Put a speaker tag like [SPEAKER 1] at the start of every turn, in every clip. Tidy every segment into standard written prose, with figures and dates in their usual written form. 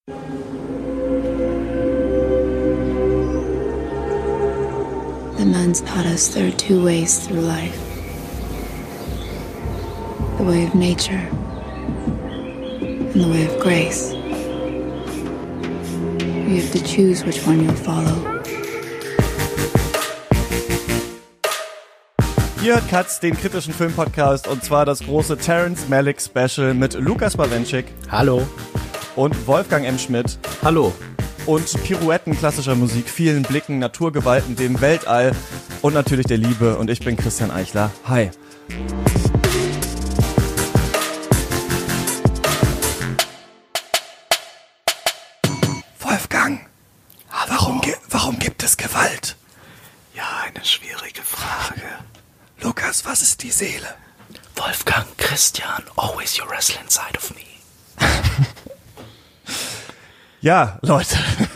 [SPEAKER 1] The nuns taught us there are two ways through life. The way of nature and the way of grace. You have to choose which one you'll follow.
[SPEAKER 2] Ihr hört Katz, den kritischen Filmpodcast, und zwar das große Terrence Malick Special mit Lukas Bawenschik.
[SPEAKER 3] Hallo.
[SPEAKER 2] Und Wolfgang M. Schmidt.
[SPEAKER 3] Hallo.
[SPEAKER 2] Und Pirouetten klassischer Musik, vielen Blicken, Naturgewalten, dem Weltall und natürlich der Liebe. Und ich bin Christian Eichler. Hi. Wolfgang, warum gibt es Gewalt?
[SPEAKER 3] Ja, eine schwierige Frage.
[SPEAKER 2] Lukas, was ist die Seele?
[SPEAKER 3] Wolfgang, Christian, always your wrestling side of me.
[SPEAKER 2] Ja, Leute,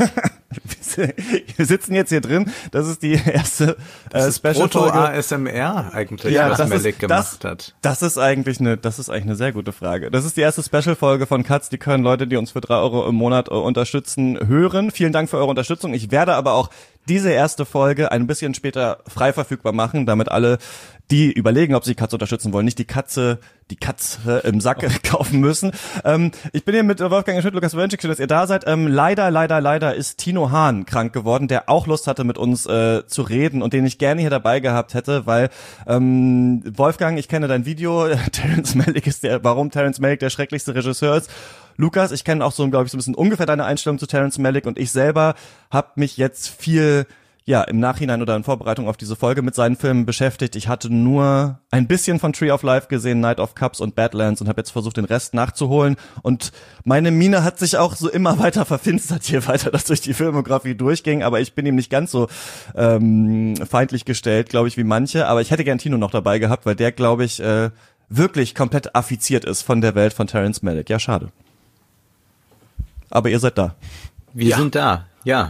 [SPEAKER 2] wir sitzen jetzt hier drin. Das ist die erste Special-Folge.
[SPEAKER 3] Proto-ASMR eigentlich,
[SPEAKER 2] ja,
[SPEAKER 3] was Malick gemacht hat.
[SPEAKER 2] Das ist eigentlich eine sehr gute Frage. Das ist die erste Special-Folge von Katz. Die können Leute, die uns für 3 Euro im Monat unterstützen, hören. Vielen Dank für eure Unterstützung. Ich werde aber auch diese erste Folge ein bisschen später frei verfügbar machen, damit alle, die überlegen, ob sie Katz unterstützen wollen, nicht die Katze im Sack kaufen müssen. Ich bin hier mit Wolfgang Schmidt, Lukas Bawenschik, schön, dass ihr da seid. Leider ist Tino Hahn krank geworden, der auch Lust hatte, mit uns zu reden und den ich gerne hier dabei gehabt hätte, weil Wolfgang, ich kenne dein Video, warum Terrence Malick der schrecklichste Regisseur ist. Lukas, ich kenne auch so ein bisschen ungefähr deine Einstellung zu Terrence Malick, und ich selber habe mich jetzt viel im Nachhinein oder in Vorbereitung auf diese Folge mit seinen Filmen beschäftigt. Ich hatte nur ein bisschen von Tree of Life gesehen, Night of Cups und Badlands, und habe jetzt versucht, den Rest nachzuholen. Und meine Miene hat sich auch so immer weiter verfinstert, je weiter das durch die Filmografie durchging. Aber ich bin ihm nicht ganz so feindlich gestellt, glaube ich, wie manche. Aber ich hätte gern Tino noch dabei gehabt, weil der, glaube ich, wirklich komplett affiziert ist von der Welt von Terrence Malick. Ja, schade. Aber ihr seid da.
[SPEAKER 3] Wir sind da, ja.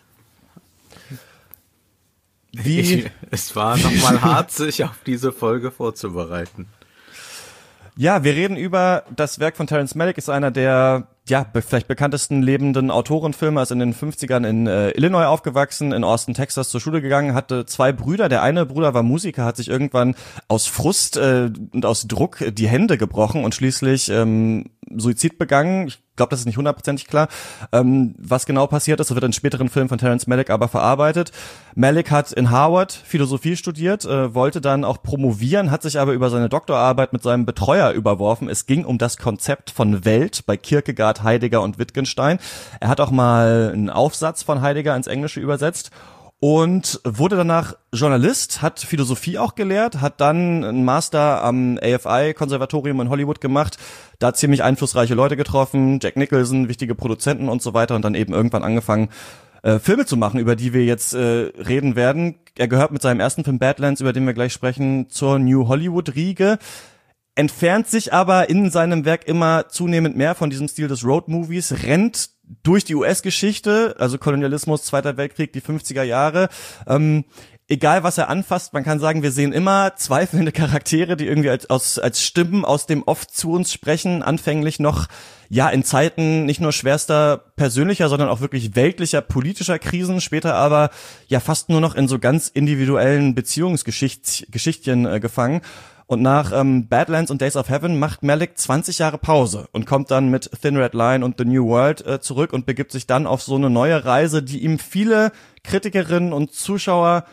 [SPEAKER 3] Es war nochmal hart, sich auf diese Folge vorzubereiten.
[SPEAKER 2] Ja, wir reden über das Werk von Terrence Malick. Ist einer der vielleicht bekanntesten lebenden Autorenfilmer, ist in den 50ern in Illinois aufgewachsen, in Austin, Texas zur Schule gegangen, hatte 2 Brüder. Der eine Bruder war Musiker, hat sich irgendwann aus Frust und aus Druck die Hände gebrochen und schließlich Suizid begangen. Ich glaube, das ist nicht 100%ig klar. Was genau passiert ist, das wird in späteren Filmen von Terrence Malick aber verarbeitet. Malick hat in Harvard Philosophie studiert, wollte dann auch promovieren, hat sich aber über seine Doktorarbeit mit seinem Betreuer überworfen. Es ging um das Konzept von Welt bei Kierkegaard, Heidegger und Wittgenstein. Er hat auch mal einen Aufsatz von Heidegger ins Englische übersetzt und wurde danach Journalist, hat Philosophie auch gelehrt, hat dann einen Master am AFI-Konservatorium in Hollywood gemacht, da ziemlich einflussreiche Leute getroffen, Jack Nicholson, wichtige Produzenten und so weiter, und dann eben irgendwann angefangen, Filme zu machen, über die wir jetzt reden werden. Er gehört mit seinem ersten Film Badlands, über den wir gleich sprechen, zur New Hollywood-Riege, entfernt sich aber in seinem Werk immer zunehmend mehr von diesem Stil des Road-Movies, rennt durch die US-Geschichte, also Kolonialismus, Zweiter Weltkrieg, die 50er Jahre. Egal, was er anfasst, man kann sagen, wir sehen immer zweifelnde Charaktere, die irgendwie als Stimmen aus dem Off zu uns sprechen, anfänglich noch, in Zeiten nicht nur schwerster persönlicher, sondern auch wirklich weltlicher, politischer Krisen, später aber fast nur noch in so ganz individuellen Beziehungsgeschichtchen gefangen. Und nach Badlands und Days of Heaven macht Malick 20 Jahre Pause und kommt dann mit Thin Red Line und The New World zurück und begibt sich dann auf so eine neue Reise, die ihm viele Kritikerinnen und Zuschauer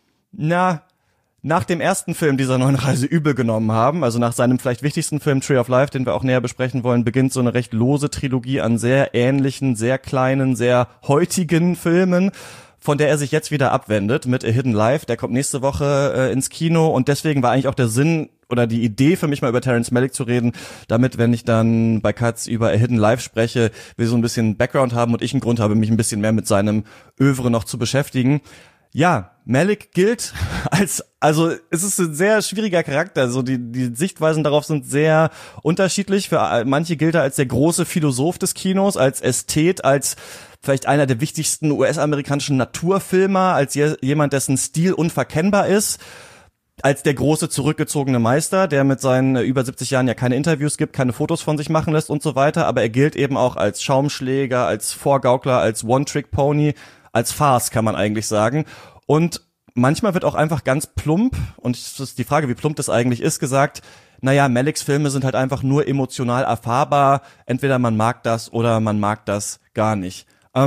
[SPEAKER 2] nach dem ersten Film dieser neuen Reise übel genommen haben. Also nach seinem vielleicht wichtigsten Film Tree of Life, den wir auch näher besprechen wollen, beginnt so eine recht lose Trilogie an sehr ähnlichen, sehr kleinen, sehr heutigen Filmen, von der er sich jetzt wieder abwendet mit A Hidden Life. Der kommt nächste Woche ins Kino, und deswegen war eigentlich auch der Sinn oder die Idee für mich, mal über Terrence Malick zu reden, damit, wenn ich dann bei Katz über A Hidden Life spreche, wir so ein bisschen Background haben und ich einen Grund habe, mich ein bisschen mehr mit seinem Œuvre noch zu beschäftigen. Ja, Malick gilt also es ist ein sehr schwieriger Charakter, also die Sichtweisen darauf sind sehr unterschiedlich. Für manche gilt er als der große Philosoph des Kinos, als Ästhet, als vielleicht einer der wichtigsten US-amerikanischen Naturfilmer, als jemand, dessen Stil unverkennbar ist. als der große zurückgezogene Meister, der mit seinen über 70 Jahren ja keine Interviews gibt, keine Fotos von sich machen lässt und so weiter, aber er gilt eben auch als Schaumschläger, als Vorgaukler, als One-Trick-Pony, als Farce, kann man eigentlich sagen. Und manchmal wird auch einfach ganz plump, und es ist die Frage, wie plump das eigentlich ist, gesagt, naja, Maliks Filme sind halt einfach nur emotional erfahrbar, entweder man mag das oder man mag das gar nicht.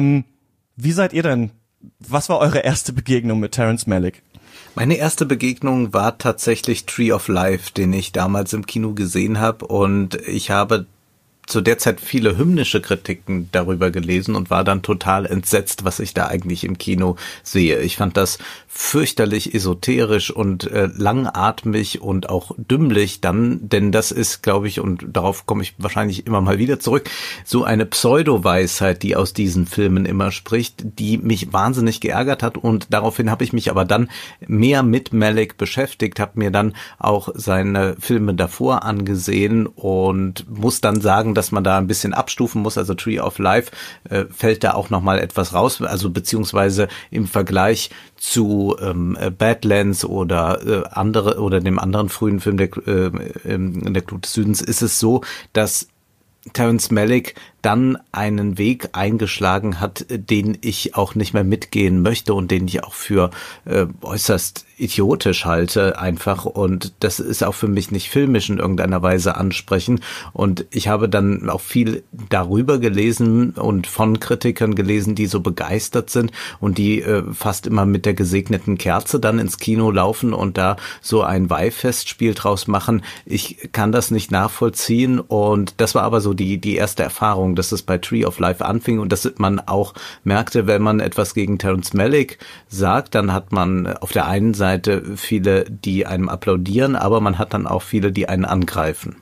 [SPEAKER 2] Wie seid ihr denn? Was war eure erste Begegnung mit Terrence Malick?
[SPEAKER 3] Meine erste Begegnung war tatsächlich Tree of Life, den ich damals im Kino gesehen habe, und ich habe zu der Zeit viele hymnische Kritiken darüber gelesen und war dann total entsetzt, was ich da eigentlich im Kino sehe. Ich fand das fürchterlich esoterisch und langatmig und auch dümmlich dann, denn das ist, glaube ich, und darauf komme ich wahrscheinlich immer mal wieder zurück, so eine Pseudo-Weisheit, die aus diesen Filmen immer spricht, die mich wahnsinnig geärgert hat, und daraufhin habe ich mich aber dann mehr mit Malick beschäftigt, habe mir dann auch seine Filme davor angesehen und muss dann sagen, dass man da ein bisschen abstufen muss. Also Tree of Life fällt da auch nochmal etwas raus, also beziehungsweise im Vergleich zu Badlands oder andere oder dem anderen frühen Film der Glut des Südens ist es so, dass Terrence Malick dann einen Weg eingeschlagen hat, den ich auch nicht mehr mitgehen möchte und den ich auch für äußerst idiotisch halte einfach, und das ist auch für mich nicht filmisch in irgendeiner Weise ansprechend, und ich habe dann auch viel darüber gelesen und von Kritikern gelesen, die so begeistert sind und die fast immer mit der gesegneten Kerze dann ins Kino laufen und da so ein Weihfestspiel draus machen. Ich kann das nicht nachvollziehen, und das war aber so die erste Erfahrung, dass es bei Tree of Life anfing und dass man auch merkte, wenn man etwas gegen Terrence Malick sagt, dann hat man auf der einen Seite viele, die einem applaudieren, aber man hat dann auch viele, die einen angreifen.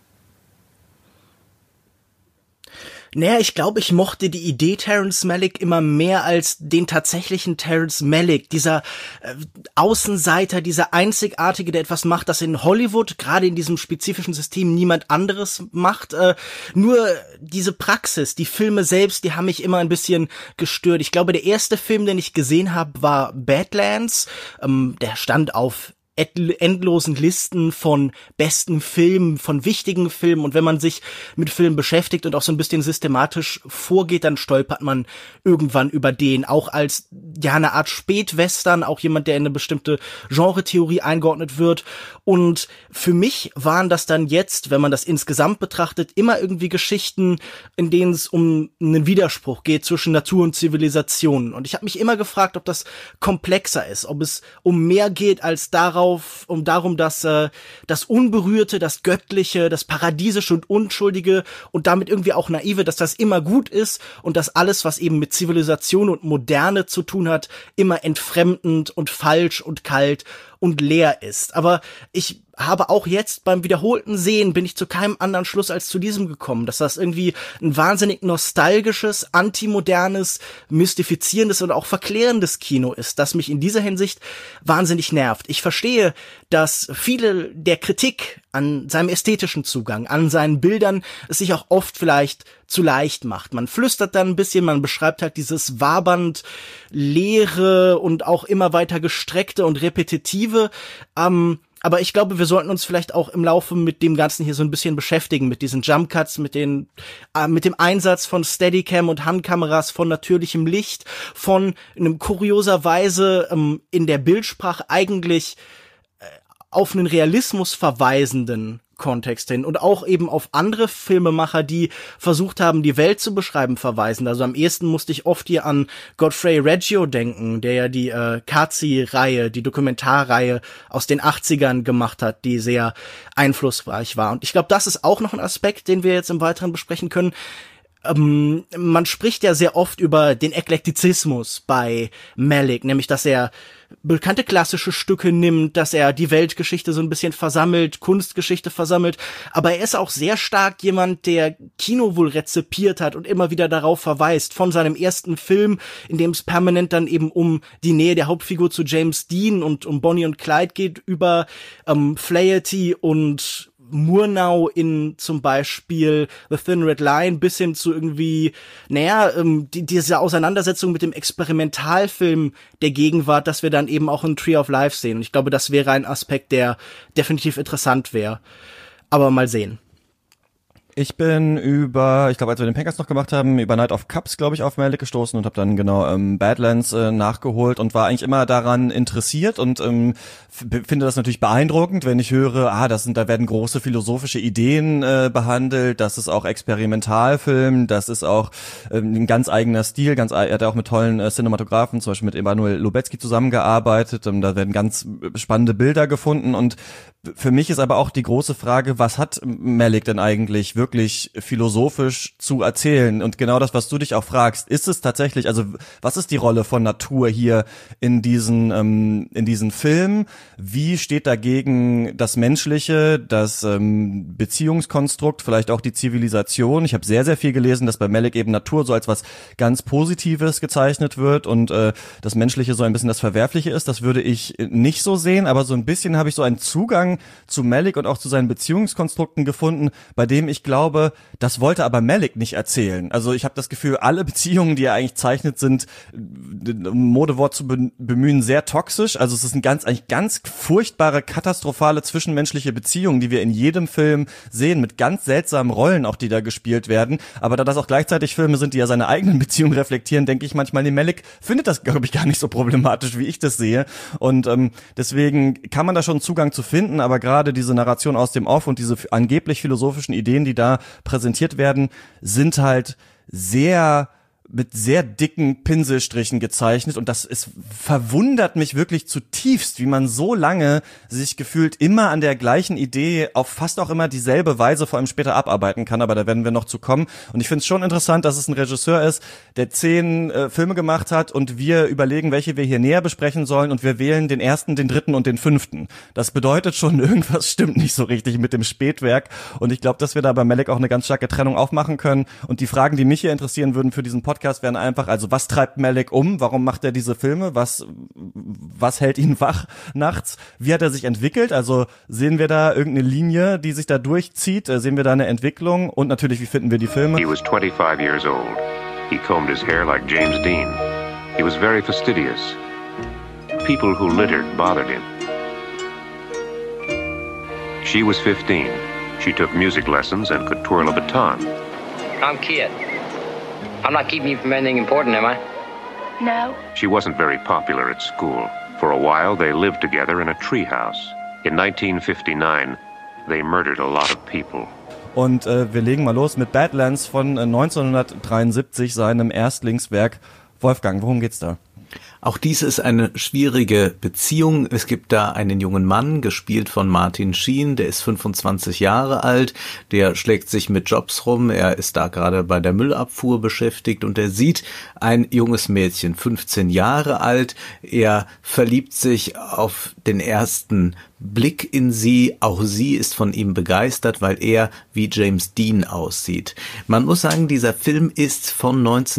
[SPEAKER 4] Naja, ich glaube, ich mochte die Idee Terrence Malick immer mehr als den tatsächlichen Terrence Malick. Dieser Außenseiter, dieser Einzigartige, der etwas macht, das in Hollywood, gerade in diesem spezifischen System, niemand anderes macht. Nur diese Praxis, die Filme selbst, die haben mich immer ein bisschen gestört. Ich glaube, der erste Film, den ich gesehen habe, war Badlands. Der stand auf endlosen Listen von besten Filmen, von wichtigen Filmen, und wenn man sich mit Filmen beschäftigt und auch so ein bisschen systematisch vorgeht, dann stolpert man irgendwann über den, auch als ja eine Art Spätwestern, auch jemand, der in eine bestimmte Genretheorie eingeordnet wird, und für mich waren das dann jetzt, wenn man das insgesamt betrachtet, immer irgendwie Geschichten, in denen es um einen Widerspruch geht zwischen Natur und Zivilisation, und ich habe mich immer gefragt, ob das komplexer ist, ob es um mehr geht als darum, dass das Unberührte, das Göttliche, das Paradiesische und Unschuldige und damit irgendwie auch Naive, dass das immer gut ist und dass alles, was eben mit Zivilisation und Moderne zu tun hat, immer entfremdend und falsch und kalt und leer ist. Aber ich habe auch jetzt beim wiederholten Sehen bin ich zu keinem anderen Schluss als zu diesem gekommen, dass das irgendwie ein wahnsinnig nostalgisches, antimodernes, mystifizierendes und auch verklärendes Kino ist, das mich in dieser Hinsicht wahnsinnig nervt. Ich verstehe, dass viele der Kritik an seinem ästhetischen Zugang, an seinen Bildern, es sich auch oft vielleicht zu leicht macht. Man flüstert dann ein bisschen, man beschreibt halt dieses wabernd leere und auch immer weiter gestreckte und repetitive, aber ich glaube, wir sollten uns vielleicht auch im Laufe mit dem Ganzen hier so ein bisschen beschäftigen, mit diesen Jump Cuts, mit dem Einsatz von Steadicam und Handkameras, von natürlichem Licht, von einem kurioserweise in der Bildsprache eigentlich auf einen Realismus verweisenden Kontext hin und auch eben auf andere Filmemacher, die versucht haben, die Welt zu beschreiben, verweisen. Also am ehesten musste ich oft hier an Godfrey Reggio denken, der ja die Kazi-Reihe, die Dokumentarreihe aus den 80ern gemacht hat, die sehr einflussreich war. Und ich glaube, das ist auch noch ein Aspekt, den wir jetzt im Weiteren besprechen können. Man spricht ja sehr oft über den Eklektizismus bei Malick, nämlich dass er bekannte klassische Stücke nimmt, dass er die Weltgeschichte so ein bisschen versammelt, Kunstgeschichte versammelt, aber er ist auch sehr stark jemand, der Kino wohl rezipiert hat und immer wieder darauf verweist, von seinem ersten Film, in dem es permanent dann eben um die Nähe der Hauptfigur zu James Dean und um Bonnie und Clyde geht, über Flaherty und Murnau in zum Beispiel The Thin Red Line bis hin zu irgendwie, diese Auseinandersetzung mit dem Experimentalfilm der Gegenwart, dass wir dann eben auch in Tree of Life sehen. Und ich glaube, das wäre ein Aspekt, der definitiv interessant wäre. Aber mal sehen.
[SPEAKER 2] Ich bin ich glaube, als wir den Pankers noch gemacht haben, über Night of Cups, glaube ich, auf Malick gestoßen und habe dann Badlands nachgeholt und war eigentlich immer daran interessiert und finde das natürlich beeindruckend, wenn ich höre, da werden große philosophische Ideen behandelt, das ist auch Experimentalfilm, das ist auch ein ganz eigener Stil, er hat ja auch mit tollen Cinematografen, zum Beispiel mit Emanuel Lubezki zusammengearbeitet, da werden ganz spannende Bilder gefunden und für mich ist aber auch die große Frage, was hat Malick denn eigentlich wirklich philosophisch zu erzählen? Und genau das, was du dich auch fragst, ist es tatsächlich, also was ist die Rolle von Natur hier in diesen Filmen? Wie steht dagegen das Menschliche, das Beziehungskonstrukt, vielleicht auch die Zivilisation? Ich habe sehr, sehr viel gelesen, dass bei Malick eben Natur so als was ganz Positives gezeichnet wird und das Menschliche so ein bisschen das Verwerfliche ist. Das würde ich nicht so sehen, aber so ein bisschen habe ich so einen Zugang zu Malick und auch zu seinen Beziehungskonstrukten gefunden, bei dem ich glaube, das wollte aber Malick nicht erzählen. Also ich habe das Gefühl, alle Beziehungen, die er eigentlich zeichnet, sind, um Modewort zu bemühen, sehr toxisch. Also es ist eigentlich ganz furchtbare, katastrophale zwischenmenschliche Beziehungen, die wir in jedem Film sehen, mit ganz seltsamen Rollen auch, die da gespielt werden. Aber da das auch gleichzeitig Filme sind, die ja seine eigenen Beziehungen reflektieren, denke ich manchmal, Malick findet das, glaube ich, gar nicht so problematisch, wie ich das sehe. Und deswegen kann man da schon Zugang zu finden, aber gerade diese Narration aus dem Off und diese angeblich philosophischen Ideen, die da präsentiert werden, sind halt mit sehr dicken Pinselstrichen gezeichnet und verwundert mich wirklich zutiefst, wie man so lange sich gefühlt immer an der gleichen Idee auf fast auch immer dieselbe Weise vor allem später abarbeiten kann, aber da werden wir noch zu kommen und ich finde es schon interessant, dass es ein Regisseur ist, der 10 Filme gemacht hat und wir überlegen, welche wir hier näher besprechen sollen und wir wählen den ersten, den dritten und den 5. Das bedeutet schon, irgendwas stimmt nicht so richtig mit dem Spätwerk und ich glaube, dass wir da bei Malick auch eine ganz starke Trennung aufmachen können und die Fragen, die mich hier interessieren würden für diesen Podcast, wären einfach, also was treibt Malick um? Warum macht er diese Filme? Was hält ihn wach nachts? Wie hat er sich entwickelt? Also sehen wir da irgendeine Linie, die sich da durchzieht? Sehen wir da eine Entwicklung? Und natürlich, wie finden wir die Filme?
[SPEAKER 5] He was 25 years old. He combed his hair like James Dean. He was very fastidious. People who littered bothered him. She was 15. She took music lessons and could twirl a baton.
[SPEAKER 6] I'm Kit. I'm not keeping you from anything important, am I?
[SPEAKER 7] No.
[SPEAKER 5] She wasn't very popular at school. For a while, they lived together in a treehouse. In 1959, they murdered a lot of people.
[SPEAKER 2] Und wir legen mal los mit Badlands von 1973, seinem Erstlingswerk. Wolfgang, worum geht's da?
[SPEAKER 3] Auch dies ist eine schwierige Beziehung. Es gibt da einen jungen Mann, gespielt von Martin Sheen, der ist 25 Jahre alt, der schlägt sich mit Jobs rum, er ist da gerade bei der Müllabfuhr beschäftigt und er sieht ein junges Mädchen, 15 Jahre alt, er verliebt sich auf den ersten Blick in sie, auch sie ist von ihm begeistert, weil er wie James Dean aussieht. Man muss sagen, dieser Film ist von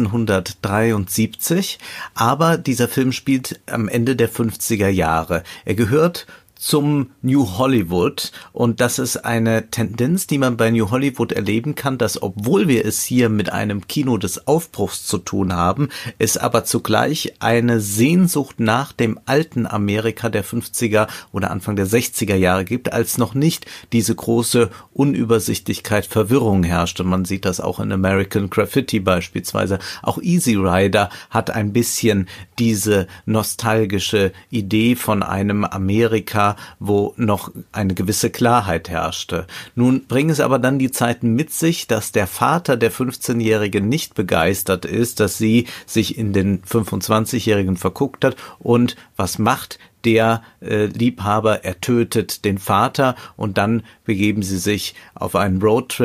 [SPEAKER 3] 1973, aber dieser Film spielt am Ende der 50er Jahre. Er gehört zum New Hollywood und das ist eine Tendenz, die man bei New Hollywood erleben kann, dass obwohl wir es hier mit einem Kino des Aufbruchs zu tun haben, es aber zugleich eine Sehnsucht nach dem alten Amerika der 50er oder Anfang der 60er Jahre gibt, als noch nicht diese große Unübersichtlichkeit, Verwirrung herrschte. Man sieht das auch in American Graffiti beispielsweise. Auch Easy Rider hat ein bisschen diese nostalgische Idee von einem Amerika, wo noch eine gewisse Klarheit herrschte. Nun bringen es aber dann die Zeiten mit sich, dass der Vater der 15-Jährigen nicht begeistert ist, dass sie sich in den 25-Jährigen verguckt hat und was macht der Liebhaber? Er tötet den Vater und dann begeben sie sich auf einen Roadtrip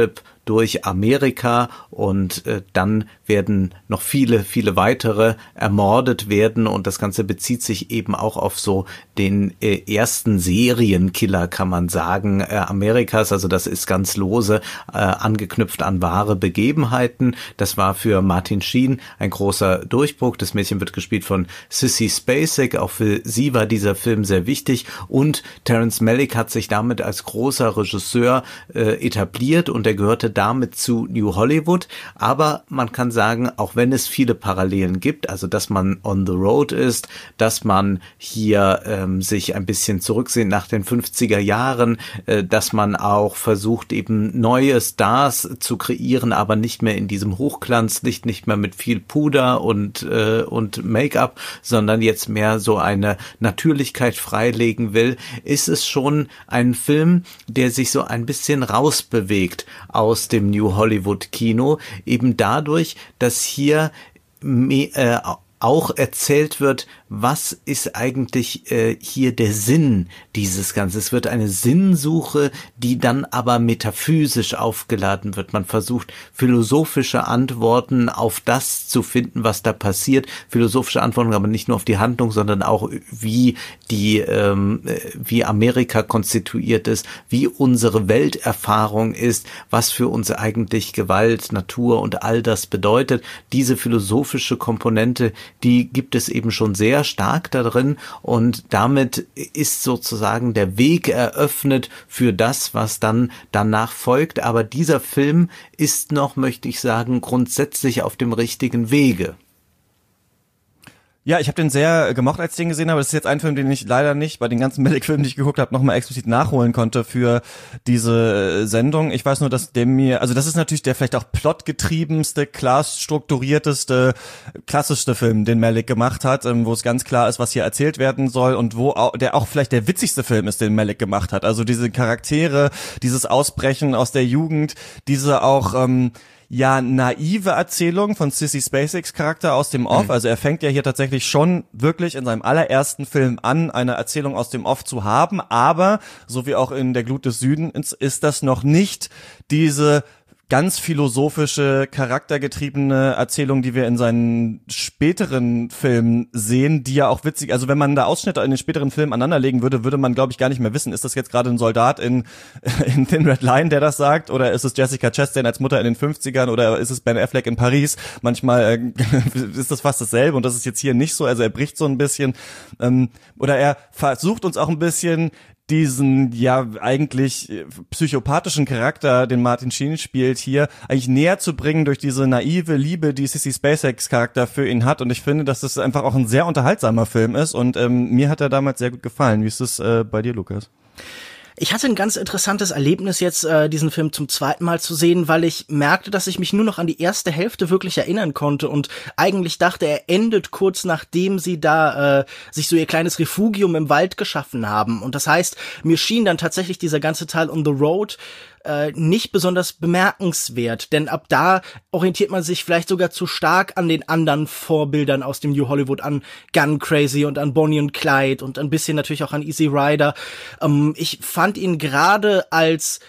[SPEAKER 3] durch Amerika und dann werden noch viele, viele weitere ermordet werden und das Ganze bezieht sich eben auch auf so den ersten Serienkiller, kann man sagen, Amerikas. Also das ist ganz lose angeknüpft an wahre Begebenheiten. Das war für Martin Sheen ein großer Durchbruch. Das Mädchen wird gespielt von Sissy Spacek. Auch für sie war dieser Film sehr wichtig und Terrence Malick hat sich damit als großer Regisseur etabliert und er gehörte damit zu New Hollywood. Aber man kann sagen, auch wenn es viele Parallelen gibt, also dass man on the road ist, dass man hier sich ein bisschen zurücksehnt nach den 50er Jahren, dass man auch versucht, eben neue Stars zu kreieren, aber nicht mehr in diesem Hochglanzlicht, nicht mehr mit viel Puder und Make-up, sondern jetzt mehr so eine Natürlichkeit freilegen will, ist es schon ein Film, der sich so ein bisschen rausbewegt aus dem New Hollywood Kino, eben dadurch, dass hier auch erzählt wird, was ist eigentlich hier der Sinn dieses Ganzen. Es wird eine Sinnsuche, die dann aber metaphysisch aufgeladen wird. Man versucht, philosophische Antworten auf das zu finden, was da passiert. Philosophische Antworten, aber nicht nur auf die Handlung, sondern auch wie Amerika konstituiert ist, wie unsere Welterfahrung ist, was für uns eigentlich Gewalt, Natur und all das bedeutet. Diese philosophische Komponente, die gibt es eben schon sehr stark da drin und damit ist sozusagen der Weg eröffnet für das, was dann danach folgt. Aber dieser Film ist noch, möchte ich sagen, grundsätzlich auf dem richtigen Wege.
[SPEAKER 2] Ja, ich habe den sehr gemocht, als ich den gesehen habe. Das ist jetzt ein Film, den ich leider nicht bei den ganzen Malick-Filmen, die ich geguckt habe, nochmal explizit nachholen konnte für diese Sendung. Ich weiß nur, dass der mir, also das ist natürlich der vielleicht auch plotgetriebenste, klar strukturierteste, klassischste Film, den Malick gemacht hat, wo es ganz klar ist, was hier erzählt werden soll und wo auch, der auch vielleicht der witzigste Film ist, den Malick gemacht hat. Also diese Charaktere, dieses Ausbrechen aus der Jugend, diese auch naive Erzählung von Sissy Spaceks Charakter aus dem Off. Also er fängt ja hier tatsächlich schon wirklich in seinem allerersten Film an, eine Erzählung aus dem Off zu haben. Aber, so wie auch in Der Glut des Südens, ist das noch nicht diese ganz philosophische, charaktergetriebene Erzählung, die wir in seinen späteren Filmen sehen, die ja auch witzig, also wenn man da Ausschnitte in den späteren Filmen aneinanderlegen würde, würde man, glaube ich, gar nicht mehr wissen, ist das jetzt gerade ein Soldat in Thin Red Line, der das sagt, oder ist es Jessica Chastain als Mutter in den 50ern, oder ist es Ben Affleck in Paris? Manchmal ist das fast dasselbe und das ist jetzt hier nicht so, also er bricht so ein bisschen, oder er versucht uns auch ein bisschen diesen eigentlich psychopathischen Charakter, den Martin Sheen spielt, hier eigentlich näher zu bringen durch diese naive Liebe, die Sissy Spaceks Charakter für ihn hat. Und ich finde, dass das einfach auch ein sehr unterhaltsamer Film ist. Und mir hat er damals sehr gut gefallen. Wie ist das bei dir, Lukas?
[SPEAKER 4] Ich hatte ein ganz interessantes Erlebnis jetzt, diesen Film zum zweiten Mal zu sehen, weil ich merkte, dass ich mich nur noch an die erste Hälfte wirklich erinnern konnte und eigentlich dachte, er endet kurz nachdem sie da sich so ihr kleines Refugium im Wald geschaffen haben. Und das heißt, mir schien dann tatsächlich dieser ganze Teil on the road nicht besonders bemerkenswert, denn ab da orientiert man sich vielleicht sogar zu stark an den anderen Vorbildern aus dem New Hollywood, an Gun Crazy und an Bonnie und Clyde und ein bisschen natürlich auch an Easy Rider. Ich fand ihn gerade als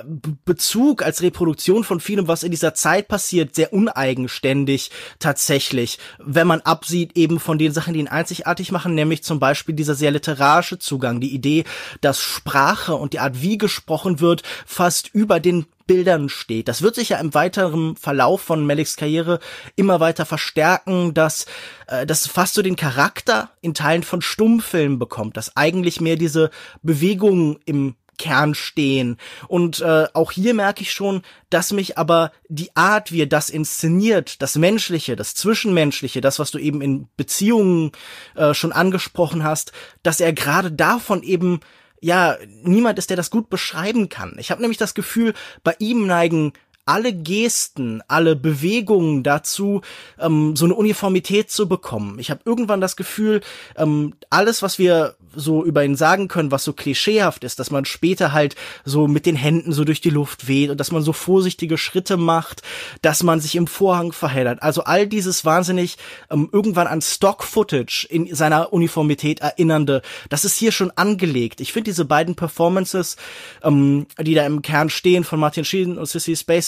[SPEAKER 4] Bezug, als Reproduktion von vielem, was in dieser Zeit passiert, sehr uneigenständig tatsächlich, wenn man absieht eben von den Sachen, die ihn einzigartig machen, nämlich zum Beispiel dieser sehr literarische Zugang, die Idee, dass Sprache und die Art, wie gesprochen wird, fast über den Bildern steht. Das wird sich ja im weiteren Verlauf von Malicks Karriere immer weiter verstärken, dass das fast so den Charakter in Teilen von Stummfilmen bekommt, dass eigentlich mehr diese Bewegungen im Kern stehen. Und auch hier merke ich schon, dass mich aber die Art, wie er das inszeniert, das Menschliche, das Zwischenmenschliche, das, was du eben in Beziehungen schon angesprochen hast, dass er gerade davon eben niemand ist, der das gut beschreiben kann. Ich habe nämlich das Gefühl, bei ihm neigen alle Gesten, alle Bewegungen dazu, so eine Uniformität zu bekommen. Ich habe irgendwann das Gefühl, alles, was wir so über ihn sagen können, was so klischeehaft ist, dass man später halt so mit den Händen so durch die Luft weht und dass man so vorsichtige Schritte macht, dass man sich im Vorhang verheddert. Also all dieses wahnsinnig irgendwann an Stock-Footage in seiner Uniformität erinnernde, das ist hier schon angelegt. Ich finde diese beiden Performances, die da im Kern stehen von Martin Sheen und Sissy Spacek,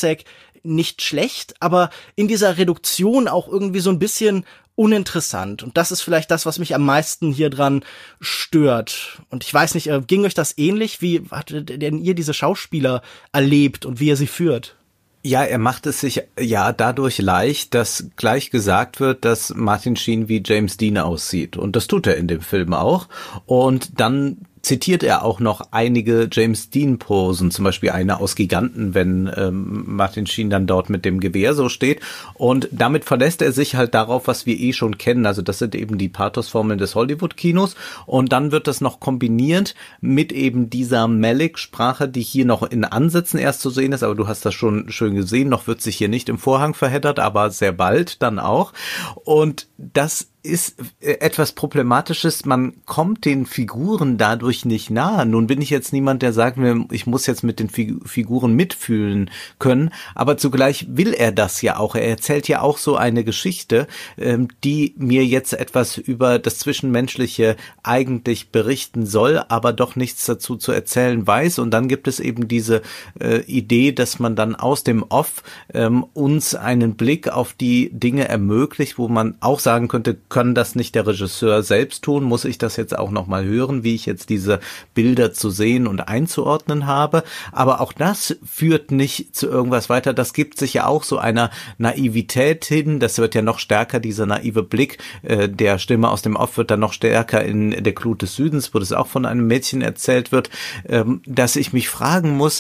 [SPEAKER 4] Cusack nicht schlecht, aber in dieser Reduktion auch irgendwie so ein bisschen uninteressant. Und das ist vielleicht das, was mich am meisten hier dran stört. Und ich weiß nicht, ging euch das ähnlich? Wie hattet denn ihr diese Schauspieler erlebt und wie ihr sie führt?
[SPEAKER 3] Ja, er macht es sich ja dadurch leicht, dass gleich gesagt wird, dass Martin Sheen wie James Dean aussieht. Und das tut er in dem Film auch. Und dann zitiert er auch noch einige James Dean-Posen, zum Beispiel eine aus Giganten, wenn Martin Sheen dann dort mit dem Gewehr so steht. Und damit verlässt er sich halt darauf, was wir schon kennen. Also das sind eben die Pathos-Formeln des Hollywood-Kinos. Und dann wird das noch kombiniert mit eben dieser Malick-Sprache, die hier noch in Ansätzen erst zu sehen ist. Aber du hast das schon schön gesehen. Noch wird sich hier nicht im Vorhang verheddert, aber sehr bald dann auch. Und das ist etwas Problematisches. Man kommt den Figuren dadurch nicht nahe. Nun bin ich jetzt niemand, der sagt mir, ich muss jetzt mit den Figuren mitfühlen können, aber zugleich will er das ja auch. Er erzählt ja auch so eine Geschichte, die mir jetzt etwas über das Zwischenmenschliche eigentlich berichten soll, aber doch nichts dazu zu erzählen weiß. Und dann gibt es eben diese Idee, dass man dann aus dem Off uns einen Blick auf die Dinge ermöglicht, wo man auch sagen könnte, kann das nicht der Regisseur selbst tun? Muss ich das jetzt auch nochmal hören, wie ich jetzt diese Bilder zu sehen und einzuordnen habe? Aber auch das führt nicht zu irgendwas weiter. Das gibt sich ja auch so einer Naivität hin. Das wird ja noch stärker, dieser naive Blick der Stimme aus dem Off wird dann noch stärker in der Glut des Südens, wo das auch von einem Mädchen erzählt wird, dass ich mich fragen muss,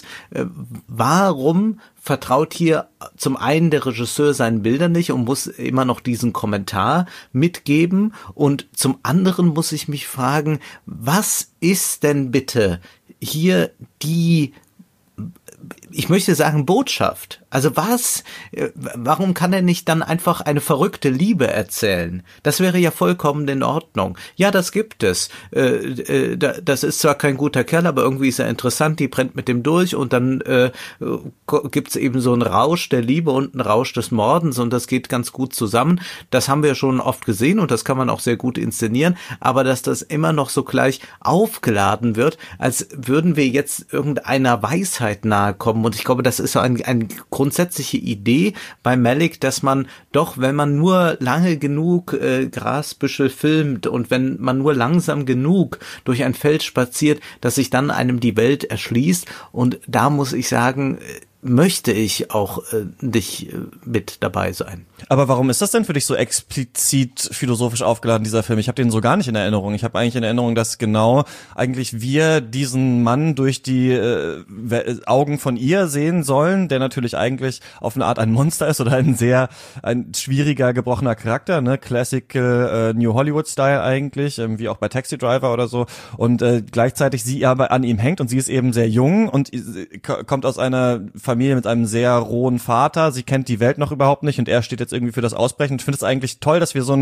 [SPEAKER 3] warum vertraut hier zum einen der Regisseur seinen Bildern nicht und muss immer noch diesen Kommentar mitgeben, und zum anderen muss ich mich fragen, was ist denn bitte hier die, ich möchte sagen, Botschaft? Also warum kann er nicht dann einfach eine verrückte Liebe erzählen? Das wäre ja vollkommen in Ordnung. Ja, das gibt es. Das ist zwar kein guter Kerl, aber irgendwie ist er interessant, die brennt mit dem durch, und dann gibt's eben so einen Rausch der Liebe und einen Rausch des Mordens, und das geht ganz gut zusammen. Das haben wir schon oft gesehen und das kann man auch sehr gut inszenieren, aber dass das immer noch so gleich aufgeladen wird, als würden wir jetzt irgendeiner Weisheit nahe kommen, und ich glaube, das ist so eine grundsätzliche Idee bei Malick, dass man doch, wenn man nur lange genug Grasbüschel filmt und wenn man nur langsam genug durch ein Feld spaziert, dass sich dann einem die Welt erschließt, und da muss ich sagen, möchte ich auch nicht mit dabei sein.
[SPEAKER 2] Aber warum ist das denn für dich so explizit philosophisch aufgeladen, dieser Film? Ich habe den so gar nicht in Erinnerung. Ich habe eigentlich in Erinnerung, dass genau eigentlich wir diesen Mann durch die Augen von ihr sehen sollen, der natürlich eigentlich auf eine Art ein Monster ist oder ein schwieriger, gebrochener Charakter, ne? Classical New Hollywood-Style eigentlich, wie auch bei Taxi Driver oder so. Und gleichzeitig sie aber an ihm hängt, und sie ist eben sehr jung und kommt aus einer Familie mit einem sehr rohen Vater. Sie kennt die Welt noch überhaupt nicht, und er steht jetzt irgendwie für das Ausbrechen. Ich finde es eigentlich toll, dass wir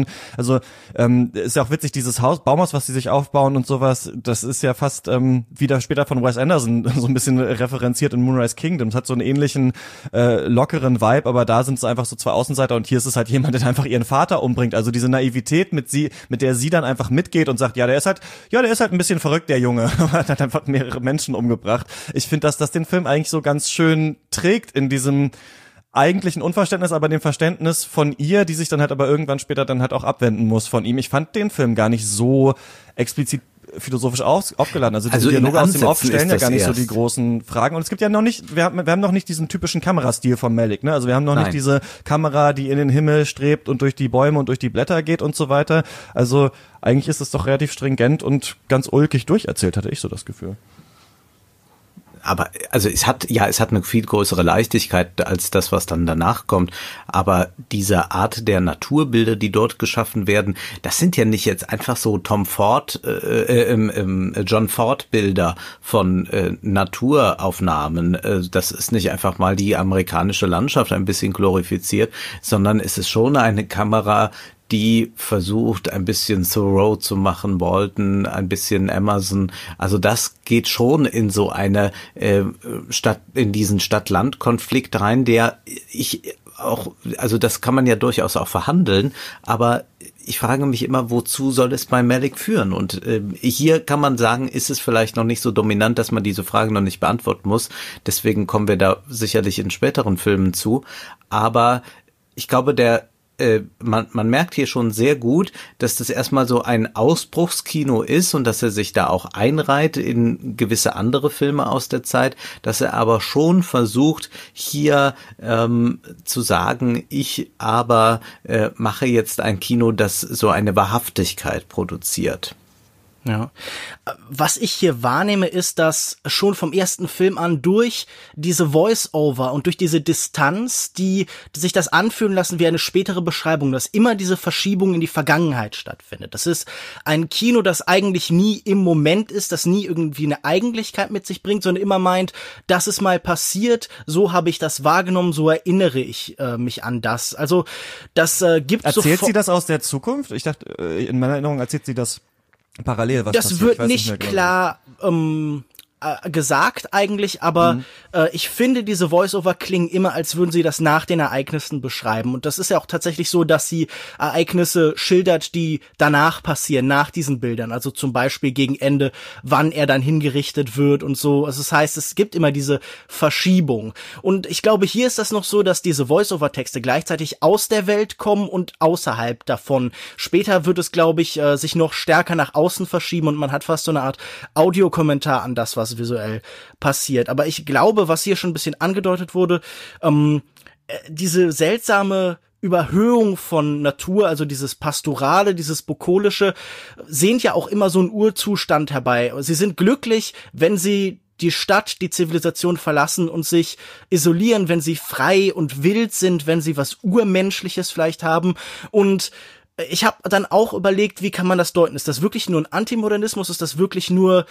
[SPEAKER 2] ist ja auch witzig, dieses Baumhaus, was sie sich aufbauen und sowas, das ist ja fast wieder später von Wes Anderson so ein bisschen referenziert in Moonrise Kingdom. Es hat so einen ähnlichen lockeren Vibe, aber da sind es einfach so zwei Außenseiter, und hier ist es halt jemand, der einfach ihren Vater umbringt. Also diese Naivität, mit der sie dann einfach mitgeht und sagt, der ist halt ein bisschen verrückt, der Junge. Hat einfach mehrere Menschen umgebracht. Ich finde, dass das den Film eigentlich so ganz schön trägt in diesem eigentlichen Unverständnis, aber dem Verständnis von ihr, die sich dann halt aber irgendwann später dann halt auch abwenden muss von ihm. Ich fand den Film gar nicht so explizit philosophisch aufgeladen. Also die Dialoge aus dem Off stellen ja gar nicht so die großen Fragen. Und es gibt ja noch nicht, wir haben noch nicht diesen typischen Kamerastil von Malick, ne? Also wir haben noch nicht diese Kamera, die in den Himmel strebt und durch die Bäume und durch die Blätter geht und so weiter. Also eigentlich ist es doch relativ stringent und ganz ulkig durcherzählt, hatte ich so das Gefühl.
[SPEAKER 3] Aber also es hat eine viel größere Leichtigkeit als das, was dann danach kommt. Aber diese Art der Naturbilder, die dort geschaffen werden, das sind ja nicht jetzt einfach so John Ford Bilder von Naturaufnahmen. Das ist nicht einfach mal die amerikanische Landschaft ein bisschen glorifiziert, sondern es ist schon eine Kamera, die versucht, ein bisschen Thoreau zu machen, Walton, ein bisschen Emerson. Also das geht schon in so eine in diesen Stadt-Land-Konflikt rein, der ich auch, also das kann man ja durchaus auch verhandeln, aber ich frage mich immer, wozu soll es bei Malick führen? Und hier kann man sagen, ist es vielleicht noch nicht so dominant, dass man diese Frage noch nicht beantworten muss. Deswegen kommen wir da sicherlich in späteren Filmen zu. Aber ich glaube, man merkt hier schon sehr gut, dass das erstmal so ein Ausbruchskino ist und dass er sich da auch einreiht in gewisse andere Filme aus der Zeit, dass er aber schon versucht, hier zu sagen, ich aber mache jetzt ein Kino, das so eine Wahrhaftigkeit produziert.
[SPEAKER 4] Ja. Was ich hier wahrnehme, ist, dass schon vom ersten Film an durch diese Voice-Over und durch diese Distanz, die sich das anfühlen lassen wie eine spätere Beschreibung, dass immer diese Verschiebung in die Vergangenheit stattfindet. Das ist ein Kino, das eigentlich nie im Moment ist, das nie irgendwie eine Eigentlichkeit mit sich bringt, sondern immer meint, das ist mal passiert, so habe ich das wahrgenommen, so erinnere ich mich an das. Also das gibt so.
[SPEAKER 2] Erzählt sie das aus der Zukunft? Ich dachte, in meiner Erinnerung erzählt sie das parallel, was
[SPEAKER 4] das
[SPEAKER 2] passiert.
[SPEAKER 4] wird nicht klar gesagt eigentlich, aber ich finde, diese Voice-Over klingen immer, als würden sie das nach den Ereignissen beschreiben. Und das ist ja auch tatsächlich so, dass sie Ereignisse schildert, die danach passieren, nach diesen Bildern. Also zum Beispiel gegen Ende, wann er dann hingerichtet wird und so. Also das heißt, es gibt immer diese Verschiebung. Und ich glaube, hier ist das noch so, dass diese Voice-Over-Texte gleichzeitig aus der Welt kommen und außerhalb davon. Später wird es, glaube ich, sich noch stärker nach außen verschieben und man hat fast so eine Art Audiokommentar an das, was visuell passiert. Aber ich glaube, was hier schon ein bisschen angedeutet wurde, diese seltsame Überhöhung von Natur, also dieses Pastorale, dieses Bukolische, sehnt ja auch immer so einen Urzustand herbei. Sie sind glücklich, wenn sie die Stadt, die Zivilisation verlassen und sich isolieren, wenn sie frei und wild sind, wenn sie was Urmenschliches vielleicht haben. Und ich habe dann auch überlegt, wie kann man das deuten? Ist das wirklich nur ein Antimodernismus? Ist das wirklich nur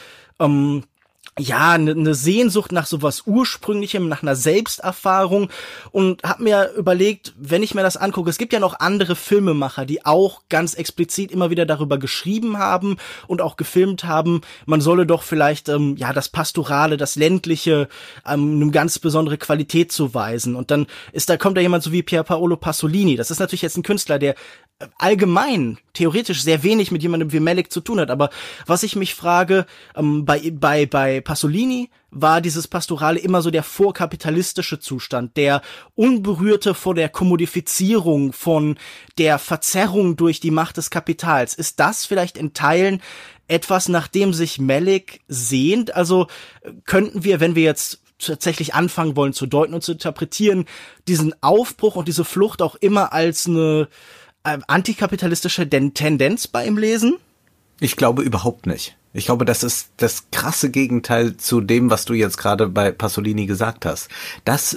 [SPEAKER 4] eine Sehnsucht nach sowas Ursprünglichem, nach einer Selbsterfahrung, und habe mir überlegt, wenn ich mir das angucke, es gibt ja noch andere Filmemacher, die auch ganz explizit immer wieder darüber geschrieben haben und auch gefilmt haben, man solle doch vielleicht das Pastorale, das Ländliche eine ganz besondere Qualität zuweisen. Und dann kommt da jemand so wie Pier Paolo Pasolini. Das ist natürlich jetzt ein Künstler, der allgemein, theoretisch sehr wenig mit jemandem wie Malick zu tun hat, aber was ich mich frage, bei Pasolini war dieses Pastorale immer so der vorkapitalistische Zustand, der Unberührte vor der Kommodifizierung, von der Verzerrung durch die Macht des Kapitals. Ist das vielleicht in Teilen etwas, nach dem sich Malick sehnt? Also könnten wir, wenn wir jetzt tatsächlich anfangen wollen zu deuten und zu interpretieren, diesen Aufbruch und diese Flucht auch immer als eine antikapitalistische Tendenz bei ihm lesen?
[SPEAKER 3] Ich glaube überhaupt nicht. Ich glaube, das ist das krasse Gegenteil zu dem, was du jetzt gerade bei Pasolini gesagt hast. Das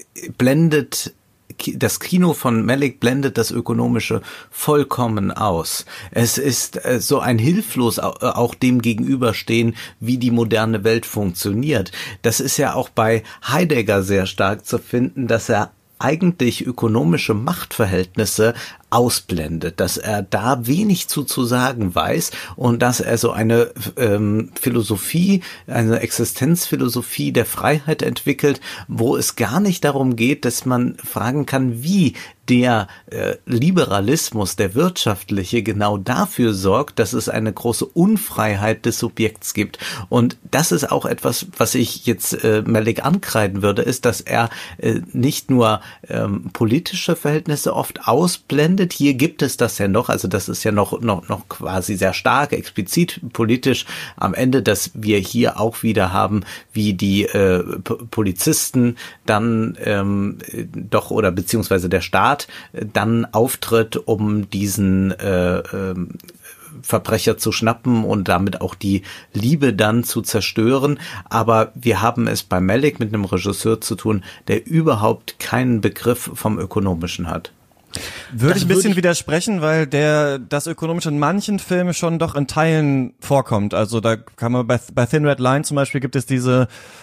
[SPEAKER 3] Kino von Malick blendet das Ökonomische vollkommen aus. Es ist so ein hilflos auch dem gegenüberstehen, wie die moderne Welt funktioniert. Das ist ja auch bei Heidegger sehr stark zu finden, dass er eigentlich ökonomische Machtverhältnisse ausblendet, dass er da wenig zu sagen weiß und dass er so eine Philosophie, eine Existenzphilosophie der Freiheit entwickelt, wo es gar nicht darum geht, dass man fragen kann, wie der Liberalismus, der wirtschaftliche, genau dafür sorgt, dass es eine große Unfreiheit des Subjekts gibt. Und das ist auch etwas, was ich jetzt Malick ankreiden würde, ist, dass er nicht nur politische Verhältnisse oft ausblendet. Hier gibt es das ja noch, also das ist ja noch quasi sehr stark, explizit politisch am Ende, dass wir hier auch wieder haben, wie die Polizisten dann oder beziehungsweise der Staat dann auftritt, um diesen Verbrecher zu schnappen und damit auch die Liebe dann zu zerstören. Aber wir haben es bei Malick mit einem Regisseur zu tun, der überhaupt keinen Begriff vom Ökonomischen hat.
[SPEAKER 2] Würde ich ein bisschen widersprechen, weil das Ökonomische in manchen Filmen schon doch in Teilen vorkommt. Also da kann man bei Thin Red Line zum Beispiel gibt es diese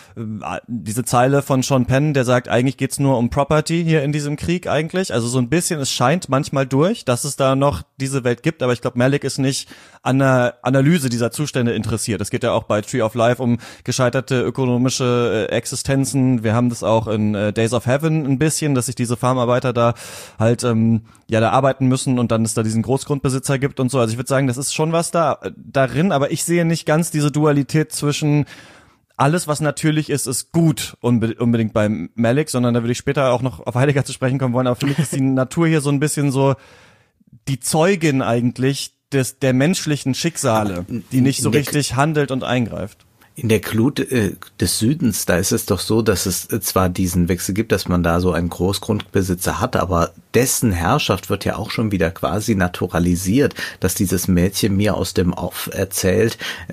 [SPEAKER 2] diese Zeile von Sean Penn, der sagt, eigentlich geht's nur um Property hier in diesem Krieg eigentlich. Also so ein bisschen, es scheint manchmal durch, dass es da noch diese Welt gibt, aber ich glaube, Malick ist nicht an der Analyse dieser Zustände interessiert. Es geht ja auch bei Tree of Life um gescheiterte ökonomische Existenzen. Wir haben das auch in Days of Heaven ein bisschen, dass sich diese Farmarbeiter da halt da arbeiten müssen und dann es da diesen Großgrundbesitzer gibt und so. Also ich würde sagen, das ist schon was darin, aber ich sehe nicht ganz diese Dualität zwischen alles, was natürlich ist, ist gut unbedingt bei Malick, sondern da würde ich später auch noch auf Heidegger zu sprechen kommen wollen. Aber für mich ist die Natur hier so ein bisschen so die Zeugin eigentlich der menschlichen Schicksale, die nicht so richtig handelt und eingreift.
[SPEAKER 3] In der Glut des Südens, da ist es doch so, dass es zwar diesen Wechsel gibt, dass man da so einen Großgrundbesitzer hat, aber dessen Herrschaft wird ja auch schon wieder quasi naturalisiert, dass dieses Mädchen mir aus dem Off erzählt,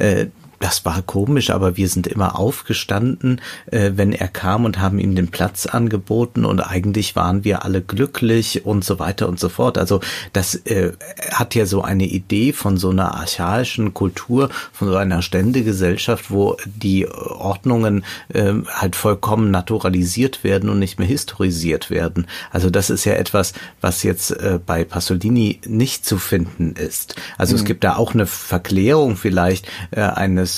[SPEAKER 3] das war komisch, aber wir sind immer aufgestanden, wenn er kam und haben ihm den Platz angeboten und eigentlich waren wir alle glücklich und so weiter und so fort. Also das hat ja so eine Idee von so einer archaischen Kultur, von so einer Ständegesellschaft, wo die Ordnungen halt vollkommen naturalisiert werden und nicht mehr historisiert werden. Also das ist ja etwas, was jetzt bei Pasolini nicht zu finden ist. Also es gibt da auch eine Verklärung vielleicht eines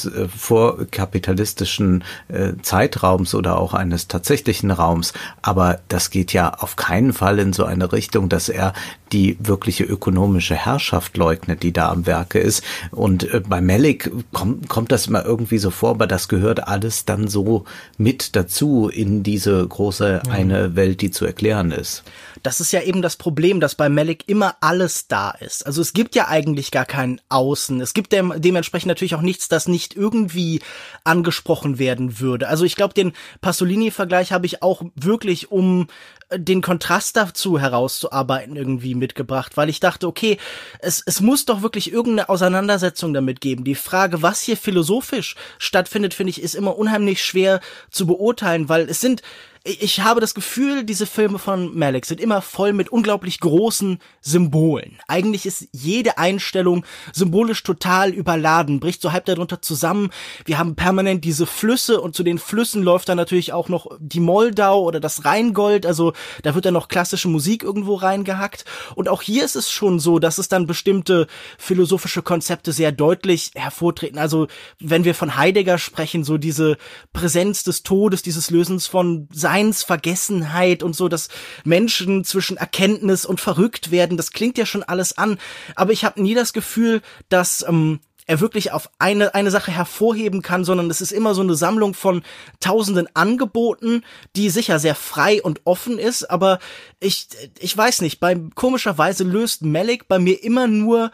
[SPEAKER 3] vorkapitalistischen Zeitraums oder auch eines tatsächlichen Raums. Aber das geht ja auf keinen Fall in so eine Richtung, dass er die wirkliche ökonomische Herrschaft leugnet, die da am Werke ist. Und bei Malick kommt das immer irgendwie so vor, aber das gehört alles dann so mit dazu in diese große eine Welt, die zu erklären ist.
[SPEAKER 4] Das ist ja eben das Problem, dass bei Malick immer alles da ist. Also es gibt ja eigentlich gar kein Außen. Es gibt dementsprechend natürlich auch nichts, das nicht irgendwie angesprochen werden würde. Also ich glaube, den Pasolini-Vergleich habe ich auch wirklich, um den Kontrast dazu herauszuarbeiten, irgendwie mitgebracht, weil ich dachte, okay, es muss doch wirklich irgendeine Auseinandersetzung damit geben. Die Frage, was hier philosophisch stattfindet, finde ich, ist immer unheimlich schwer zu beurteilen, weil ich habe das Gefühl, diese Filme von Malick sind immer voll mit unglaublich großen Symbolen. Eigentlich ist jede Einstellung symbolisch total überladen, bricht so halb darunter zusammen. Wir haben permanent diese Flüsse und zu den Flüssen läuft dann natürlich auch noch die Moldau oder das Rheingold, also da wird dann noch klassische Musik irgendwo reingehackt. Und auch hier ist es schon so, dass es dann bestimmte philosophische Konzepte sehr deutlich hervortreten. Also wenn wir von Heidegger sprechen, so diese Präsenz des Todes, dieses Lösens von Seinsvergessenheit und so, dass Menschen zwischen Erkenntnis und verrückt werden, das klingt ja schon alles an, aber ich habe nie das Gefühl, dass er wirklich auf eine Sache hervorheben kann, sondern es ist immer so eine Sammlung von tausenden Angeboten, die sicher sehr frei und offen ist, aber ich weiß nicht, komischerweise löst Malick bei mir immer nur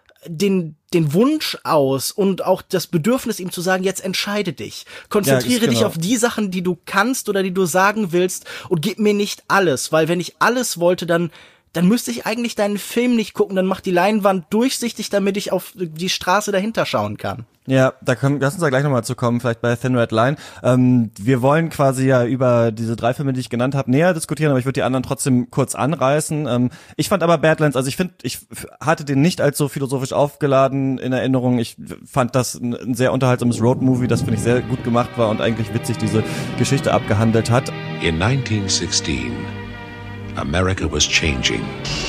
[SPEAKER 4] den Wunsch aus und auch das Bedürfnis, ihm zu sagen, jetzt entscheide dich. Konzentriere dich auf die Sachen, die du kannst oder die du sagen willst und gib mir nicht alles, weil wenn ich alles wollte, dann müsste ich eigentlich deinen Film nicht gucken, dann macht die Leinwand durchsichtig, damit ich auf die Straße dahinter schauen kann.
[SPEAKER 2] Ja, lass uns da gleich nochmal zu kommen, vielleicht bei Thin Red Line. Wir wollen quasi ja über diese 3 Filme, die ich genannt habe, näher diskutieren, aber ich würde die anderen trotzdem kurz anreißen. Ich fand aber Badlands, also ich hatte den nicht als so philosophisch aufgeladen in Erinnerung. Ich fand das ein sehr unterhaltsames Roadmovie, das finde ich sehr gut gemacht war und eigentlich witzig diese Geschichte abgehandelt hat.
[SPEAKER 7] In 1916, America was changing.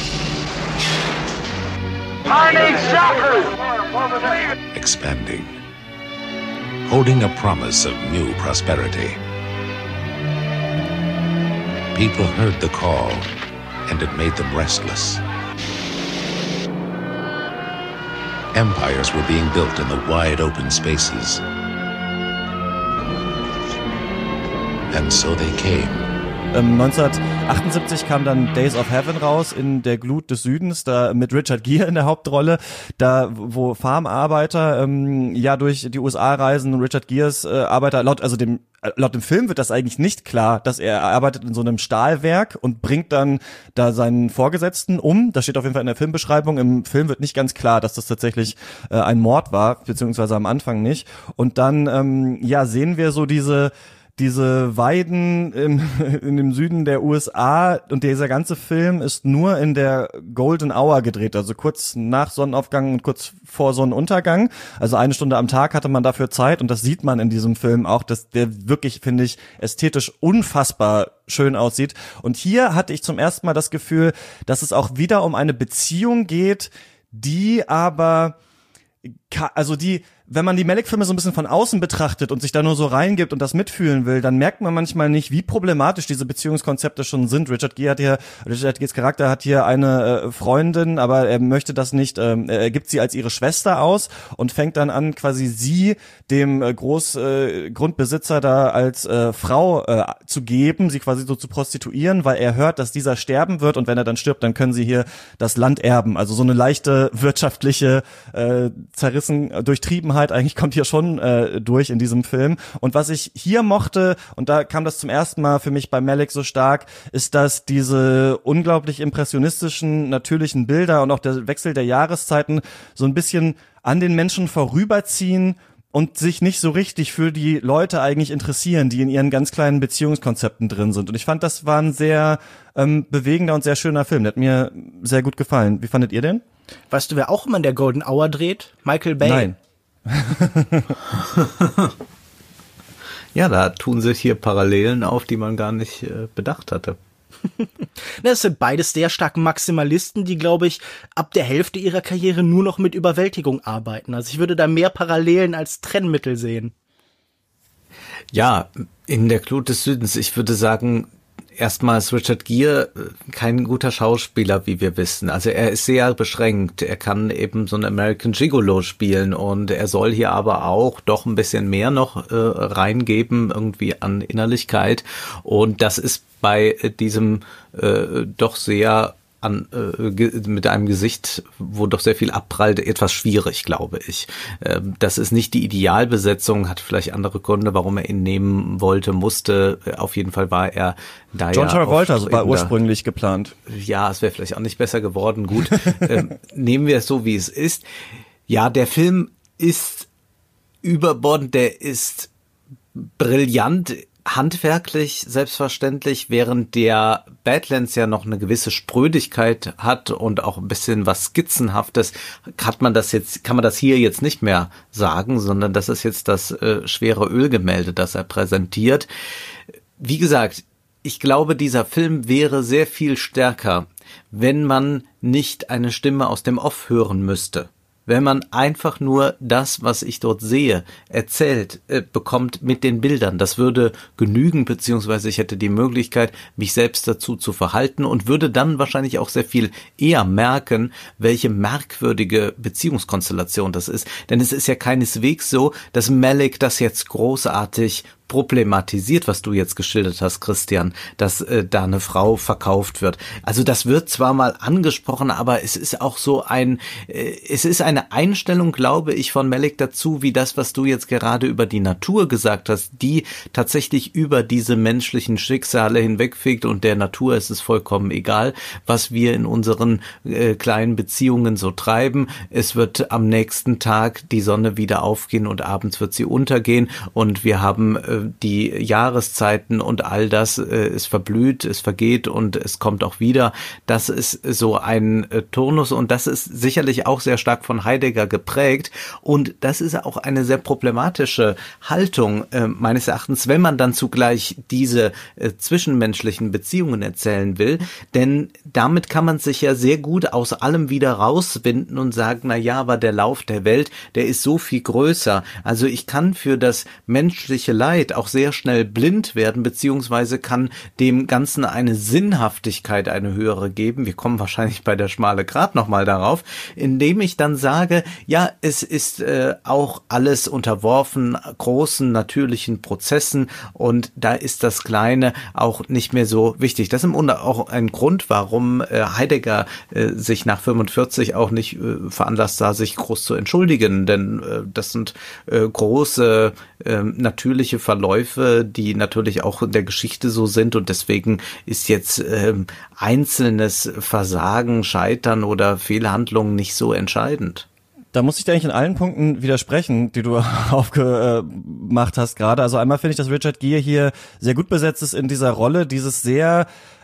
[SPEAKER 7] Expanding, holding a promise of new prosperity. People heard the call, and it made them restless. Empires were being built in the wide open spaces. And so they came.
[SPEAKER 2] 1978 kam dann Days of Heaven raus in der Glut des Südens, da mit Richard Gere in der Hauptrolle, da wo Farmarbeiter durch die USA reisen. Richard Geres Arbeiter, laut dem Film wird das eigentlich nicht klar, dass er arbeitet in so einem Stahlwerk und bringt dann da seinen Vorgesetzten um. Das steht auf jeden Fall in der Filmbeschreibung. Im Film wird nicht ganz klar, dass das tatsächlich ein Mord war, beziehungsweise am Anfang nicht. Und dann sehen wir so diese Weiden in dem Süden der USA und dieser ganze Film ist nur in der Golden Hour gedreht, also kurz nach Sonnenaufgang und kurz vor Sonnenuntergang. Also 1 Stunde am Tag hatte man dafür Zeit und das sieht man in diesem Film auch, dass der wirklich, finde ich, ästhetisch unfassbar schön aussieht. Und hier hatte ich zum ersten Mal das Gefühl, dass es auch wieder um eine Beziehung geht, die aber, also die, wenn man die Malick-Filme so ein bisschen von außen betrachtet und sich da nur so reingibt und das mitfühlen will, dann merkt man manchmal nicht, wie problematisch diese Beziehungskonzepte schon sind. Richard Gere's Charakter hat hier eine Freundin, aber er möchte das nicht, er gibt sie als ihre Schwester aus und fängt dann an, quasi sie dem Großgrundbesitzer da als Frau zu geben, sie quasi so zu prostituieren, weil er hört, dass dieser sterben wird und wenn er dann stirbt, dann können sie hier das Land erben. Also so eine leichte wirtschaftliche Durchtriebenheit eigentlich kommt hier schon durch in diesem Film. Und was ich hier mochte, und da kam das zum ersten Mal für mich bei Malick so stark, ist, dass diese unglaublich impressionistischen, natürlichen Bilder und auch der Wechsel der Jahreszeiten so ein bisschen an den Menschen vorüberziehen und sich nicht so richtig für die Leute eigentlich interessieren, die in ihren ganz kleinen Beziehungskonzepten drin sind. Und ich fand, das war ein sehr bewegender und sehr schöner Film. Der hat mir sehr gut gefallen. Wie fandet ihr den?
[SPEAKER 4] Weißt du, wer auch immer in der Golden Hour dreht? Michael Bay.
[SPEAKER 2] Nein.
[SPEAKER 3] Ja, da tun sich hier Parallelen auf, die man gar nicht bedacht hatte.
[SPEAKER 4] Das sind beides sehr starke Maximalisten, die, glaube ich, ab der Hälfte ihrer Karriere nur noch mit Überwältigung arbeiten. Also ich würde da mehr Parallelen als Trennmittel sehen.
[SPEAKER 3] Ja, in der Glut des Südens, ich würde sagen, erstmal ist Richard Gere kein guter Schauspieler, wie wir wissen. Also er ist sehr beschränkt. Er kann eben so einen American Gigolo spielen und er soll hier aber auch doch ein bisschen mehr noch reingeben, irgendwie an Innerlichkeit. Und das ist bei diesem doch sehr mit einem Gesicht, wo doch sehr viel abprallt, etwas schwierig, glaube ich. Das ist nicht die Idealbesetzung, hat vielleicht andere Gründe, warum er ihn nehmen musste. Auf jeden Fall war er da
[SPEAKER 2] John Travolta war ursprünglich geplant.
[SPEAKER 3] Ja, es wäre vielleicht auch nicht besser geworden. Gut, nehmen wir es so, wie es ist. Ja, der Film ist überbordend, der ist brillant, handwerklich selbstverständlich, während der Badlands ja noch eine gewisse Sprödigkeit hat und auch ein bisschen was Skizzenhaftes, kann man das hier jetzt nicht mehr sagen, sondern das ist jetzt das schwere Ölgemälde, das er präsentiert. Wie gesagt, ich glaube, dieser Film wäre sehr viel stärker, wenn man nicht eine Stimme aus dem Off hören müsste. Wenn man einfach nur das, was ich dort sehe, erzählt bekommt mit den Bildern. Das würde genügen, beziehungsweise ich hätte die Möglichkeit, mich selbst dazu zu verhalten und würde dann wahrscheinlich auch sehr viel eher merken, welche merkwürdige Beziehungskonstellation das ist. Denn es ist ja keineswegs so, dass Malick das jetzt großartig problematisiert, was du jetzt geschildert hast, Christian, dass da eine Frau verkauft wird. Also das wird zwar mal angesprochen, aber es ist auch so es ist eine Einstellung, glaube ich, von Malick dazu, wie das, was du jetzt gerade über die Natur gesagt hast, die tatsächlich über diese menschlichen Schicksale hinwegfegt und der Natur ist es vollkommen egal, was wir in unseren kleinen Beziehungen so treiben. Es wird am nächsten Tag die Sonne wieder aufgehen und abends wird sie untergehen und wir haben die Jahreszeiten und all das, es verblüht, es vergeht und es kommt auch wieder. Das ist so ein Turnus und das ist sicherlich auch sehr stark von Heidegger geprägt und das ist auch eine sehr problematische Haltung meines Erachtens, wenn man dann zugleich diese zwischenmenschlichen Beziehungen erzählen will, denn damit kann man sich ja sehr gut aus allem wieder rauswinden und sagen, na ja, aber der Lauf der Welt, der ist so viel größer. Also ich kann für das menschliche Leid auch sehr schnell blind werden, beziehungsweise kann dem Ganzen eine Sinnhaftigkeit, eine höhere geben. Wir kommen wahrscheinlich bei der schmale Grat nochmal darauf, indem ich dann sage, ja, es ist auch alles unterworfen großen natürlichen Prozessen und da ist das Kleine auch nicht mehr so wichtig. Das ist im Grunde auch ein Grund, warum Heidegger sich nach 45 auch nicht veranlasst sah, sich groß zu entschuldigen, denn das sind große natürliche Verläufe, die natürlich auch in der Geschichte so sind und deswegen ist jetzt einzelnes Versagen, Scheitern oder Fehlhandlungen nicht so entscheidend.
[SPEAKER 2] Da muss ich dir eigentlich in allen Punkten widersprechen, die du aufgemacht hast gerade. Also einmal finde ich, dass Richard Gere hier sehr gut besetzt ist in dieser Rolle, dieses sehr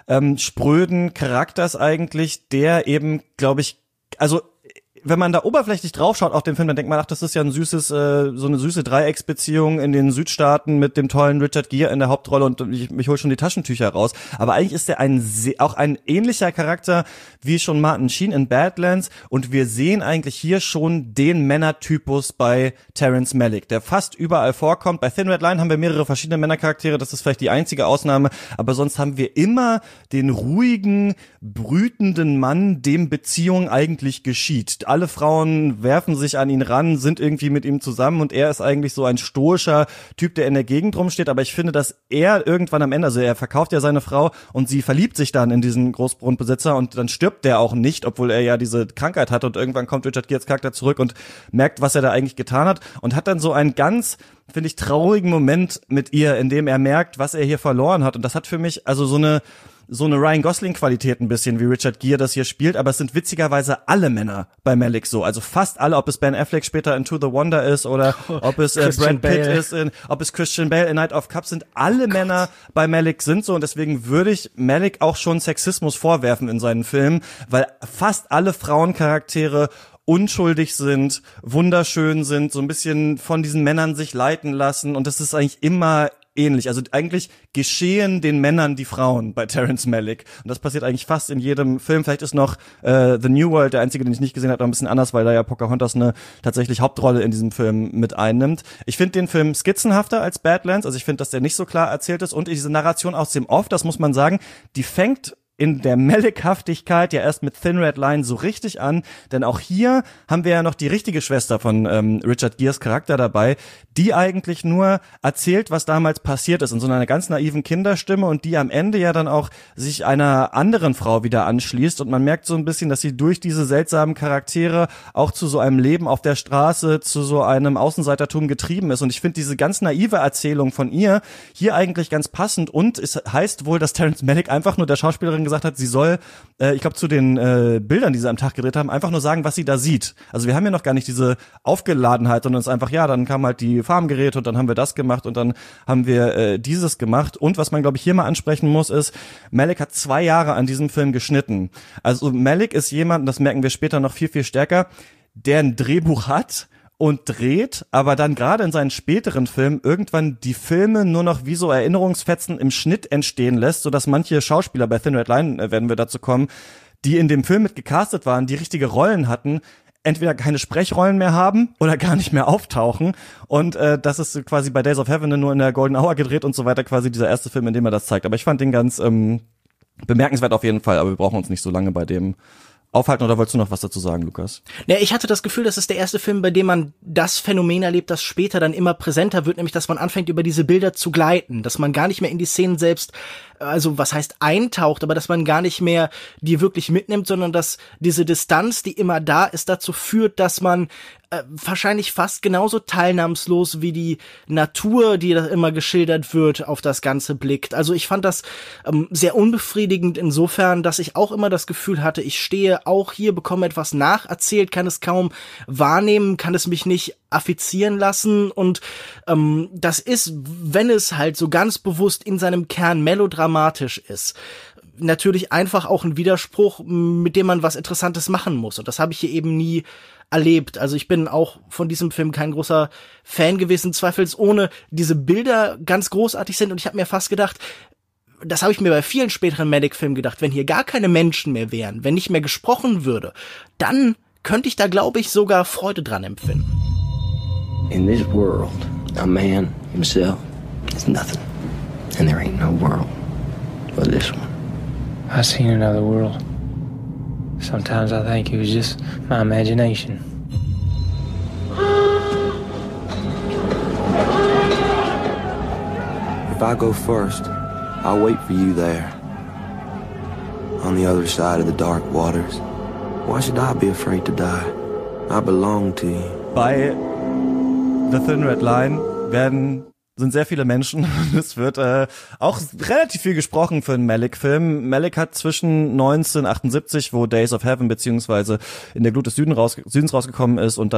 [SPEAKER 2] spröden Charakters eigentlich, der eben, glaube ich, also wenn man da oberflächlich draufschaut auf den Film, dann denkt man, ach, das ist ja ein süßes, so eine süße Dreiecksbeziehung in den Südstaaten mit dem tollen Richard Gere in der Hauptrolle und ich hol schon die Taschentücher raus. Aber eigentlich ist er auch ein ähnlicher Charakter wie schon Martin Sheen in Badlands und wir sehen eigentlich hier schon den Männertypus bei Terrence Malick, der fast überall vorkommt. Bei Thin Red Line haben wir mehrere verschiedene Männercharaktere, das ist vielleicht die einzige Ausnahme, aber sonst haben wir immer den ruhigen, brütenden Mann, dem Beziehung eigentlich geschieht. Alle Frauen werfen sich an ihn ran, sind irgendwie mit ihm zusammen und er ist eigentlich so ein stoischer Typ, der in der Gegend rumsteht, aber ich finde, dass er irgendwann am Ende, also er verkauft ja seine Frau und sie verliebt sich dann in diesen Großgrundbesitzer und dann stirbt der auch nicht, obwohl er ja diese Krankheit hat und irgendwann kommt Richard Geres Charakter zurück und merkt, was er da eigentlich getan hat und hat dann so einen ganz, finde ich, traurigen Moment mit ihr, in dem er merkt, was er hier verloren hat und das hat für mich also so eine Ryan Gosling-Qualität ein bisschen, wie Richard Gere das hier spielt, aber es sind witzigerweise alle Männer bei Malick so, also fast alle, ob es Ben Affleck später in To the Wonder ist oder ob es Brad Pitt ist, ob es Christian Bale in Night of Cups sind, alle Männer bei Malick sind so und deswegen würde ich Malick auch schon Sexismus vorwerfen in seinen Filmen, weil fast alle Frauencharaktere unschuldig sind, wunderschön sind, so ein bisschen von diesen Männern sich leiten lassen und das ist eigentlich immer ähnlich. Also eigentlich geschehen den Männern die Frauen bei Terrence Malick. Und das passiert eigentlich fast in jedem Film. Vielleicht ist noch The New World der einzige, den ich nicht gesehen habe, noch ein bisschen anders, weil da ja Pocahontas eine tatsächlich Hauptrolle in diesem Film mit einnimmt. Ich finde den Film skizzenhafter als Badlands. Also ich finde, dass der nicht so klar erzählt ist. Und diese Narration aus dem Off, das muss man sagen, die fängt in der Malick-Haftigkeit ja erst mit Thin Red Line so richtig an, denn auch hier haben wir ja noch die richtige Schwester von Richard Geres Charakter dabei, die eigentlich nur erzählt, was damals passiert ist, in so einer ganz naiven Kinderstimme und die am Ende ja dann auch sich einer anderen Frau wieder anschließt und man merkt so ein bisschen, dass sie durch diese seltsamen Charaktere auch zu so einem Leben auf der Straße, zu so einem Außenseitertum getrieben ist und ich finde diese ganz naive Erzählung von ihr hier eigentlich ganz passend und es heißt wohl, dass Terrence Malick einfach nur der Schauspielerin gesagt hat, sie soll, ich glaube zu den Bildern, die sie am Tag gedreht haben, einfach nur sagen, was sie da sieht. Also wir haben ja noch gar nicht diese Aufgeladenheit, sondern es ist einfach, ja, dann kam halt die Farmgeräte und dann haben wir das gemacht und dann haben wir dieses gemacht. Und was man, glaube ich, hier mal ansprechen muss, ist, Malick hat 2 Jahre an diesem Film geschnitten. Also Malick ist jemand, das merken wir später noch viel, viel stärker, der ein Drehbuch hat und dreht, aber dann gerade in seinen späteren Filmen irgendwann die Filme nur noch wie so Erinnerungsfetzen im Schnitt entstehen lässt, sodass manche Schauspieler, bei Thin Red Line werden wir dazu kommen, die in dem Film mit gecastet waren, die richtige Rollen hatten, entweder keine Sprechrollen mehr haben oder gar nicht mehr auftauchen und das ist quasi bei Days of Heaven nur in der Golden Hour gedreht und so weiter, quasi dieser erste Film, in dem er das zeigt. Aber ich fand den ganz bemerkenswert auf jeden Fall, aber wir brauchen uns nicht so lange bei dem aufhalten, oder wolltest du noch was dazu sagen, Lukas?
[SPEAKER 4] Ja, ich hatte das Gefühl, das ist der erste Film, bei dem man das Phänomen erlebt, das später dann immer präsenter wird, nämlich, dass man anfängt, über diese Bilder zu gleiten, dass man gar nicht mehr in die Szenen selbst, also was heißt eintaucht, aber dass man gar nicht mehr die wirklich mitnimmt, sondern dass diese Distanz, die immer da ist, dazu führt, dass man wahrscheinlich fast genauso teilnahmslos wie die Natur, die da immer geschildert wird, auf das Ganze blickt. Also ich fand das sehr unbefriedigend insofern, dass ich auch immer das Gefühl hatte, ich stehe auch hier, bekomme etwas nacherzählt, kann es kaum wahrnehmen, kann es mich nicht affizieren lassen und das ist, wenn es halt so ganz bewusst in seinem Kern melodramatisch ist, natürlich einfach auch ein Widerspruch, mit dem man was Interessantes machen muss und das habe ich hier eben nie erlebt. Also ich bin auch von diesem Film kein großer Fan gewesen, zweifelsohne diese Bilder ganz großartig sind und ich habe mir fast gedacht, das habe ich mir bei vielen späteren Malick-Filmen gedacht, wenn hier gar keine Menschen mehr wären, wenn nicht mehr gesprochen würde, dann könnte ich da, glaube ich, sogar Freude dran empfinden.
[SPEAKER 8] In this world, a man himself is nothing. And there ain't no world but this one.
[SPEAKER 9] I've seen another world. Sometimes I think it was just my imagination.
[SPEAKER 8] If I go first, I'll wait for you there. On the other side of the dark waters. Why should I be afraid to die? I belong to you.
[SPEAKER 2] Bei The Thin Red Line werden sind sehr viele Menschen. Es wird auch relativ viel gesprochen für einen Malick-Film. Malick hat zwischen 1978, wo Days of Heaven beziehungsweise In der Glut des Südens rausgekommen ist, und dann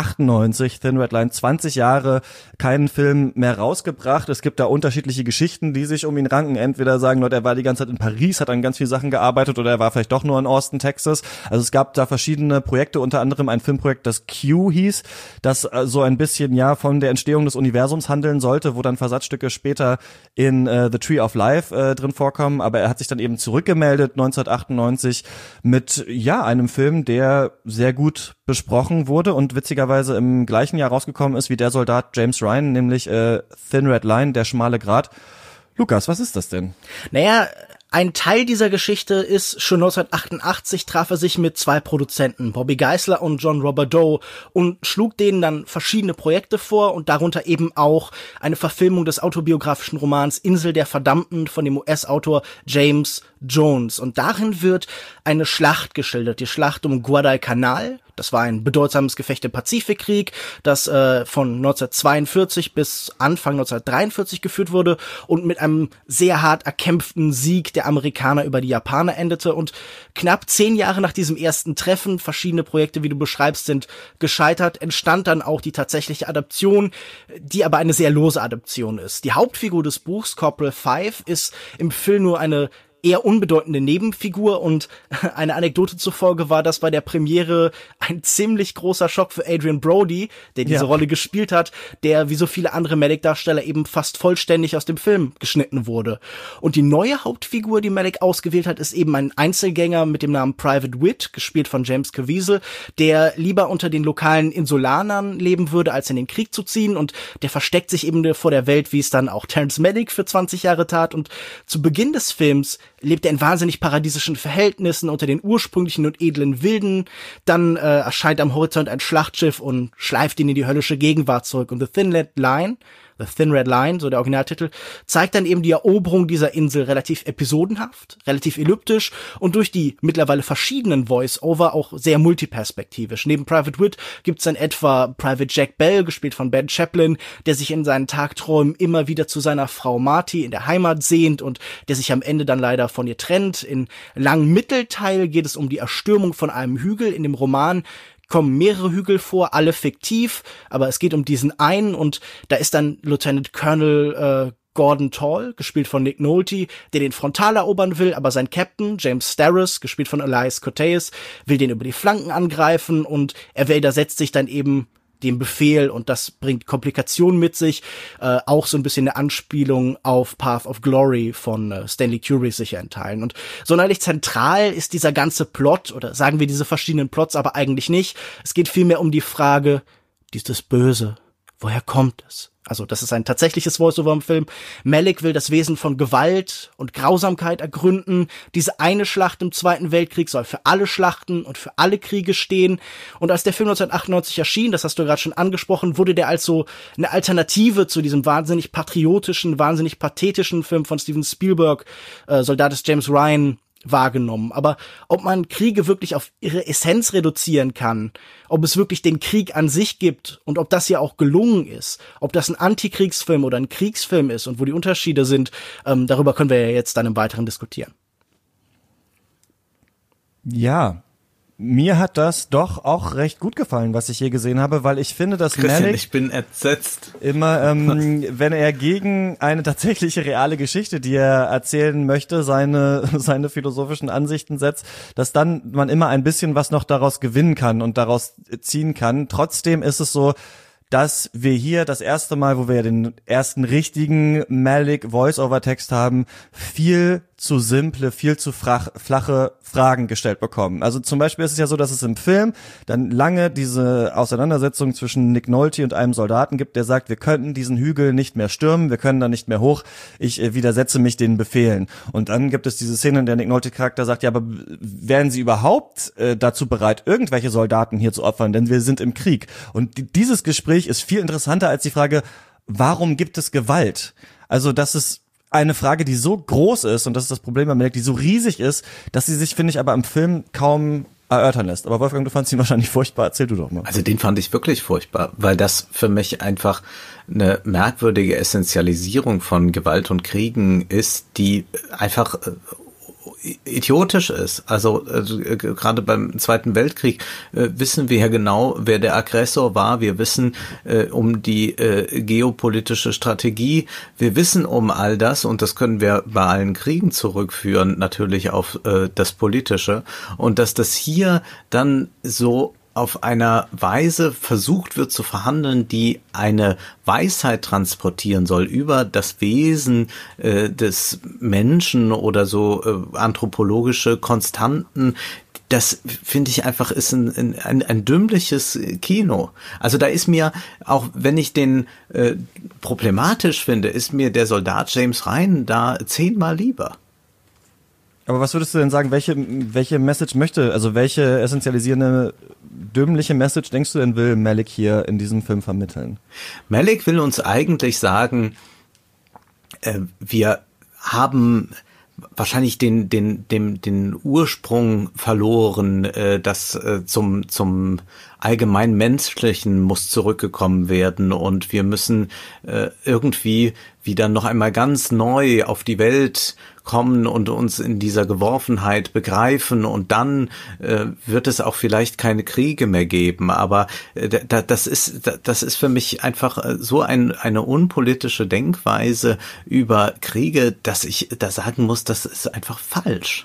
[SPEAKER 2] 1998 Thin Red Line 20 Jahre keinen Film mehr rausgebracht. Es gibt da unterschiedliche Geschichten, die sich um ihn ranken. Entweder sagen Leute, er war die ganze Zeit in Paris, hat an ganz vielen Sachen gearbeitet, oder er war vielleicht doch nur in Austin, Texas. Also es gab da verschiedene Projekte, unter anderem ein Filmprojekt, das Q hieß, das so ein bisschen von der Entstehung des Universums handeln sollte, wo dann Versatzstücke später in The Tree of Life drin vorkommen, aber er hat sich dann eben zurückgemeldet 1998 mit einem Film, der sehr gut besprochen wurde und witzigerweise im gleichen Jahr rausgekommen ist wie Der Soldat James Ryan, nämlich Thin Red Line, der schmale Grat. Lukas, was ist das denn?
[SPEAKER 4] Naja, ein Teil dieser Geschichte ist, schon 1988 traf er sich mit zwei Produzenten, Bobby Geisler und John Robert Doe, und schlug denen dann verschiedene Projekte vor und darunter eben auch eine Verfilmung des autobiografischen Romans Insel der Verdammten von dem US-Autor James Jones. Und darin wird eine Schlacht geschildert, die Schlacht um Guadalcanal. Das war ein bedeutsames Gefecht im Pazifikkrieg, das von 1942 bis Anfang 1943 geführt wurde und mit einem sehr hart erkämpften Sieg der Amerikaner über die Japaner endete. Und knapp 10 Jahre nach diesem ersten Treffen, verschiedene Projekte, wie du beschreibst, sind gescheitert, entstand dann auch die tatsächliche Adaption, die aber eine sehr lose Adaption ist. Die Hauptfigur des Buchs, Corporal Five, ist im Film nur eine eher unbedeutende Nebenfigur, und eine Anekdote zufolge war das bei der Premiere ein ziemlich großer Schock für Adrian Brody, der diese Rolle gespielt hat, der wie so viele andere Malick-Darsteller eben fast vollständig aus dem Film geschnitten wurde. Und die neue Hauptfigur, die Malick ausgewählt hat, ist eben ein Einzelgänger mit dem Namen Private Witt, gespielt von James Caviezel, der lieber unter den lokalen Insulanern leben würde, als in den Krieg zu ziehen, und der versteckt sich eben vor der Welt, wie es dann auch Terrence Malick für 20 Jahre tat. Und zu Beginn des Films lebt er in wahnsinnig paradiesischen Verhältnissen unter den ursprünglichen und edlen Wilden. Dann erscheint am Horizont ein Schlachtschiff und schleift ihn in die höllische Gegenwart zurück. Und The Thin Red Line, so der Originaltitel, zeigt dann eben die Eroberung dieser Insel relativ episodenhaft, relativ elliptisch und durch die mittlerweile verschiedenen Voice-Over auch sehr multiperspektivisch. Neben Private Witt gibt's dann etwa Private Jack Bell, gespielt von Ben Chaplin, der sich in seinen Tagträumen immer wieder zu seiner Frau Marty in der Heimat sehnt und der sich am Ende dann leider von ihr trennt. In langem Mittelteil geht es um die Erstürmung von einem Hügel. In dem Roman kommen mehrere Hügel vor, alle fiktiv, aber es geht um diesen einen, und da ist dann Lieutenant Colonel Gordon Tall, gespielt von Nick Nolte, der den frontal erobern will, aber sein Captain, James Starris, gespielt von Elias Koteas, will den über die Flanken angreifen, und er widersetzt sich dann eben dem Befehl, und das bringt Komplikationen mit sich, auch so ein bisschen eine Anspielung auf Path of Glory von Stanley Kubrick sicher in Teilen. Und sonderlich zentral ist dieser ganze Plot, oder sagen wir diese verschiedenen Plots aber eigentlich nicht. Es geht vielmehr um die Frage, dieses Böse, woher kommt es? Also das ist ein tatsächliches Voice-Over im Film. Malick will das Wesen von Gewalt und Grausamkeit ergründen. Diese eine Schlacht im Zweiten Weltkrieg soll für alle Schlachten und für alle Kriege stehen. Und als der Film 1998 erschien, das hast du gerade schon angesprochen, wurde der als so eine Alternative zu diesem wahnsinnig patriotischen, wahnsinnig pathetischen Film von Steven Spielberg, Soldat des James Ryan, wahrgenommen. Aber ob man Kriege wirklich auf ihre Essenz reduzieren kann, ob es wirklich den Krieg an sich gibt und ob das ja auch gelungen ist, ob das ein Antikriegsfilm oder ein Kriegsfilm ist und wo die Unterschiede sind, darüber können wir ja jetzt dann im Weiteren diskutieren.
[SPEAKER 2] Ja, mir hat das doch auch recht gut gefallen, was ich hier gesehen habe, weil ich finde, dass
[SPEAKER 3] Christian,
[SPEAKER 2] Malick
[SPEAKER 3] ich bin entsetzt.
[SPEAKER 2] Immer, wenn er gegen eine tatsächliche reale Geschichte, die er erzählen möchte, seine philosophischen Ansichten setzt, dass dann man immer ein bisschen was noch daraus gewinnen kann und daraus ziehen kann. Trotzdem ist es so, dass wir hier das erste Mal, wo wir den ersten richtigen Malick Voice-Over-Text haben, viel zu simple, viel zu flache Fragen gestellt bekommen. Also zum Beispiel ist es ja so, dass es im Film dann lange diese Auseinandersetzung zwischen Nick Nolte und einem Soldaten gibt, der sagt, wir könnten diesen Hügel nicht mehr stürmen, wir können da nicht mehr hoch, ich widersetze mich den Befehlen. Und dann gibt es diese Szene, in der Nick Nolte-Charakter sagt, ja, aber wären Sie überhaupt dazu bereit, irgendwelche Soldaten hier zu opfern, denn wir sind im Krieg. Und dieses Gespräch ist viel interessanter als die Frage, warum gibt es Gewalt? Also das ist eine Frage, die so groß ist, und das ist das Problem bei Malick, die so riesig ist, dass sie sich, finde ich, aber im Film kaum erörtern lässt. Aber Wolfgang, du fandst ihn wahrscheinlich furchtbar. Erzähl du doch mal.
[SPEAKER 3] Also den fand ich wirklich furchtbar, weil das für mich einfach eine merkwürdige Essentialisierung von Gewalt und Kriegen ist, die einfach idiotisch ist. Also gerade beim Zweiten Weltkrieg wissen wir ja genau, wer der Aggressor war. Wir wissen um die geopolitische Strategie. Wir wissen um all das und das können wir bei allen Kriegen zurückführen, natürlich auf das Politische. Und dass das hier dann so auf einer Weise versucht wird zu verhandeln, die eine Weisheit transportieren soll über das Wesen des Menschen oder so anthropologische Konstanten. Das finde ich einfach ist ein dümmliches Kino. Also da ist mir, auch wenn ich den problematisch finde, ist mir der Soldat James Ryan da 10-mal lieber.
[SPEAKER 2] Aber was würdest du denn sagen, welche Message welche essentialisierende, dümmliche Message denkst du denn will Malick hier in diesem Film vermitteln? Malick
[SPEAKER 3] will uns eigentlich sagen, wir haben wahrscheinlich den Ursprung verloren, das zum allgemein Menschlichen muss zurückgekommen werden und wir müssen irgendwie wieder noch einmal ganz neu auf die Welt kommen und uns in dieser Geworfenheit begreifen und dann wird es auch vielleicht keine Kriege mehr geben, aber das ist für mich einfach so eine unpolitische Denkweise über Kriege, dass ich da sagen muss, das ist einfach falsch.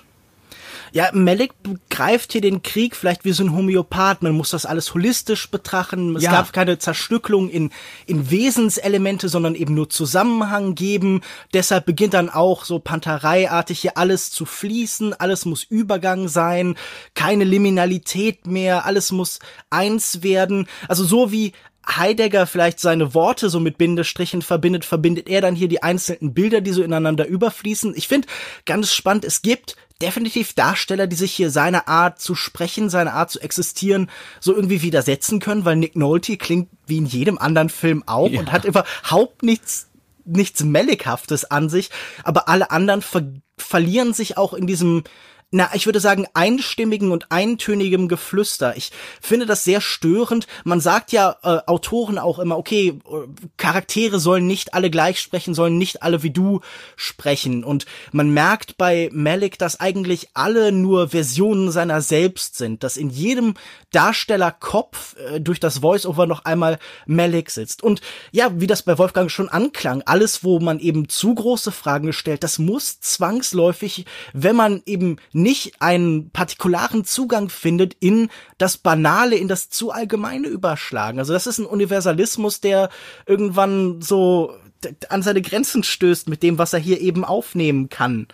[SPEAKER 4] Ja, Malick begreift hier den Krieg vielleicht wie so ein Homöopath. Man muss das alles holistisch betrachten. Es gab keine Zerstückelung in Wesenselemente, sondern eben nur Zusammenhang geben. Deshalb beginnt dann auch so pantereiartig hier alles zu fließen. Alles muss Übergang sein. Keine Liminalität mehr. Alles muss eins werden. Also so wie Heidegger vielleicht seine Worte so mit Bindestrichen verbindet er dann hier die einzelnen Bilder, die so ineinander überfließen. Ich finde ganz spannend, es gibt definitiv Darsteller, die sich hier seine Art zu sprechen, seine Art zu existieren, so irgendwie widersetzen können, weil Nick Nolte klingt wie in jedem anderen Film auch und hat überhaupt nichts Malickhaftes an sich, aber alle anderen verlieren sich auch in diesem, ich würde sagen, einstimmigen und eintönigem Geflüster. Ich finde das sehr störend. Man sagt ja Autoren auch immer, okay, Charaktere sollen nicht alle gleich sprechen, sollen nicht alle wie du sprechen. Und man merkt bei Malick, dass eigentlich alle nur Versionen seiner selbst sind, dass in jedem Darstellerkopf durch das Voice-Over noch einmal Malick sitzt. Und ja, wie das bei Wolfgang schon anklang, alles, wo man eben zu große Fragen stellt, das muss zwangsläufig, wenn man eben nicht einen partikularen Zugang findet, in das Banale, in das zu Allgemeine überschlagen. Also das ist ein Universalismus, der irgendwann so an seine Grenzen stößt mit dem, was er hier eben aufnehmen kann.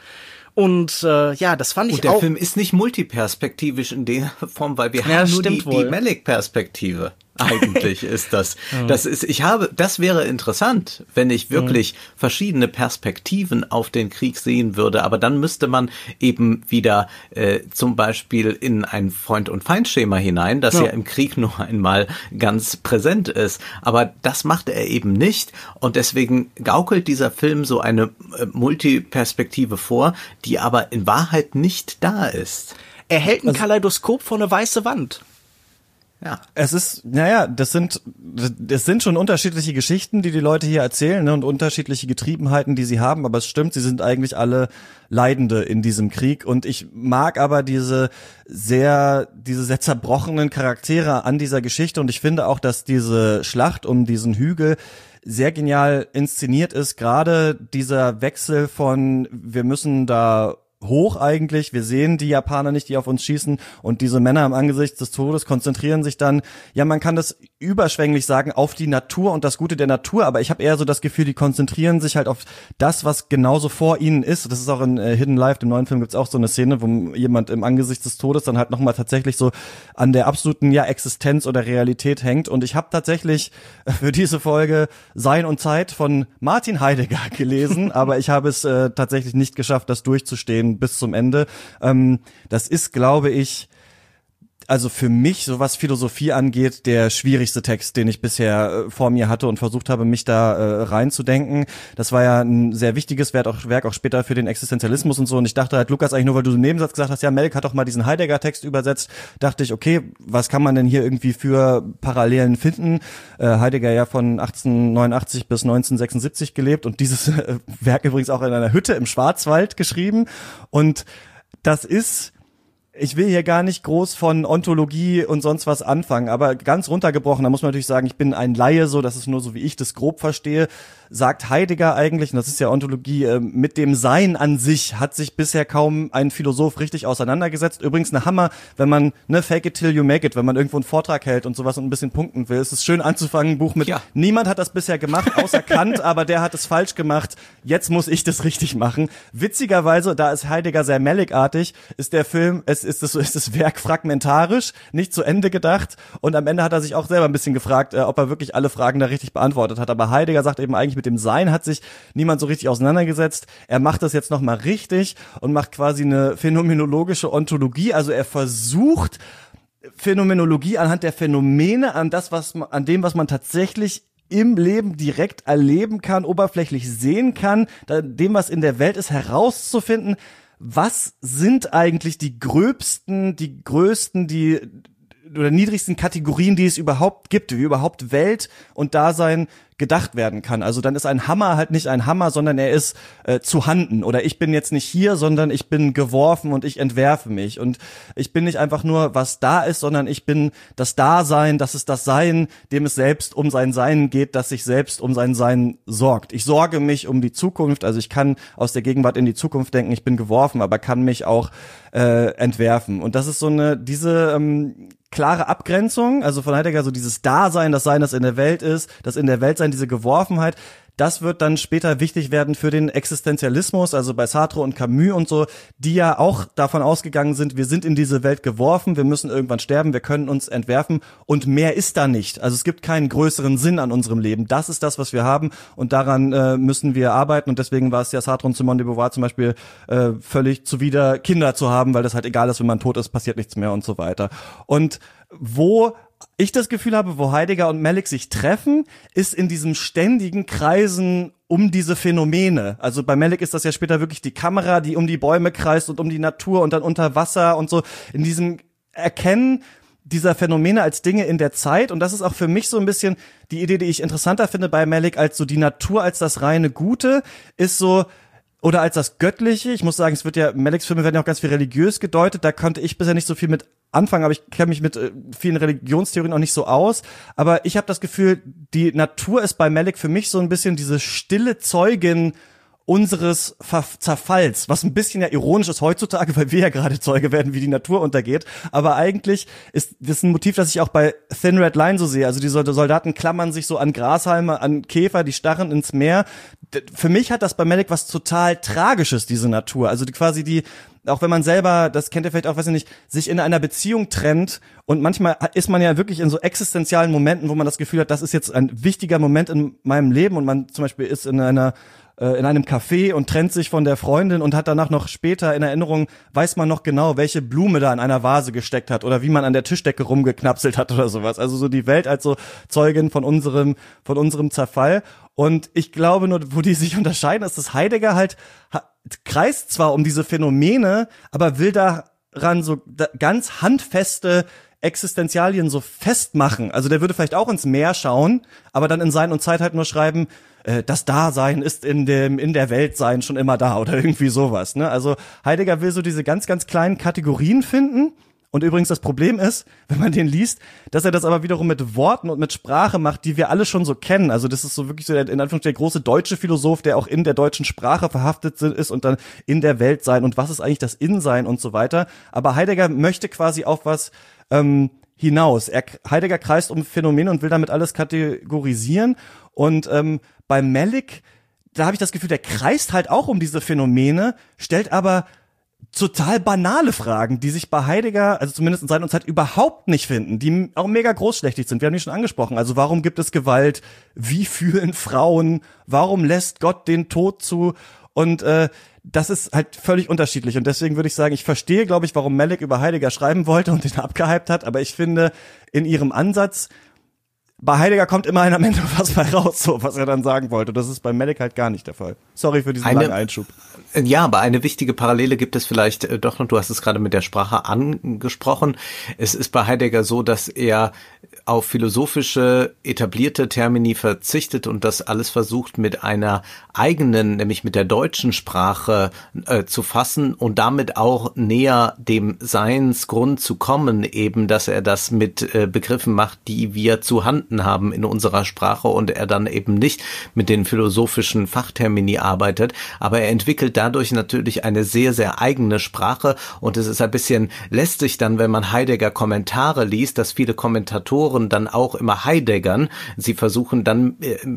[SPEAKER 4] Und das fand ich auch.
[SPEAKER 3] Und der Film ist nicht multiperspektivisch in der Form, weil wir haben nur die Malick-Perspektive. Eigentlich ist das. Das wäre interessant, wenn ich wirklich verschiedene Perspektiven auf den Krieg sehen würde, aber dann müsste man eben wieder zum Beispiel in ein Freund- und Feind-Schema hinein, das ja im Krieg nur einmal ganz präsent ist. Aber das macht er eben nicht und deswegen gaukelt dieser Film so eine Multiperspektive vor, die aber in Wahrheit nicht da ist.
[SPEAKER 4] Er hält ein Kaleidoskop vor eine weiße Wand.
[SPEAKER 2] Ja. Es ist, das sind schon unterschiedliche Geschichten, die Leute hier erzählen, ne, und unterschiedliche Getriebenheiten, die sie haben, aber es stimmt, sie sind eigentlich alle Leidende in diesem Krieg und ich mag aber diese sehr zerbrochenen Charaktere an dieser Geschichte und ich finde auch, dass diese Schlacht um diesen Hügel sehr genial inszeniert ist, gerade dieser Wechsel von, wir müssen da hoch eigentlich, wir sehen die Japaner nicht, die auf uns schießen und diese Männer im Angesicht des Todes konzentrieren sich dann, man kann das überschwänglich sagen, auf die Natur und das Gute der Natur, aber ich habe eher so das Gefühl, die konzentrieren sich halt auf das, was genauso vor ihnen ist. Das ist auch in Hidden Life, dem neuen Film, gibt's auch so eine Szene, wo jemand im Angesicht des Todes dann halt nochmal tatsächlich so an der absoluten Existenz oder Realität hängt und ich habe tatsächlich für diese Folge Sein und Zeit von Martin Heidegger gelesen, aber ich habe es tatsächlich nicht geschafft, das durchzustehen bis zum Ende. Das ist, glaube ich, also für mich, so was Philosophie angeht, der schwierigste Text, den ich bisher vor mir hatte und versucht habe, mich da reinzudenken. Das war ja ein sehr wichtiges Werk auch später für den Existenzialismus und so. Und ich dachte halt, Lukas, eigentlich nur, weil du im Nebensatz gesagt hast, ja, Melick hat doch mal diesen Heidegger-Text übersetzt, dachte ich, okay, was kann man denn hier irgendwie für Parallelen finden? Heidegger ja von 1889 bis 1976 gelebt und dieses Werk übrigens auch in einer Hütte im Schwarzwald geschrieben. Und das ist, ich will hier gar nicht groß von Ontologie und sonst was anfangen, aber ganz runtergebrochen, da muss man natürlich sagen, ich bin ein Laie, so, das ist nur so, wie ich das grob verstehe, sagt Heidegger eigentlich, und das ist ja Ontologie, mit dem Sein an sich hat sich bisher kaum ein Philosoph richtig auseinandergesetzt. Übrigens eine Hammer, wenn man, fake it till you make it, wenn man irgendwo einen Vortrag hält und sowas und ein bisschen punkten will. Es ist schön anzufangen, ein Buch mit, niemand hat das bisher gemacht, außer Kant, aber der hat es falsch gemacht, jetzt muss ich das richtig machen. Witzigerweise, da ist Heidegger sehr Melick-artig, ist der Film, ist das Werk fragmentarisch, nicht zu Ende gedacht und am Ende hat er sich auch selber ein bisschen gefragt, ob er wirklich alle Fragen da richtig beantwortet hat. Aber Heidegger sagt eben eigentlich, mit dem Sein hat sich niemand so richtig auseinandergesetzt. Er macht das jetzt nochmal richtig und macht quasi eine phänomenologische Ontologie. Also er versucht Phänomenologie anhand der Phänomene, an dem, was man tatsächlich im Leben direkt erleben kann, oberflächlich sehen kann, dem, was in der Welt ist, herauszufinden, was sind eigentlich die größten, oder niedrigsten Kategorien, die es überhaupt gibt, wie überhaupt Welt und Dasein gedacht werden kann. Also dann ist ein Hammer halt nicht ein Hammer, sondern er ist zu Handen. Oder ich bin jetzt nicht hier, sondern ich bin geworfen und ich entwerfe mich. Und ich bin nicht einfach nur, was da ist, sondern ich bin das Dasein, das ist das Sein, dem es selbst um sein Sein geht, das sich selbst um sein Sein sorgt. Ich sorge mich um die Zukunft, also ich kann aus der Gegenwart in die Zukunft denken, ich bin geworfen, aber kann mich auch entwerfen. Und das ist so diese klare Abgrenzung, also von Heidegger so dieses Dasein, das Sein, das in der Welt ist, das in der Welt sein, diese Geworfenheit, das wird dann später wichtig werden für den Existenzialismus, also bei Sartre und Camus und so, die ja auch davon ausgegangen sind, wir sind in diese Welt geworfen, wir müssen irgendwann sterben, wir können uns entwerfen und mehr ist da nicht. Also es gibt keinen größeren Sinn an unserem Leben. Das ist das, was wir haben und daran müssen wir arbeiten und deswegen war es ja Sartre und Simone de Beauvoir zum Beispiel völlig zuwider, Kinder zu haben, weil das halt egal ist, wenn man tot ist, passiert nichts mehr und so weiter. Und wo ich das Gefühl habe, wo Heidegger und Melick sich treffen, ist in diesem ständigen Kreisen um diese Phänomene. Also bei Melick ist das ja später wirklich die Kamera, die um die Bäume kreist und um die Natur und dann unter Wasser und so. In diesem Erkennen dieser Phänomene als Dinge in der Zeit. Und das ist auch für mich so ein bisschen die Idee, die ich interessanter finde bei Melick, als so die Natur als das reine Gute, ist so, oder als das Göttliche. Ich muss sagen, Melicks Filme werden ja auch ganz viel religiös gedeutet. Da konnte ich bisher nicht so viel mit anfangen, aber ich kenne mich mit vielen Religionstheorien auch nicht so aus. Aber ich habe das Gefühl, die Natur ist bei Melick für mich so ein bisschen diese stille Zeugin unseres Zerfalls, was ein bisschen ja ironisch ist heutzutage, weil wir ja gerade Zeuge werden, wie die Natur untergeht. Aber eigentlich ist das ein Motiv, das ich auch bei Thin Red Line so sehe. Also die Soldaten klammern sich so an Grashalme, an Käfer, die starren ins Meer. Für mich hat das bei Melick was total Tragisches, diese Natur. Also auch wenn man selber, das kennt ihr vielleicht auch, weiß ich nicht, sich in einer Beziehung trennt und manchmal ist man ja wirklich in so existenzialen Momenten, wo man das Gefühl hat, das ist jetzt ein wichtiger Moment in meinem Leben und man zum Beispiel ist in einem Café und trennt sich von der Freundin und hat danach noch später in Erinnerung, weiß man noch genau, welche Blume da in einer Vase gesteckt hat oder wie man an der Tischdecke rumgeknapselt hat oder sowas. Also so die Welt als so Zeugin von unserem Zerfall. Und ich glaube nur, wo die sich unterscheiden, ist, dass Heidegger halt kreist zwar um diese Phänomene, aber will daran so ganz handfeste Existenzialien so festmachen. Also der würde vielleicht auch ins Meer schauen, aber dann in Sein und Zeit halt nur schreiben, das Dasein ist in der Weltsein schon immer da oder irgendwie sowas, ne? Also Heidegger will so diese ganz, ganz kleinen Kategorien finden. Und übrigens das Problem ist, wenn man den liest, dass er das aber wiederum mit Worten und mit Sprache macht, die wir alle schon so kennen. Also das ist so wirklich so in Anführungszeichen der große deutsche Philosoph, der auch in der deutschen Sprache verhaftet ist und dann in der Welt sein und was ist eigentlich das In-Sein und so weiter. Aber Heidegger möchte quasi auf was hinaus. Heidegger kreist um Phänomene und will damit alles kategorisieren. Und bei Melick, da habe ich das Gefühl, der kreist halt auch um diese Phänomene, stellt aber total banale Fragen, die sich bei Heidegger, also zumindest in Sein und Zeit, überhaupt nicht finden, die auch mega großschlächtig sind. Wir haben die schon angesprochen. Also warum gibt es Gewalt? Wie fühlen Frauen? Warum lässt Gott den Tod zu? und das ist halt völlig unterschiedlich und deswegen würde ich sagen, ich verstehe, glaube ich, warum Malick über Heidegger schreiben wollte und ihn abgehypt hat, aber ich finde, in ihrem Ansatz, bei Heidegger kommt immerhin am Ende was bei raus, so was er dann sagen wollte. Das ist bei Malick halt gar nicht der Fall. Sorry für diesen langen Einschub.
[SPEAKER 3] Ja, aber eine wichtige Parallele gibt es vielleicht doch noch. Du hast es gerade mit der Sprache angesprochen. Es ist bei Heidegger so, dass er auf philosophische etablierte Termini verzichtet und das alles versucht mit einer eigenen, nämlich mit der deutschen Sprache zu fassen und damit auch näher dem Seinsgrund zu kommen, eben, dass er das mit Begriffen macht, die wir zu Handen haben in unserer Sprache und er dann eben nicht mit den philosophischen Fachtermini arbeitet, aber er entwickelt dadurch natürlich eine sehr, sehr eigene Sprache und es ist ein bisschen lästig dann, wenn man Heidegger Kommentare liest, dass viele Kommentatoren dann auch immer Heideggern. Sie versuchen dann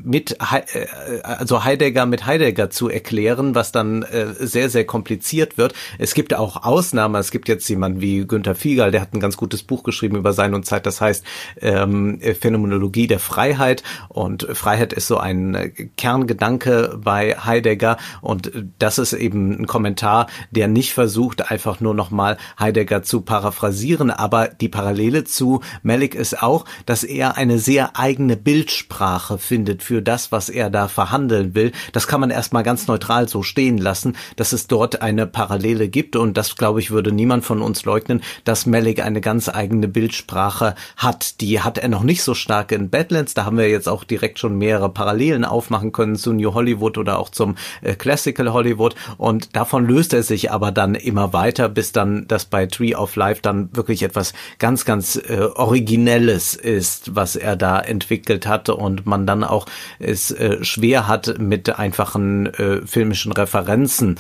[SPEAKER 3] Heidegger mit Heidegger zu erklären, was dann sehr, sehr kompliziert wird. Es gibt auch Ausnahmen. Es gibt jetzt jemanden wie Günter Fiegel, der hat ein ganz gutes Buch geschrieben über Sein und Zeit, das heißt Phänomenologie der Freiheit und Freiheit ist so ein Kerngedanke bei Heidegger und das ist eben ein Kommentar, der nicht versucht, einfach nur nochmal Heidegger zu paraphrasieren, aber die Parallele zu Malick ist auch, dass er eine sehr eigene Bildsprache findet für das, was er da verhandeln will. Das kann man erstmal ganz neutral so stehen lassen, dass es dort eine Parallele gibt und das, glaube ich, würde niemand von uns leugnen, dass Malick eine ganz eigene Bildsprache hat. Die hat er noch nicht so stark in Badlands, da haben wir jetzt auch direkt schon mehrere Parallelen aufmachen können zu New Hollywood oder auch zum Classical Hollywood und davon löst er sich aber dann immer weiter, bis dann das bei Tree of Life dann wirklich etwas ganz, ganz Originelles ist, was er da entwickelt hat und man dann auch es schwer hat, mit einfachen filmischen Referenzen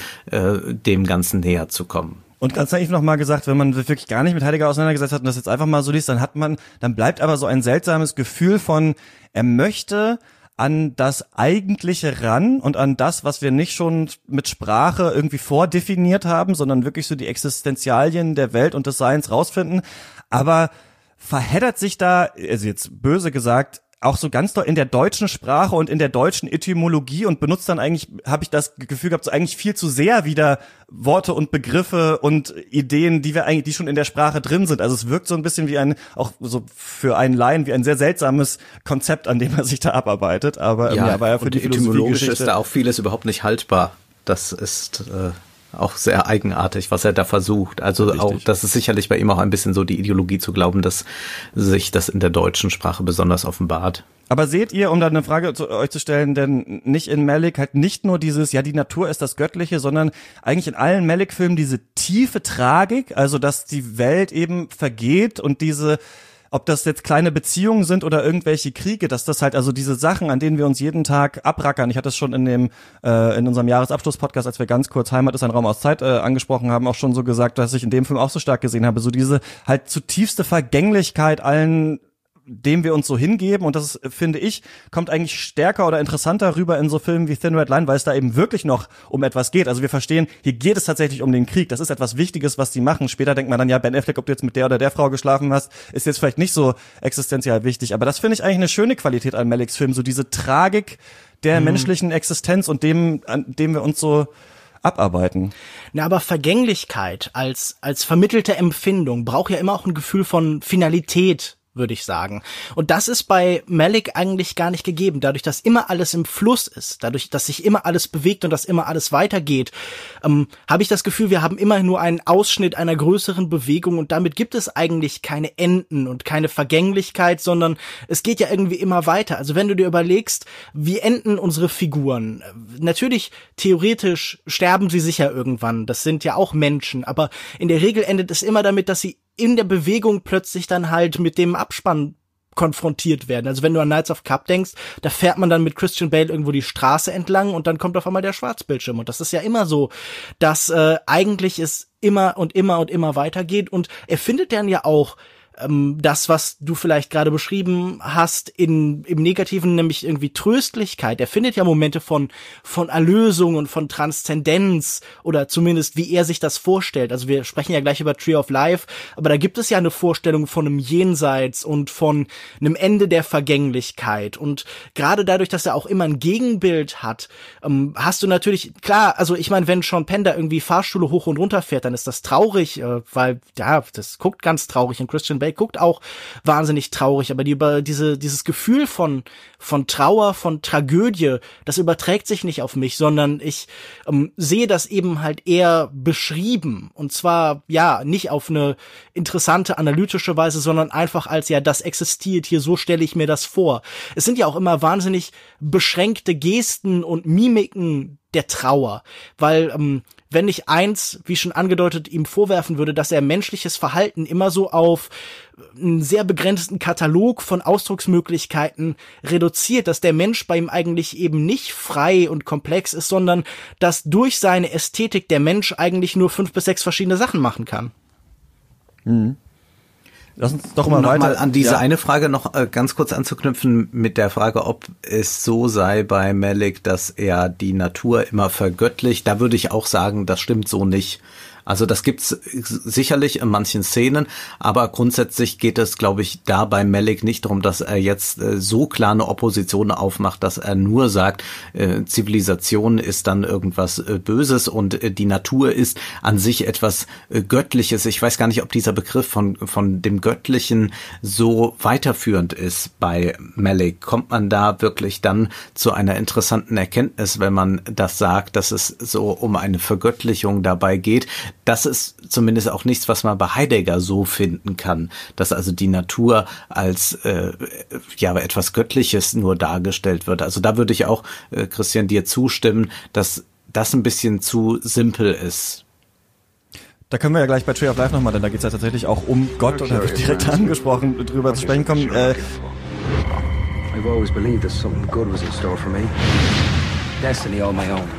[SPEAKER 3] dem Ganzen näher zu kommen.
[SPEAKER 2] Und ganz naiv nochmal gesagt, wenn man wirklich gar nicht mit Heidegger auseinandergesetzt hat und das jetzt einfach mal so liest, dann bleibt aber so ein seltsames Gefühl von, er möchte an das Eigentliche ran und an das, was wir nicht schon mit Sprache irgendwie vordefiniert haben, sondern wirklich so die Existenzialien der Welt und des Seins rausfinden, aber verheddert sich da, also jetzt böse gesagt, auch so ganz doll in der deutschen Sprache und in der deutschen Etymologie und benutzt dann eigentlich, habe ich das Gefühl gehabt, so eigentlich viel zu sehr wieder Worte und Begriffe und Ideen, die schon in der Sprache drin sind. Also es wirkt so ein bisschen wie auch so für einen Laien, wie ein sehr seltsames Konzept, an dem er sich da abarbeitet. Aber
[SPEAKER 3] ja,
[SPEAKER 2] war ja für die
[SPEAKER 3] etymologisch ist da auch vieles überhaupt nicht haltbar. Das ist auch sehr eigenartig, was er da versucht. Also richtig. Auch, das ist sicherlich bei ihm auch ein bisschen so die Ideologie zu glauben, dass sich das in der deutschen Sprache besonders offenbart.
[SPEAKER 2] Aber seht ihr, um da eine Frage zu euch zu stellen, denn nicht in Malick halt nicht nur dieses, ja, die Natur ist das Göttliche, sondern eigentlich in allen Malick-Filmen diese tiefe Tragik, also dass die Welt eben vergeht und diese, ob das jetzt kleine Beziehungen sind oder irgendwelche Kriege, dass das halt also diese Sachen, an denen wir uns jeden Tag abrackern. Ich hatte es schon in unserem Jahresabschluss-Podcast, als wir ganz kurz Heimat ist ein Raum aus Zeit angesprochen haben, auch schon so gesagt, dass ich in dem Film auch so stark gesehen habe, so diese halt zutiefste Vergänglichkeit allen, dem wir uns so hingeben und das, finde ich, kommt eigentlich stärker oder interessanter rüber in so Filmen wie Thin Red Line, weil es da eben wirklich noch um etwas geht. Also wir verstehen, hier geht es tatsächlich um den Krieg. Das ist etwas Wichtiges, was die machen. Später denkt man dann, ja, Ben Affleck, ob du jetzt mit der oder der Frau geschlafen hast, ist jetzt vielleicht nicht so existenziell wichtig. Aber das finde ich eigentlich eine schöne Qualität an Malicks Film, so diese Tragik der menschlichen Existenz und an dem wir uns so abarbeiten.
[SPEAKER 4] Na, aber Vergänglichkeit als vermittelte Empfindung braucht ja immer auch ein Gefühl von Finalität, würde ich sagen. Und das ist bei Malick eigentlich gar nicht gegeben. Dadurch, dass immer alles im Fluss ist, dadurch, dass sich immer alles bewegt und dass immer alles weitergeht, habe ich das Gefühl, wir haben immer nur einen Ausschnitt einer größeren Bewegung und damit gibt es eigentlich keine Enden und keine Vergänglichkeit, sondern es geht ja irgendwie immer weiter. Also wenn du dir überlegst, wie enden unsere Figuren? Natürlich, theoretisch sterben sie sicher irgendwann. Das sind ja auch Menschen, aber in der Regel endet es immer damit, dass sie in der Bewegung plötzlich dann halt mit dem Abspann konfrontiert werden. Also wenn du an Knights of Cup denkst, da fährt man dann mit Christian Bale irgendwo die Straße entlang und dann kommt auf einmal der Schwarzbildschirm. Und das ist ja immer so, dass eigentlich es immer und immer und immer weitergeht. Und er findet dann ja auch das, was du vielleicht gerade beschrieben hast, im Negativen, nämlich irgendwie Tröstlichkeit. Er findet ja Momente von Erlösung und von Transzendenz oder zumindest wie er sich das vorstellt. Also wir sprechen ja gleich über Tree of Life, aber da gibt es ja eine Vorstellung von einem Jenseits und von einem Ende der Vergänglichkeit. Und gerade dadurch, dass er auch immer ein Gegenbild hat, hast du natürlich, klar, also ich meine, wenn Sean Penn da irgendwie Fahrstühle hoch und runter fährt, dann ist das traurig, weil, ja, das guckt ganz traurig und Christian Bale guckt auch wahnsinnig traurig, aber dieses Gefühl von Trauer, von Tragödie, das überträgt sich nicht auf mich, sondern ich sehe das eben halt eher beschrieben und zwar, ja, nicht auf eine interessante, analytische Weise, sondern einfach als, ja, das existiert hier, so stelle ich mir das vor. Es sind ja auch immer wahnsinnig beschränkte Gesten und Mimiken der Trauer, weil wenn ich eins, wie schon angedeutet, ihm vorwerfen würde, dass er menschliches Verhalten immer so auf einen sehr begrenzten Katalog von Ausdrucksmöglichkeiten reduziert, dass der Mensch bei ihm eigentlich eben nicht frei und komplex ist, sondern dass durch seine Ästhetik der Mensch eigentlich nur 5 bis 6 verschiedene Sachen machen kann.
[SPEAKER 2] Mhm. Lass uns doch mal weiter
[SPEAKER 3] an diese eine Frage noch ganz kurz anzuknüpfen mit der Frage, ob es so sei bei Malick, dass er die Natur immer vergöttlicht. Da würde ich auch sagen, das stimmt so nicht. Also das gibt's sicherlich in manchen Szenen, aber grundsätzlich geht es, glaube ich, da bei Malick nicht darum, dass er jetzt so klar eine Opposition aufmacht, dass er nur sagt, Zivilisation ist dann irgendwas Böses und die Natur ist an sich etwas Göttliches. Ich weiß gar nicht, ob dieser Begriff von dem Göttlichen so weiterführend ist bei Malick. Kommt man da wirklich dann zu einer interessanten Erkenntnis, wenn man das sagt, dass es so um eine Vergöttlichung dabei geht? Das ist zumindest auch nichts, was man bei Heidegger so finden kann, dass also die Natur als etwas Göttliches nur dargestellt wird. Also da würde ich auch, Christian, dir zustimmen, dass das ein bisschen zu simpel ist.
[SPEAKER 2] Da können wir ja gleich bei Tree of Life nochmal, denn da geht es ja tatsächlich auch um Gott und da wird direkt angesprochen, drüber zu sprechen kommen.
[SPEAKER 10] I've always believed that something good was in store for me. Destiny all my own.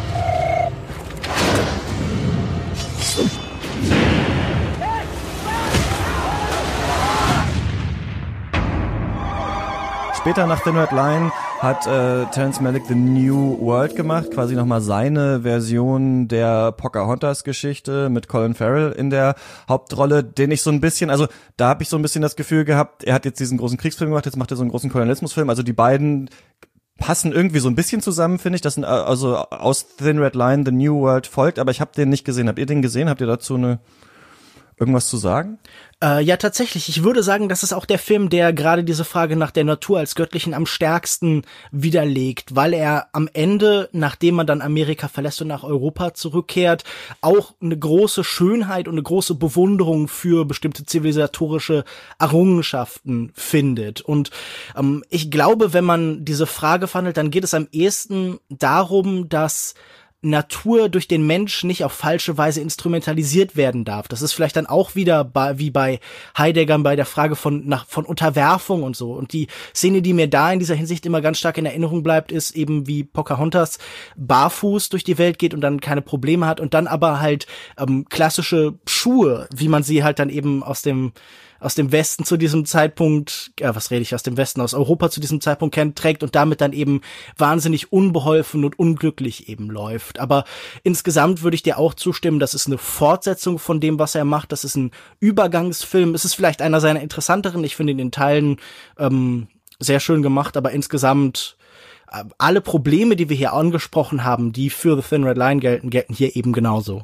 [SPEAKER 2] Später nach Thin Red Line hat Terrence Malick The New World gemacht, quasi nochmal seine Version der Pocahontas-Geschichte mit Colin Farrell in der Hauptrolle, den ich so ein bisschen, also da habe ich so ein bisschen das Gefühl gehabt, er hat jetzt diesen großen Kriegsfilm gemacht, jetzt macht er so einen großen Kolonialismusfilm, also die beiden passen irgendwie so ein bisschen zusammen, finde ich, das sind also aus Thin Red Line The New World folgt, aber ich habe den nicht gesehen. Habt ihr den gesehen? Habt ihr dazu irgendwas zu sagen?
[SPEAKER 4] Ja, tatsächlich. Ich würde sagen, das ist auch der Film, der gerade diese Frage nach der Natur als Göttlichen am stärksten widerlegt, weil er am Ende, nachdem man dann Amerika verlässt und nach Europa zurückkehrt, auch eine große Schönheit und eine große Bewunderung für bestimmte zivilisatorische Errungenschaften findet. Und ich glaube, wenn man diese Frage verhandelt, dann geht es am ehesten darum, dass Natur durch den Mensch nicht auf falsche Weise instrumentalisiert werden darf. Das ist vielleicht dann auch wieder wie bei Heidegger bei der Frage von Unterwerfung und so. Und die Szene, die mir da in dieser Hinsicht immer ganz stark in Erinnerung bleibt, ist eben wie Pocahontas barfuß durch die Welt geht und dann keine Probleme hat und dann aber halt klassische Schuhe, wie man sie halt dann eben aus dem Westen zu diesem Zeitpunkt, aus Europa zu diesem Zeitpunkt kennt, trägt und damit dann eben wahnsinnig unbeholfen und unglücklich eben läuft. Aber insgesamt würde ich dir auch zustimmen, das ist eine Fortsetzung von dem, was er macht. Das ist ein Übergangsfilm. Es ist vielleicht einer seiner interessanteren. Ich finde ihn in Teilen sehr schön gemacht, aber insgesamt alle Probleme, die wir hier angesprochen haben, die für The Thin Red Line gelten hier eben genauso.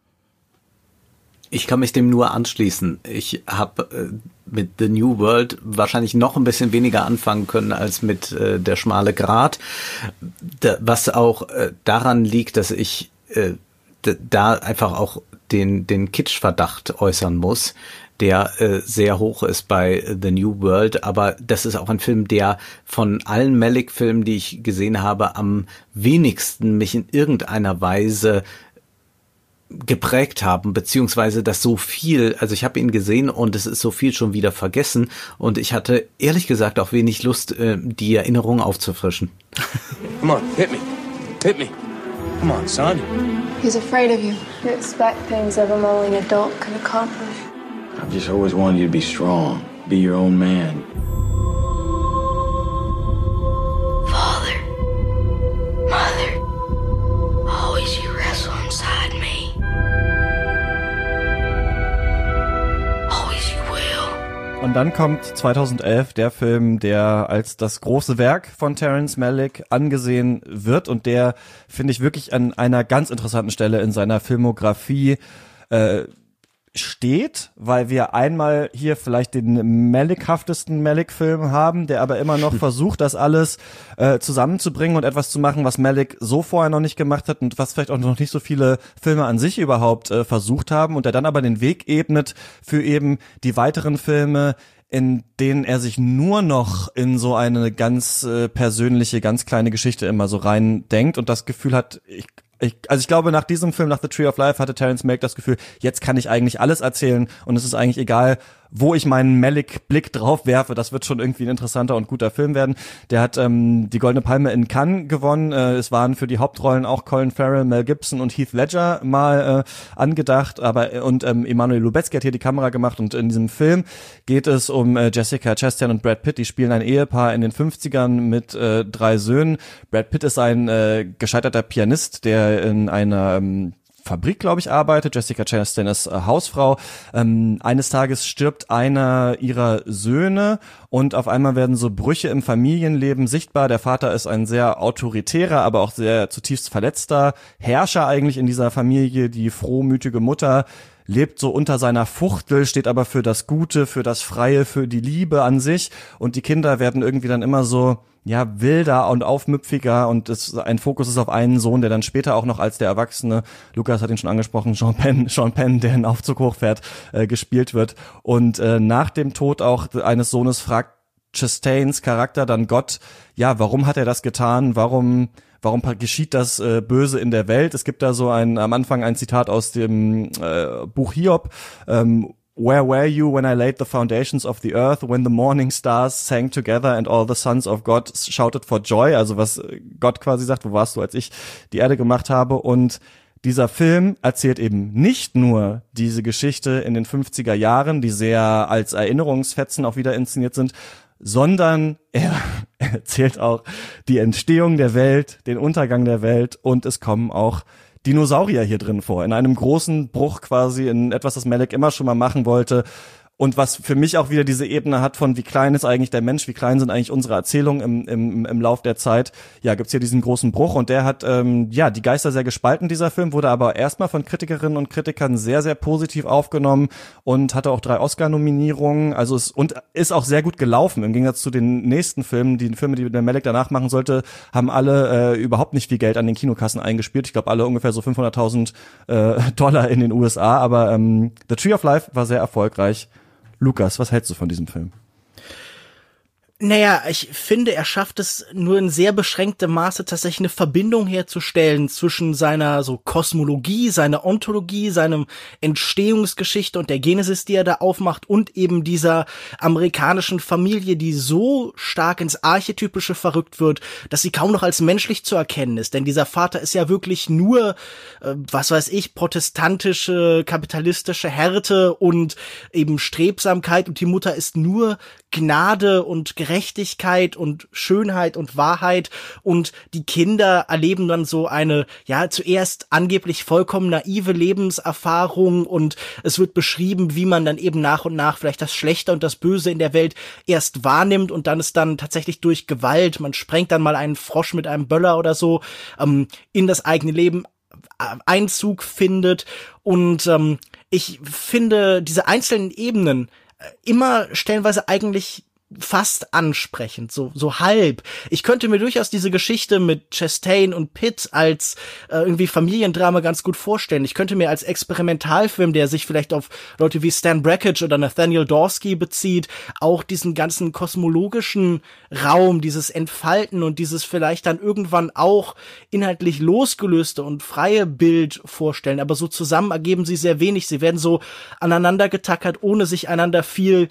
[SPEAKER 3] Ich kann mich dem nur anschließen. Ich habe mit The New World wahrscheinlich noch ein bisschen weniger anfangen können als mit Der schmale Grat, was auch daran liegt, dass ich da einfach auch den Kitschverdacht äußern muss, der sehr hoch ist bei The New World, aber das ist auch ein Film, der von allen Malick-Filmen, die ich gesehen habe, am wenigsten mich in irgendeiner Weise geprägt haben, beziehungsweise dass so viel, also ich habe ihn gesehen und es ist so viel schon wieder vergessen und ich hatte ehrlich gesagt auch wenig Lust, die Erinnerung aufzufrischen.
[SPEAKER 10] Come on, hit me. Hit me. Come on, son.
[SPEAKER 11] He's afraid of you. You expect things of him only an adult can accomplish. I've just always wanted you to be strong, be your own man.
[SPEAKER 12] Father, Mother, always you wrestle inside me. Always you will.
[SPEAKER 2] Und dann kommt 2011 der Film, der als das große Werk von Terrence Malick angesehen wird und der, finde ich, wirklich an einer ganz interessanten Stelle in seiner Filmografie steht, weil wir einmal hier vielleicht den Malick-haftesten Malick-Film haben, der aber immer noch versucht, das alles zusammenzubringen und etwas zu machen, was Malick so vorher noch nicht gemacht hat und was vielleicht auch noch nicht so viele Filme an sich überhaupt versucht haben und der dann aber den Weg ebnet für eben die weiteren Filme, in denen er sich nur noch in so eine ganz persönliche, ganz kleine Geschichte immer so rein denkt und das Gefühl hat, ich glaube, nach diesem Film, nach The Tree of Life, hatte Terrence Malick das Gefühl, jetzt kann ich eigentlich alles erzählen und es ist eigentlich egal, wo ich meinen Malick-Blick drauf werfe, das wird schon irgendwie ein interessanter und guter Film werden. Der hat die Goldene Palme in Cannes gewonnen. Es waren für die Hauptrollen auch Colin Farrell, Mel Gibson und Heath Ledger mal angedacht, und Emmanuel Lubezki hat hier die Kamera gemacht und in diesem Film geht es um Jessica Chastain und Brad Pitt. Die spielen ein Ehepaar in den 50ern mit 3 Söhnen. Brad Pitt ist ein gescheiterter Pianist, der in einer Fabrik, glaube ich, arbeitet. Jessica Chastain ist Hausfrau. Eines Tages stirbt einer ihrer Söhne und auf einmal werden so Brüche im Familienleben sichtbar. Der Vater ist ein sehr autoritärer, aber auch sehr zutiefst verletzter Herrscher eigentlich in dieser Familie. Die frohmütige Mutter lebt so unter seiner Fuchtel, steht aber für das Gute, für das Freie, für die Liebe an sich und die Kinder werden irgendwie dann immer so wilder und aufmüpfiger und ein Fokus ist auf einen Sohn, der dann später auch noch als der Erwachsene, Lukas hat ihn schon angesprochen, Sean Penn, der in Aufzug hochfährt, gespielt wird. Und nach dem Tod auch eines Sohnes fragt Chastains Charakter dann Gott, warum hat er das getan? Warum geschieht das Böse in der Welt? Es gibt da so am Anfang ein Zitat aus dem Buch Hiob, Where were you when I laid the foundations of the earth, when the morning stars sang together and all the sons of God shouted for joy? Also was Gott quasi sagt, wo warst du, als ich die Erde gemacht habe? Und dieser Film erzählt eben nicht nur diese Geschichte in den 50er Jahren, die sehr als Erinnerungsfetzen auch wieder inszeniert sind, sondern er erzählt auch die Entstehung der Welt, den Untergang der Welt und es kommen auch Dinosaurier hier drin vor, in einem großen Bruch quasi, in etwas, das Malick immer schon mal machen wollte und was für mich auch wieder diese Ebene hat von wie klein ist eigentlich der Mensch, wie klein sind eigentlich unsere Erzählungen im Lauf der Zeit. Ja, gibt's hier diesen großen Bruch und der hat die Geister sehr gespalten, dieser Film, wurde aber erstmal von Kritikerinnen und Kritikern sehr, sehr positiv aufgenommen und hatte auch 3 Oscar-Nominierungen, und ist auch sehr gut gelaufen, im Gegensatz zu den nächsten Filmen, die der Malick danach machen sollte, haben alle überhaupt nicht viel Geld an den Kinokassen eingespielt, ich glaube alle ungefähr so $500.000 Dollar in den USA, aber The Tree of Life war sehr erfolgreich. Lukas, was hältst du von diesem Film?
[SPEAKER 4] Naja, ich finde, er schafft es nur in sehr beschränktem Maße tatsächlich eine Verbindung herzustellen zwischen seiner so Kosmologie, seiner Ontologie, seinem Entstehungsgeschichte und der Genesis, die er da aufmacht und eben dieser amerikanischen Familie, die so stark ins Archetypische verrückt wird, dass sie kaum noch als menschlich zu erkennen ist. Denn dieser Vater ist ja wirklich nur, protestantische, kapitalistische Härte und eben Strebsamkeit und die Mutter ist nur Gnade und Gerechtigkeit und Schönheit und Wahrheit und die Kinder erleben dann so eine, zuerst angeblich vollkommen naive Lebenserfahrung und es wird beschrieben, wie man dann eben nach und nach vielleicht das Schlechte und das Böse in der Welt erst wahrnimmt und dann ist dann tatsächlich durch Gewalt, man sprengt dann mal einen Frosch mit einem Böller oder so, in das eigene Leben Einzug findet und ich finde diese einzelnen Ebenen immer stellenweise eigentlich fast ansprechend, so halb. Ich könnte mir durchaus diese Geschichte mit Chastain und Pitt als irgendwie Familiendrama ganz gut vorstellen. Ich könnte mir als Experimentalfilm, der sich vielleicht auf Leute wie Stan Brakhage oder Nathaniel Dawsky bezieht, auch diesen ganzen kosmologischen Raum, dieses Entfalten und dieses vielleicht dann irgendwann auch inhaltlich losgelöste und freie Bild vorstellen. Aber so zusammen ergeben sie sehr wenig. Sie werden so aneinander getackert, ohne sich einander viel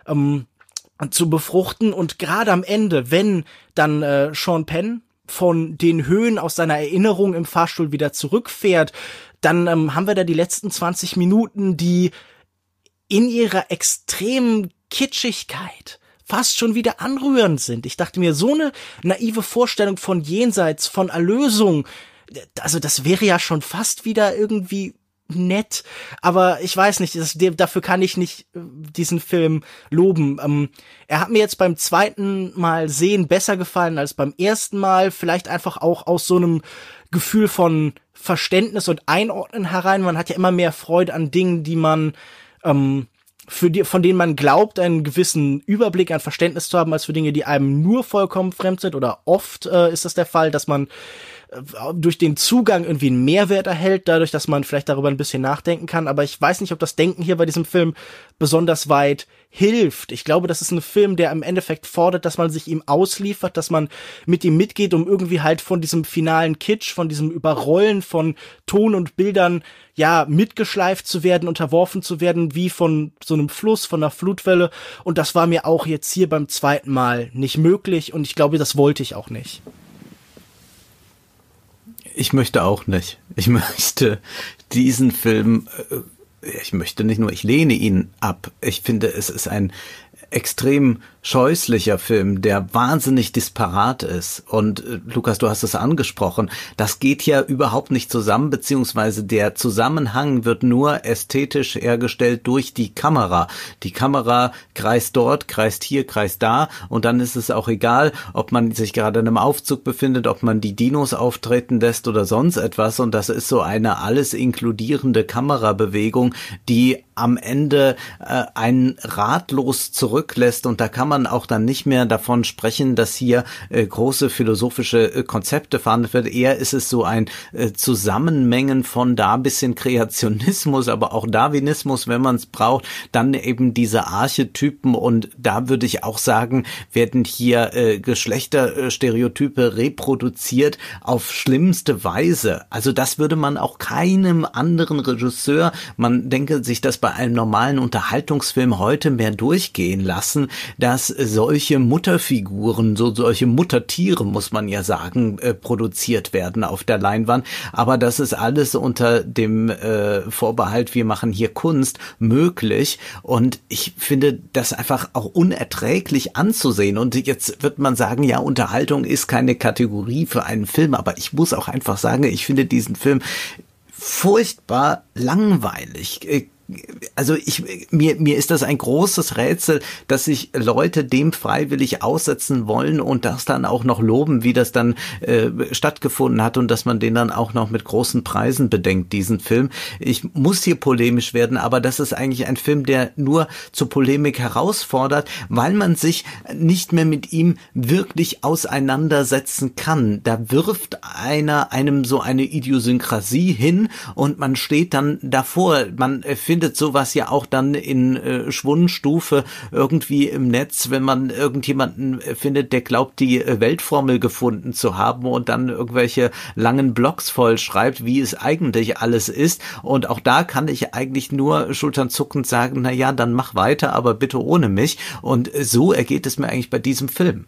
[SPEAKER 4] zu befruchten und gerade am Ende, wenn dann Sean Penn von den Höhen aus seiner Erinnerung im Fahrstuhl wieder zurückfährt, dann haben wir da die letzten 20 Minuten, die in ihrer extremen Kitschigkeit fast schon wieder anrührend sind. Ich dachte mir, so eine naive Vorstellung von Jenseits, von Erlösung, also das wäre ja schon fast wieder irgendwie nett, aber ich weiß nicht, dafür kann ich nicht diesen Film loben. Er hat mir jetzt beim zweiten Mal sehen besser gefallen als beim ersten Mal, vielleicht einfach auch aus so einem Gefühl von Verständnis und Einordnen herein. Man hat ja immer mehr Freude an Dingen, die man von denen man glaubt, einen gewissen Überblick, ein Verständnis zu haben, als für Dinge, die einem nur vollkommen fremd sind. Oder oft ist das der Fall, dass man durch den Zugang irgendwie einen Mehrwert erhält, dadurch, dass man vielleicht darüber ein bisschen nachdenken kann. Aber ich weiß nicht, ob das Denken hier bei diesem Film besonders weit hilft. Ich glaube, das ist ein Film, der im Endeffekt fordert, dass man sich ihm ausliefert, dass man mit ihm mitgeht, um irgendwie halt von diesem finalen Kitsch, von diesem Überrollen von Ton und Bildern, ja, mitgeschleift zu werden, unterworfen zu werden, wie von so einem Fluss, von einer Flutwelle. Und das war mir auch jetzt hier beim zweiten Mal nicht möglich. Und ich glaube, das wollte ich auch nicht.
[SPEAKER 3] Ich möchte auch nicht. Ich möchte diesen Film, ich lehne ihn ab. Ich finde, es ist ein extrem scheußlicher Film, der wahnsinnig disparat ist. Und Lukas, du hast es angesprochen, das geht ja überhaupt nicht zusammen, beziehungsweise der Zusammenhang wird nur ästhetisch hergestellt durch die Kamera. Die Kamera kreist dort, kreist hier, kreist da und dann ist es auch egal, ob man sich gerade in einem Aufzug befindet, ob man die Dinos auftreten lässt oder sonst etwas. Und das ist so eine alles inkludierende Kamerabewegung, die am Ende einen ratlos zurücklässt und da kann man auch dann nicht mehr davon sprechen, dass hier große philosophische Konzepte verhandelt wird. Eher ist es so ein Zusammenmengen von da ein bisschen Kreationismus, aber auch Darwinismus, wenn man es braucht, dann eben diese Archetypen und da würde ich auch sagen, werden hier Geschlechterstereotype reproduziert auf schlimmste Weise. Also das würde man auch keinem anderen Regisseur, man denke sich das bei einem normalen Unterhaltungsfilm heute mehr durchgehen lassen, dass solche Mutterfiguren, solche Muttertiere, muss man ja sagen, produziert werden auf der Leinwand. Aber das ist alles unter dem Vorbehalt, wir machen hier Kunst, möglich. Und ich finde das einfach auch unerträglich anzusehen. Und jetzt wird man sagen, ja, Unterhaltung ist keine Kategorie für einen Film. Aber ich muss auch einfach sagen, ich finde diesen Film furchtbar langweilig. Also mir ist das ein großes Rätsel, dass sich Leute dem freiwillig aussetzen wollen und das dann auch noch loben, wie das dann stattgefunden hat und dass man den dann auch noch mit großen Preisen bedenkt, diesen Film. Ich muss hier polemisch werden, aber das ist eigentlich ein Film, der nur zur Polemik herausfordert, weil man sich nicht mehr mit ihm wirklich auseinandersetzen kann. Da wirft einem so eine Idiosynkrasie hin und man steht dann davor. Man findet sowas ja auch dann in Schwundstufe irgendwie im Netz, wenn man irgendjemanden findet, der glaubt, die Weltformel gefunden zu haben und dann irgendwelche langen Blogs voll schreibt, wie es eigentlich alles ist. Und auch da kann ich eigentlich nur schulternzuckend sagen, na ja, dann mach weiter, aber bitte ohne mich. Und so ergeht es mir eigentlich bei diesem Film.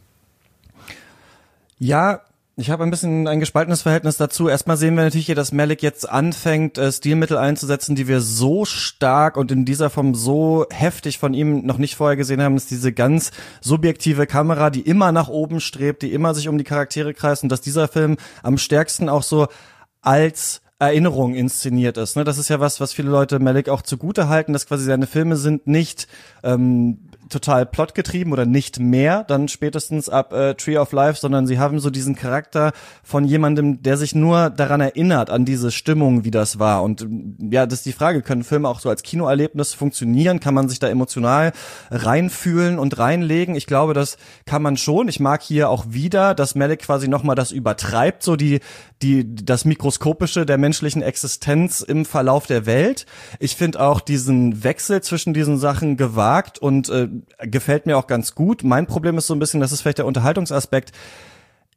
[SPEAKER 2] Ja, ich habe ein bisschen ein gespaltenes Verhältnis dazu. Erstmal sehen wir natürlich hier, dass Malick jetzt anfängt, Stilmittel einzusetzen, die wir so stark und in dieser Form so heftig von ihm noch nicht vorher gesehen haben. Das ist diese ganz subjektive Kamera, die immer nach oben strebt, die immer sich um die Charaktere kreist und dass dieser Film am stärksten auch so als Erinnerung inszeniert ist. Das ist ja was viele Leute Malick auch zugute halten, dass quasi seine Filme sind nicht total plotgetrieben oder nicht mehr, dann spätestens ab Tree of Life, sondern sie haben so diesen Charakter von jemandem, der sich nur daran erinnert, an diese Stimmung, wie das war. Und ja, das ist die Frage, können Filme auch so als Kinoerlebnis funktionieren? Kann man sich da emotional reinfühlen und reinlegen? Ich glaube, das kann man schon. Ich mag hier auch wieder, dass Malick quasi nochmal das übertreibt, so das Mikroskopische der menschlichen Existenz im Verlauf der Welt. Ich finde auch diesen Wechsel zwischen diesen Sachen gewagt und gefällt mir auch ganz gut. Mein Problem ist so ein bisschen, das ist vielleicht der Unterhaltungsaspekt.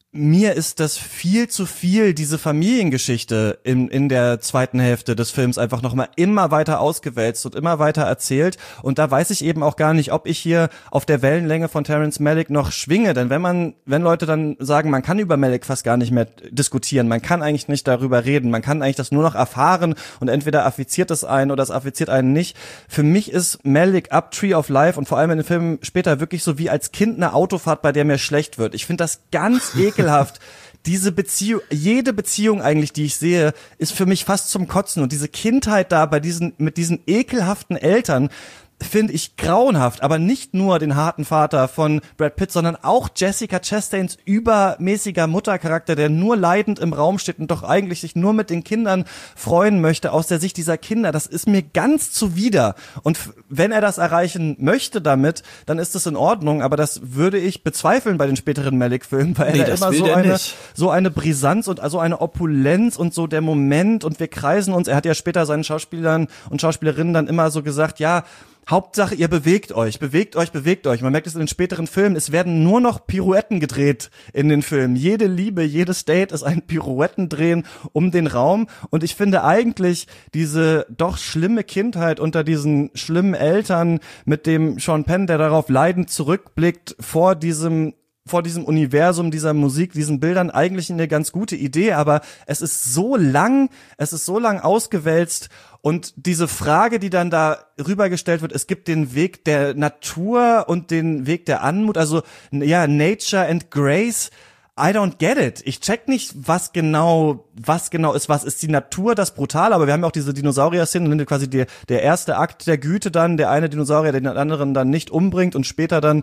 [SPEAKER 2] mir ist das viel zu viel, diese Familiengeschichte in der zweiten Hälfte des Films einfach nochmal immer weiter ausgewälzt und immer weiter erzählt. Und da weiß ich eben auch gar nicht, ob ich hier auf der Wellenlänge von Terrence Malick noch schwinge. Denn wenn Leute dann sagen, man kann über Malick fast gar nicht mehr diskutieren, man kann eigentlich nicht darüber reden, man kann eigentlich das nur noch erfahren und entweder affiziert es einen oder es affiziert einen nicht. Für mich ist Malick ab Tree of Life und vor allem in den Filmen später wirklich so wie als Kind eine Autofahrt, bei der mir schlecht wird. Ich finde das ganz ekelhaft. Diese Beziehung, jede Beziehung eigentlich, die ich sehe, ist für mich fast zum Kotzen. Und diese Kindheit da mit diesen ekelhaften Eltern, finde ich grauenhaft, aber nicht nur den harten Vater von Brad Pitt, sondern auch Jessica Chastains übermäßiger Muttercharakter, der nur leidend im Raum steht und doch eigentlich sich nur mit den Kindern freuen möchte aus der Sicht dieser Kinder. Das ist mir ganz zuwider. Und wenn er das erreichen möchte damit, dann ist das in Ordnung, aber das würde ich bezweifeln bei den späteren Malick-Filmen, weil er immer so eine Brisanz und also eine Opulenz und so der Moment und wir kreisen uns. Er hat ja später seinen Schauspielern und Schauspielerinnen dann immer so gesagt, ja, Hauptsache, ihr bewegt euch. Man merkt es in den späteren Filmen, es werden nur noch Pirouetten gedreht in den Filmen. Jede Liebe, jedes Date ist ein Pirouettendrehen um den Raum. Und ich finde eigentlich diese doch schlimme Kindheit unter diesen schlimmen Eltern mit dem Sean Penn, der darauf leidend zurückblickt vor diesem Universum, dieser Musik, diesen Bildern eigentlich eine ganz gute Idee, aber es ist so lang ausgewälzt und diese Frage, die dann da rübergestellt wird, es gibt den Weg der Natur und den Weg der Anmut, also ja, Nature and Grace. I don't get it. Ich check nicht, was genau ist. Was ist die Natur, das Brutale? Aber wir haben ja auch diese Dinosaurier-Szene, quasi der erste Akt der Güte dann, der eine Dinosaurier den anderen dann nicht umbringt und später dann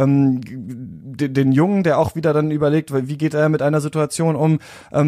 [SPEAKER 2] den Jungen, der auch wieder dann überlegt, wie geht er mit einer Situation um.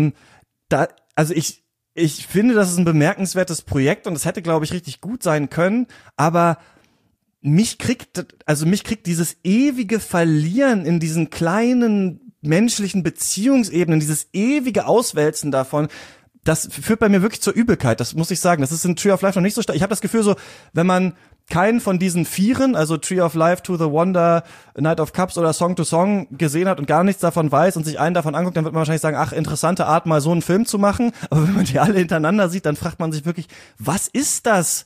[SPEAKER 2] Ich finde, das ist ein bemerkenswertes Projekt und es hätte, glaube ich, richtig gut sein können, aber mich kriegt dieses ewige Verlieren in diesen kleinen menschlichen Beziehungsebenen, dieses ewige Auswälzen davon, das führt bei mir wirklich zur Übelkeit, das muss ich sagen. Das ist in Tree of Life noch nicht so stark. Ich habe das Gefühl so, wenn man keinen von diesen Vieren, also Tree of Life, To the Wonder, Night of Cups oder Song to Song gesehen hat und gar nichts davon weiß und sich einen davon anguckt, dann wird man wahrscheinlich sagen, ach, interessante Art, mal so einen Film zu machen. Aber wenn man die alle hintereinander sieht, dann fragt man sich wirklich, was ist das,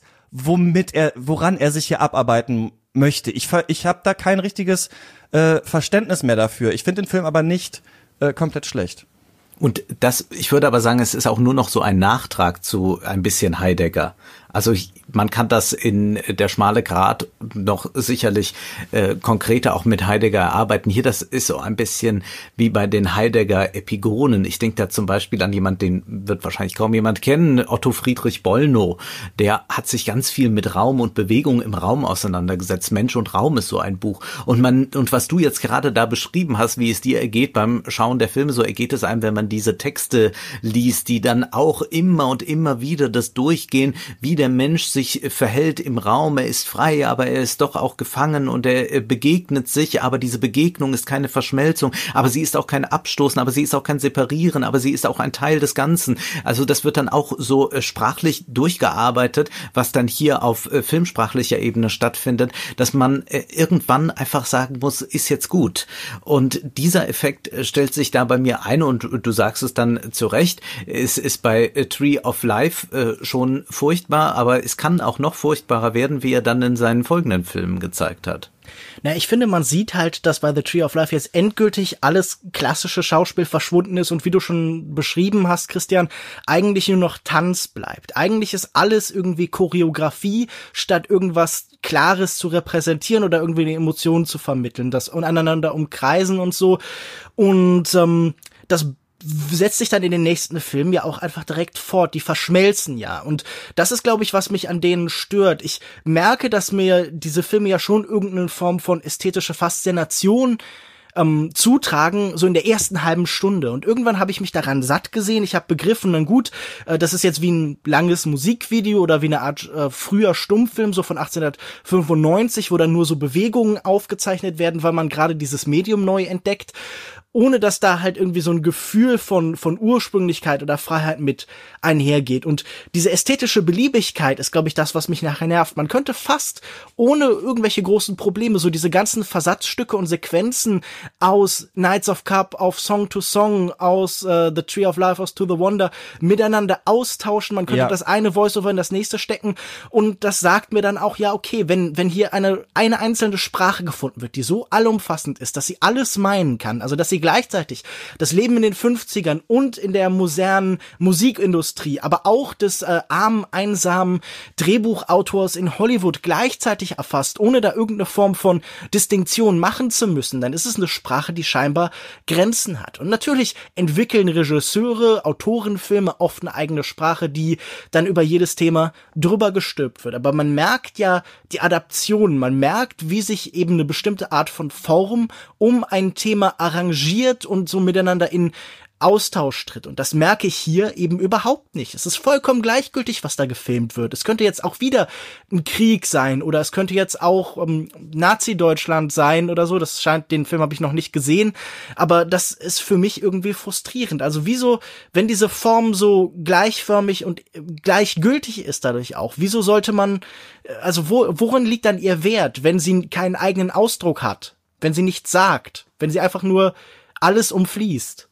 [SPEAKER 2] woran er sich hier abarbeiten möchte? Ich habe da kein richtiges Verständnis mehr dafür. Ich finde den Film aber nicht komplett schlecht.
[SPEAKER 3] Und ich würde aber sagen, es ist auch nur noch so ein Nachtrag zu ein bisschen Heidegger. Also man kann das in Der schmale Grat noch sicherlich konkreter auch mit Heidegger erarbeiten. Hier, das ist so ein bisschen wie bei den Heidegger-Epigonen. Ich denke da zum Beispiel an jemand, den wird wahrscheinlich kaum jemand kennen, Otto Friedrich Bollnow. Der hat sich ganz viel mit Raum und Bewegung im Raum auseinandergesetzt. Mensch und Raum ist so ein Buch. Und was du jetzt gerade da beschrieben hast, wie es dir ergeht beim Schauen der Filme, so ergeht es einem, wenn man diese Texte liest, die dann auch immer und immer wieder das durchgehen, wie der Mensch sich verhält im Raum. Er ist frei, aber er ist doch auch gefangen und er begegnet sich, aber diese Begegnung ist keine Verschmelzung, aber sie ist auch kein Abstoßen, aber sie ist auch kein Separieren, aber sie ist auch ein Teil des Ganzen. Also das wird dann auch so sprachlich durchgearbeitet, was dann hier auf filmsprachlicher Ebene stattfindet, dass man irgendwann einfach sagen muss, ist jetzt gut. Und dieser Effekt stellt sich da bei mir ein und du sagst es dann zu Recht, es ist bei Tree of Life schon furchtbar, aber es kann auch noch furchtbarer werden, wie er dann in seinen folgenden Filmen gezeigt hat.
[SPEAKER 4] Na, ich finde, man sieht halt, dass bei The Tree of Life jetzt endgültig alles klassische Schauspiel verschwunden ist und wie du schon beschrieben hast, Christian, eigentlich nur noch Tanz bleibt. Eigentlich ist alles irgendwie Choreografie, statt irgendwas Klares zu repräsentieren oder irgendwie eine Emotion zu vermitteln, das aneinander umkreisen und so. Und das setzt sich dann in den nächsten Filmen ja auch einfach direkt fort. Die verschmelzen ja. Und das ist, glaube ich, was mich an denen stört. Ich merke, dass mir diese Filme ja schon irgendeine Form von ästhetische Faszination zutragen, so in der ersten halben Stunde. Und irgendwann habe ich mich daran satt gesehen. Ich habe begriffen, dann gut, das ist jetzt wie ein langes Musikvideo oder wie eine Art früher Stummfilm, so von 1895, wo dann nur so Bewegungen aufgezeichnet werden, weil man gerade dieses Medium neu entdeckt. ohne dass da halt irgendwie so ein Gefühl von Ursprünglichkeit oder Freiheit mit einhergeht. Und diese ästhetische Beliebigkeit ist, glaube ich, das, was mich nachher nervt. Man könnte fast ohne irgendwelche großen Probleme so diese ganzen Versatzstücke und Sequenzen aus Knights of Cup, auf Song to Song, aus The Tree of Life, aus To the Wonder miteinander austauschen. Man könnte das eine Voiceover in das nächste stecken und das sagt mir dann auch, ja, okay, wenn hier eine einzelne Sprache gefunden wird, die so allumfassend ist, dass sie alles meinen kann, also dass sie gleichzeitig das Leben in den 50ern und in der modernen Musikindustrie, aber auch des armen, einsamen Drehbuchautors in Hollywood gleichzeitig erfasst, ohne da irgendeine Form von Distinktion machen zu müssen, dann ist es eine Sprache, die scheinbar Grenzen hat. Und natürlich entwickeln Regisseure, Autoren, Filme oft eine eigene Sprache, die dann über jedes Thema drüber gestülpt wird. Aber man merkt ja die Adaption, man merkt, wie sich eben eine bestimmte Art von Form um ein Thema arrangiert und so miteinander in Austausch tritt. Und das merke ich hier eben überhaupt nicht. Es ist vollkommen gleichgültig, was da gefilmt wird. Es könnte jetzt auch wieder ein Krieg sein oder es könnte jetzt auch Nazi-Deutschland sein oder so. Das scheint, den Film habe ich noch nicht gesehen. Aber das ist für mich irgendwie frustrierend. Also wieso, wenn diese Form so gleichförmig und gleichgültig ist dadurch auch, wieso sollte man, also worin liegt dann ihr Wert, wenn sie keinen eigenen Ausdruck hat? Wenn sie nichts sagt? Wenn sie einfach nur alles umfließt?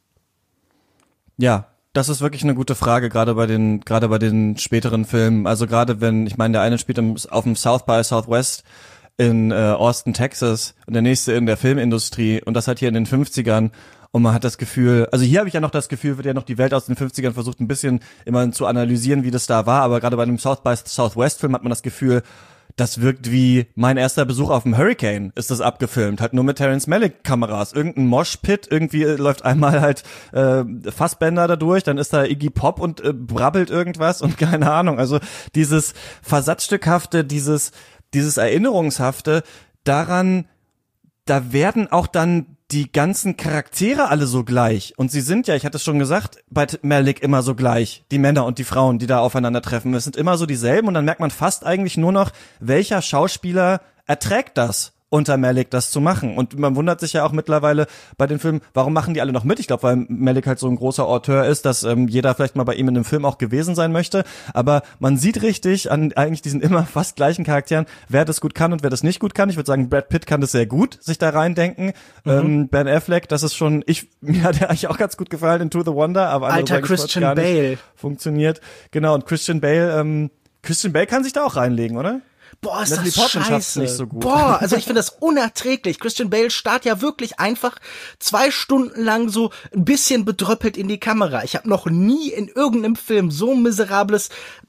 [SPEAKER 2] Ja, das ist wirklich eine gute Frage, gerade bei den späteren Filmen. Also gerade wenn, ich meine, der eine spielt auf dem South by Southwest in Austin, Texas und der nächste in der Filmindustrie und das halt hier in den 50ern und man hat das Gefühl, also hier habe ich ja noch das Gefühl, wird ja noch die Welt aus den 50ern versucht ein bisschen immer zu analysieren, wie das da war, aber gerade bei dem South by Southwest Film hat man das Gefühl, das wirkt wie mein erster Besuch auf dem Hurricane, ist das abgefilmt, halt nur mit Terrence Malick Kameras, irgendein Moshpit, irgendwie läuft einmal halt Fassbender da durch, dann ist da Iggy Pop und brabbelt irgendwas und keine Ahnung, also dieses Versatzstückhafte, dieses Erinnerungshafte, daran, da werden auch dann die ganzen Charaktere alle so gleich. Und sie sind ja, ich hatte es schon gesagt, bei Malick immer so gleich. Die Männer und die Frauen, die da aufeinandertreffen. Es sind immer so dieselben und dann merkt man fast eigentlich nur noch, welcher Schauspieler erträgt das unter Malick, das zu machen. Und man wundert sich ja auch mittlerweile bei den Filmen, warum machen die alle noch mit? Ich glaube, weil Malick halt so ein großer Auteur ist, dass jeder vielleicht mal bei ihm in einem Film auch gewesen sein möchte. Aber man sieht richtig an eigentlich diesen immer fast gleichen Charakteren, wer das gut kann und wer das nicht gut kann. Ich würde sagen, Brad Pitt kann das sehr gut, sich da reindenken. Ben Affleck, das ist schon, mir hat er eigentlich auch ganz gut gefallen in To the Wonder, aber
[SPEAKER 4] alter Christian Bale
[SPEAKER 2] funktioniert. Genau, und Christian Bale kann sich da auch reinlegen, oder?
[SPEAKER 4] Boah, ist das scheiße.
[SPEAKER 2] Nicht so gut.
[SPEAKER 4] Boah, also ich finde das unerträglich. Christian Bale starrt ja wirklich einfach 2 Stunden lang so ein bisschen bedröppelt in die Kamera. Ich habe noch nie in irgendeinem Film so miserables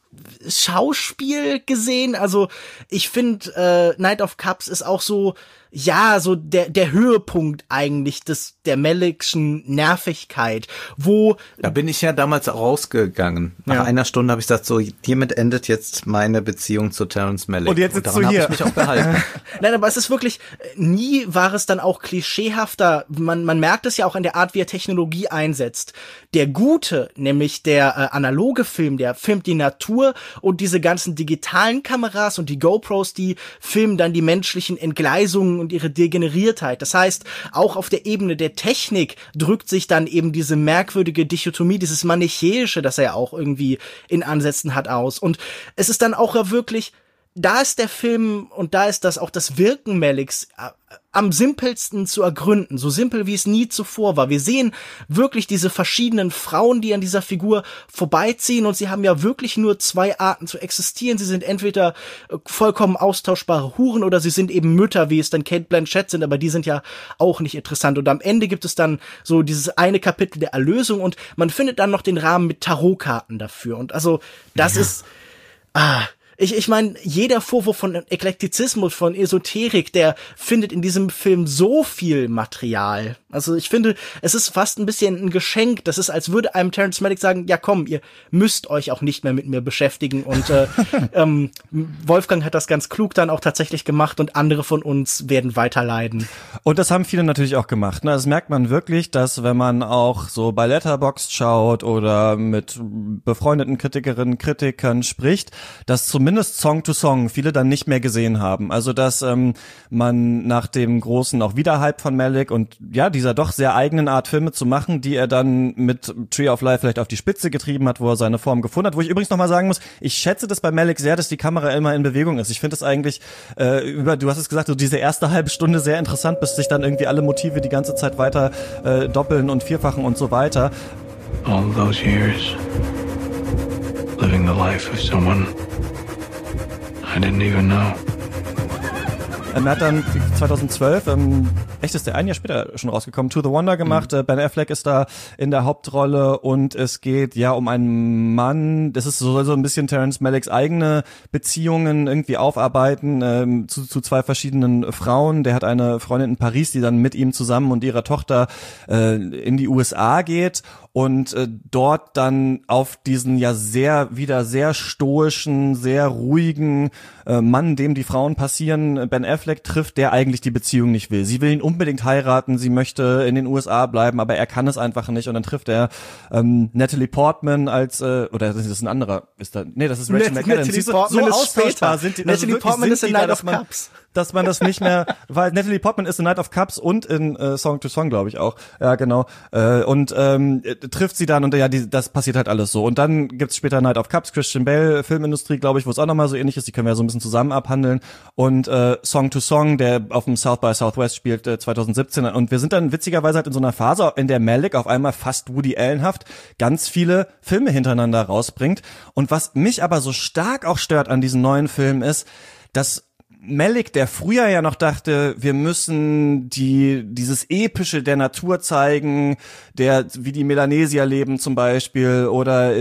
[SPEAKER 4] Schauspiel gesehen. Also ich finde, Night of Cups ist auch so, ja, so der Höhepunkt eigentlich der Malickschen Nervigkeit, wo...
[SPEAKER 3] Da bin ich ja damals rausgegangen. Nach einer Stunde habe ich gesagt, so, hiermit endet jetzt meine Beziehung zu Terrence Malick.
[SPEAKER 2] Und jetzt sitzt du hier.
[SPEAKER 3] Habe ich mich auch behalten.
[SPEAKER 4] Nein, aber es ist wirklich, nie war es dann auch klischeehafter. Man merkt es ja auch an der Art, wie er Technologie einsetzt. Der gute, nämlich der analoge Film, der filmt die Natur und diese ganzen digitalen Kameras und die GoPros, die filmen dann die menschlichen Entgleisungen und ihre Degeneriertheit. Das heißt, auch auf der Ebene der Technik drückt sich dann eben diese merkwürdige Dichotomie, dieses Manichäische, das er auch irgendwie in Ansätzen hat, aus. Und es ist dann auch ja wirklich, da ist der Film und da ist das auch das Wirken Malicks am simpelsten zu ergründen, so simpel wie es nie zuvor war. Wir sehen wirklich diese verschiedenen Frauen, die an dieser Figur vorbeiziehen und sie haben ja wirklich nur 2 Arten zu existieren. Sie sind entweder vollkommen austauschbare Huren oder sie sind eben Mütter, wie es dann Cate Blanchett sind, aber die sind ja auch nicht interessant. Und am Ende gibt es dann so dieses eine Kapitel der Erlösung und man findet dann noch den Rahmen mit Tarotkarten dafür. Und also das ist... Ich meine, jeder Vorwurf von Eklektizismus, von Esoterik, der findet in diesem Film so viel Material. Also ich finde, es ist fast ein bisschen ein Geschenk. Das ist, als würde einem Terrence Malick sagen, ja komm, ihr müsst euch auch nicht mehr mit mir beschäftigen. Und Wolfgang hat das ganz klug dann auch tatsächlich gemacht und andere von uns werden weiter leiden.
[SPEAKER 2] Und das haben viele natürlich auch gemacht. Das merkt man wirklich, dass wenn man auch so bei Letterboxd schaut oder mit befreundeten Kritikerinnen, Kritikern spricht, dass zumindest zumindest Song to Song viele dann nicht mehr gesehen haben. Also dass man nach dem großen auch Wiederhype von Malick und ja, dieser doch sehr eigenen Art Filme zu machen, die er dann mit Tree of Life vielleicht auf die Spitze getrieben hat, wo er seine Form gefunden hat. Wo ich übrigens nochmal sagen muss, ich schätze das bei Malick sehr, dass die Kamera immer in Bewegung ist. Ich finde es eigentlich, du hast es gesagt, so diese erste halbe Stunde sehr interessant, bis sich dann irgendwie alle Motive die ganze Zeit weiter doppeln und vierfachen und so weiter.
[SPEAKER 9] All those years, living the life of someone I didn't even know.
[SPEAKER 2] Er hat dann 2012, echt ist der ein Jahr später schon rausgekommen, To the Wonder gemacht. Ben Affleck ist da in der Hauptrolle und es geht ja um einen Mann, das ist so ein bisschen Terrence Malicks eigene Beziehungen irgendwie aufarbeiten zu zwei verschiedenen Frauen. Der hat eine Freundin in Paris, die dann mit ihm zusammen und ihrer Tochter in die USA geht und dort dann auf diesen ja sehr stoischen, sehr ruhigen Mann, dem die Frauen passieren, Ben Affleck trifft, der eigentlich die Beziehung nicht will. Sie will ihn unbedingt heiraten, sie möchte in den USA bleiben, aber er kann es einfach nicht und dann trifft er Natalie Portman als oder das ist ein anderer, das ist Rachel McAdams. So austauschbar sind die.
[SPEAKER 4] Natalie Portman ist in Night of Cups.
[SPEAKER 2] Dass man das nicht mehr, weil Natalie Portman ist in Night of Cups und in Song to Song, glaube ich auch. Ja, genau. Und trifft sie dann und ja, das passiert halt alles so. Und dann gibt's später Night of Cups, Christian Bale, Filmindustrie, glaube ich, wo es auch nochmal so ähnlich ist. Die können wir ja so ein bisschen zusammen abhandeln. Und Song to Song, der auf dem South by Southwest spielt 2017. Und wir sind dann witzigerweise halt in so einer Phase, in der Malick auf einmal fast Woody Allen-haft ganz viele Filme hintereinander rausbringt. Und was mich aber so stark auch stört an diesen neuen Filmen ist, dass Malick, der früher ja noch dachte, wir müssen dieses Epische der Natur zeigen, wie die Melanesier leben zum Beispiel oder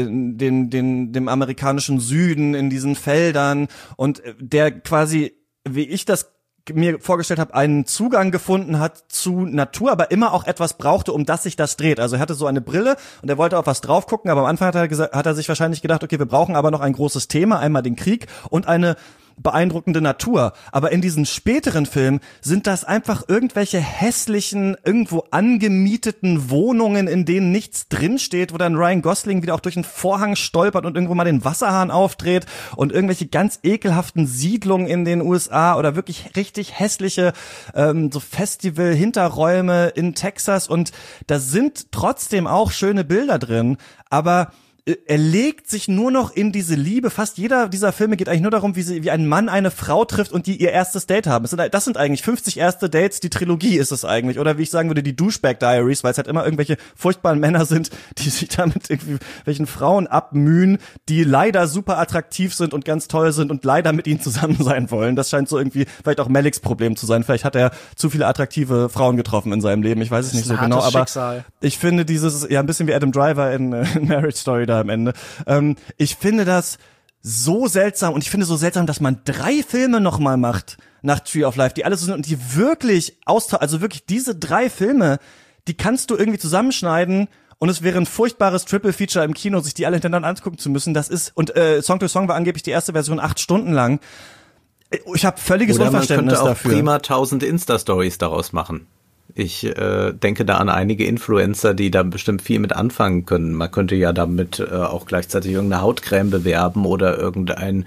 [SPEAKER 2] dem amerikanischen Süden in diesen Feldern und der quasi, wie ich das mir vorgestellt habe, einen Zugang gefunden hat zu Natur, aber immer auch etwas brauchte, um das sich das dreht. Also er hatte so eine Brille und er wollte auf was drauf gucken, aber am Anfang hat er sich wahrscheinlich gedacht, okay, wir brauchen aber noch ein großes Thema, einmal den Krieg und eine beeindruckende Natur. Aber in diesen späteren Filmen sind das einfach irgendwelche hässlichen, irgendwo angemieteten Wohnungen, in denen nichts drinsteht, wo dann Ryan Gosling wieder auch durch einen Vorhang stolpert und irgendwo mal den Wasserhahn aufdreht und irgendwelche ganz ekelhaften Siedlungen in den USA oder wirklich richtig hässliche so Festival-Hinterräume in Texas und da sind trotzdem auch schöne Bilder drin, aber er legt sich nur noch in diese Liebe. Fast jeder dieser Filme geht eigentlich nur darum, wie ein Mann eine Frau trifft und die ihr erstes Date haben. Das sind eigentlich 50 erste Dates, die Trilogie ist es eigentlich. Oder wie ich sagen würde, die Douchebag Diaries, weil es halt immer irgendwelche furchtbaren Männer sind, die sich damit irgendwie welchen Frauen abmühen, die leider super attraktiv sind und ganz toll sind und leider mit ihnen zusammen sein wollen. Das scheint so irgendwie vielleicht auch Malicks Problem zu sein. Vielleicht hat er zu viele attraktive Frauen getroffen in seinem Leben. Ich weiß es nicht so genau, aber ich finde dieses, ja, ein bisschen wie Adam Driver in Marriage Story da am Ende. Ich finde das so seltsam und ich finde so seltsam, dass man 3 Filme nochmal macht nach Tree of Life, die alle so sind und die wirklich also wirklich diese 3 Filme, die kannst du irgendwie zusammenschneiden und es wäre ein furchtbares Triple Feature im Kino, sich die alle hintereinander angucken zu müssen. Das ist, und Song to Song war angeblich die erste Version 8 Stunden lang. Ich habe völliges Unverständnis dafür.
[SPEAKER 3] Man könnte auch prima 1000 Insta-Stories daraus machen. Ich denke da an einige Influencer, die da bestimmt viel mit anfangen können. Man könnte ja damit auch gleichzeitig irgendeine Hautcreme bewerben oder irgendein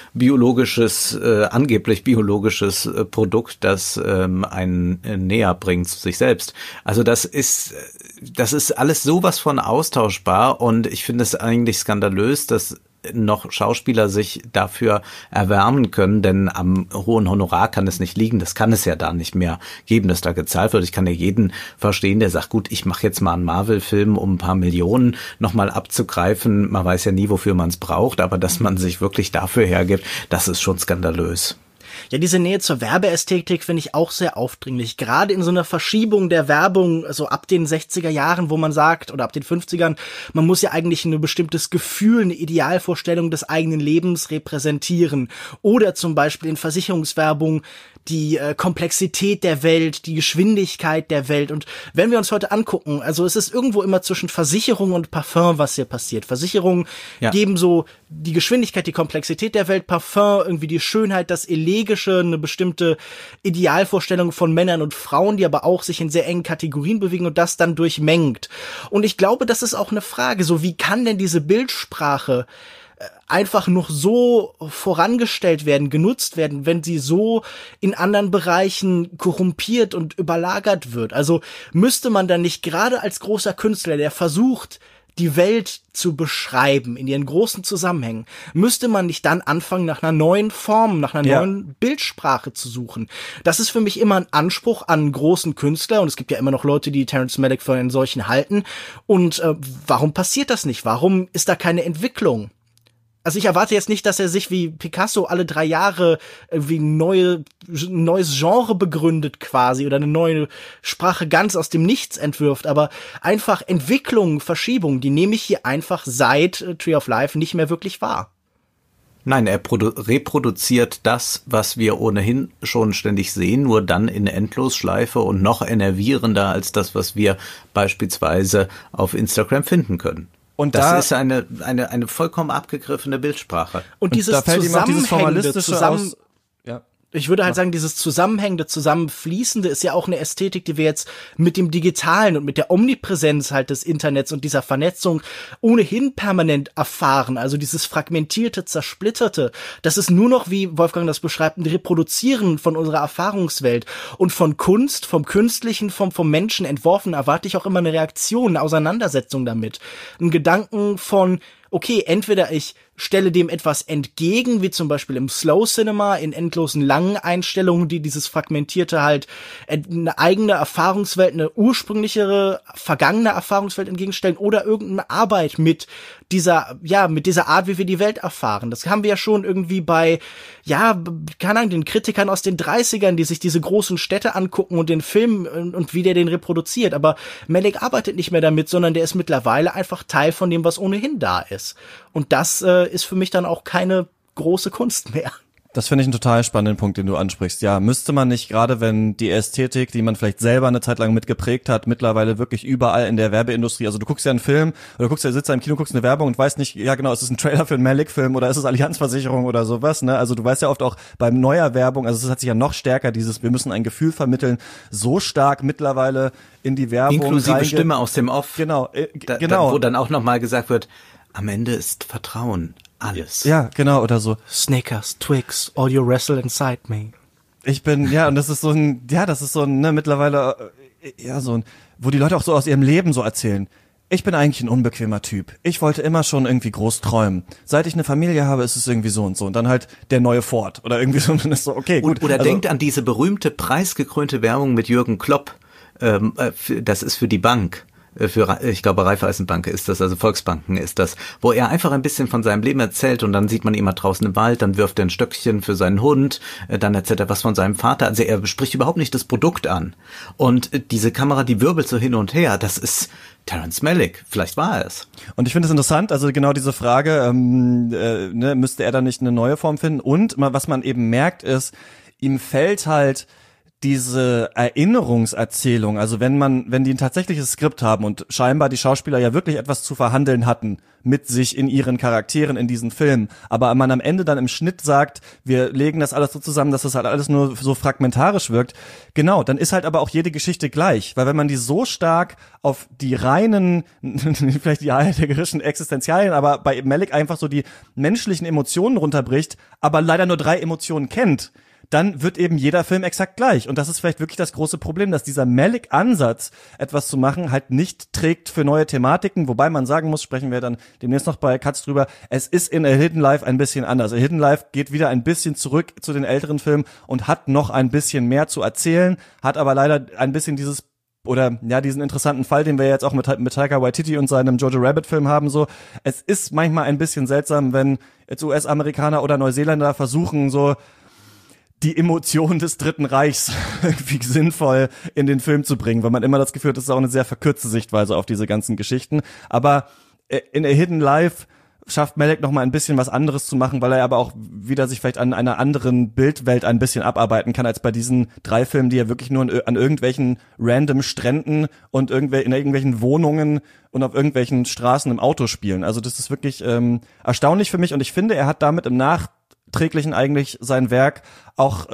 [SPEAKER 3] angeblich biologisches Produkt, das einen näher bringt zu sich selbst. Also das ist alles sowas von austauschbar und ich finde es eigentlich skandalös, dass noch Schauspieler sich dafür erwärmen können, denn am hohen Honorar kann es nicht liegen, das kann es ja da nicht mehr geben, dass da gezahlt wird. Ich kann ja jeden verstehen, der sagt, gut, ich mache jetzt mal einen Marvel-Film, um ein paar Millionen nochmal abzugreifen. Man weiß ja nie, wofür man es braucht, aber dass man sich wirklich dafür hergibt, das ist schon skandalös.
[SPEAKER 4] Ja, diese Nähe zur Werbeästhetik finde ich auch sehr aufdringlich. Gerade in so einer Verschiebung der Werbung, so ab den 60er Jahren, wo man sagt, oder ab den 50ern, man muss ja eigentlich ein bestimmtes Gefühl, eine Idealvorstellung des eigenen Lebens repräsentieren. Oder zum Beispiel in Versicherungswerbung die Komplexität der Welt, die Geschwindigkeit der Welt. Und wenn wir uns heute angucken, also es ist irgendwo immer zwischen Versicherung und Parfum, was hier passiert. Versicherungen geben so die Geschwindigkeit, die Komplexität der Welt, Parfum, irgendwie die Schönheit, das Elegische, eine bestimmte Idealvorstellung von Männern und Frauen, die aber auch sich in sehr engen Kategorien bewegen und das dann durchmengt. Und ich glaube, das ist auch eine Frage, so wie kann denn diese Bildsprache einfach noch so vorangestellt werden, genutzt werden, wenn sie so in anderen Bereichen korrumpiert und überlagert wird. Also müsste man dann nicht gerade als großer Künstler, der versucht, die Welt zu beschreiben in ihren großen Zusammenhängen, müsste man nicht dann anfangen, nach einer neuen Form, nach einer neuen Bildsprache zu suchen. Das ist für mich immer ein Anspruch an einen großen Künstler, und es gibt ja immer noch Leute, die Terrence Malick für einen solchen halten. Und warum passiert das nicht? Warum ist da keine Entwicklung? Also ich erwarte jetzt nicht, dass er sich wie Picasso alle 3 Jahre irgendwie ein neues Genre begründet quasi oder eine neue Sprache ganz aus dem Nichts entwirft, aber einfach Entwicklungen, Verschiebungen, die nehme ich hier einfach seit Tree of Life nicht mehr wirklich wahr.
[SPEAKER 3] Nein, er reproduziert das, was wir ohnehin schon ständig sehen, nur dann in Endlosschleife und noch enervierender als das, was wir beispielsweise auf Instagram finden können. Und das ist eine vollkommen abgegriffene Bildsprache.
[SPEAKER 4] Und dieses
[SPEAKER 2] da fällt ihm auch dieses formalistische aus. Ja.
[SPEAKER 4] Ich würde halt sagen, dieses zusammenhängende, zusammenfließende ist ja auch eine Ästhetik, die wir jetzt mit dem Digitalen und mit der Omnipräsenz halt des Internets und dieser Vernetzung ohnehin permanent erfahren. Also dieses fragmentierte, zersplitterte, das ist nur noch, wie Wolfgang das beschreibt, ein Reproduzieren von unserer Erfahrungswelt. Und von Kunst, vom Künstlichen, vom Menschen entworfen, erwarte ich auch immer eine Reaktion, eine Auseinandersetzung damit. Ein Gedanken von, okay, entweder ich stelle dem etwas entgegen, wie zum Beispiel im Slow Cinema, in endlosen langen Einstellungen, die dieses Fragmentierte halt eine eigene Erfahrungswelt, eine ursprünglichere, vergangene Erfahrungswelt entgegenstellen, oder irgendeine Arbeit mit dieser Art, wie wir die Welt erfahren. Das haben wir ja schon irgendwie bei, keine Ahnung, den Kritikern aus den 30ern, die sich diese großen Städte angucken und den Film und wie der den reproduziert. Aber Malick arbeitet nicht mehr damit, sondern der ist mittlerweile einfach Teil von dem, was ohnehin da ist. Und das ist für mich dann auch keine große Kunst mehr.
[SPEAKER 2] Das finde ich einen total spannenden Punkt, den du ansprichst. Ja, müsste man nicht, gerade wenn die Ästhetik, die man vielleicht selber eine Zeit lang mitgeprägt hat, mittlerweile wirklich überall in der Werbeindustrie, also du guckst ja einen Film oder sitzt da im Kino, guckst eine Werbung und weißt nicht, ja genau, ist es ein Trailer für einen Malick-Film oder ist es Allianzversicherung oder sowas, ne? Also du weißt ja oft auch beim neuer Werbung, also es hat sich ja noch stärker wir müssen ein Gefühl vermitteln, so stark mittlerweile in die Werbung.
[SPEAKER 3] Inklusive Stimme aus dem Off.
[SPEAKER 2] Genau,
[SPEAKER 3] genau. Wo dann auch nochmal gesagt wird, am Ende ist Vertrauen alles.
[SPEAKER 2] Ja, genau, oder so.
[SPEAKER 4] Snickers, Twix, all you wrestle inside me.
[SPEAKER 2] Und das ist so ein, mittlerweile, wo die Leute auch so aus ihrem Leben so erzählen. Ich bin eigentlich ein unbequemer Typ. Ich wollte immer schon irgendwie groß träumen. Seit ich eine Familie habe, ist es irgendwie so und so. Und dann halt der neue Ford oder irgendwie so. Und dann ist so, okay, gut.
[SPEAKER 3] Oder denkt an diese berühmte, preisgekrönte Werbung mit Jürgen Klopp. Das ist für die Bank. Ich glaube, Raiffeisenbank ist das, also Volksbanken ist das, wo er einfach ein bisschen von seinem Leben erzählt und dann sieht man ihn mal draußen im Wald, dann wirft er ein Stöckchen für seinen Hund, dann erzählt er was von seinem Vater, also er spricht überhaupt nicht das Produkt an. Und diese Kamera, die wirbelt so hin und her, das ist Terrence Malick, vielleicht war er es.
[SPEAKER 2] Und ich finde es interessant, also genau diese Frage, müsste er da nicht eine neue Form finden? Und was man eben merkt ist, ihm fällt halt diese Erinnerungserzählung, also wenn die ein tatsächliches Skript haben und scheinbar die Schauspieler ja wirklich etwas zu verhandeln hatten mit sich in ihren Charakteren in diesen Filmen, aber man am Ende dann im Schnitt sagt, wir legen das alles so zusammen, dass das halt alles nur so fragmentarisch wirkt, genau, dann ist halt aber auch jede Geschichte gleich, weil wenn man die so stark auf die reinen, vielleicht die heideggerischen Existenzialien, aber bei Malick einfach so die menschlichen Emotionen runterbricht, aber leider nur 3 Emotionen kennt, dann wird eben jeder Film exakt gleich. Und das ist vielleicht wirklich das große Problem, dass dieser Malick-Ansatz, etwas zu machen, halt nicht trägt für neue Thematiken. Wobei man sagen muss, sprechen wir dann demnächst noch bei Katz drüber, es ist in A Hidden Life ein bisschen anders. A Hidden Life geht wieder ein bisschen zurück zu den älteren Filmen und hat noch ein bisschen mehr zu erzählen, hat aber leider ein bisschen diesen interessanten Fall, den wir jetzt auch mit Taika Waititi und seinem Jojo Rabbit Film haben, so. Es ist manchmal ein bisschen seltsam, wenn jetzt US-Amerikaner oder Neuseeländer versuchen, so die Emotion des Dritten Reichs irgendwie sinnvoll in den Film zu bringen, weil man immer das Gefühl hat, das ist auch eine sehr verkürzte Sichtweise auf diese ganzen Geschichten. Aber in A Hidden Life schafft Malick noch mal ein bisschen was anderes zu machen, weil er aber auch wieder sich vielleicht an einer anderen Bildwelt ein bisschen abarbeiten kann, als bei diesen 3 Filmen, die ja wirklich nur an irgendwelchen random Stränden und in irgendwelchen Wohnungen und auf irgendwelchen Straßen im Auto spielen. Also das ist wirklich erstaunlich für mich und ich finde, er hat damit im Nachträglichen eigentlich sein Werk auch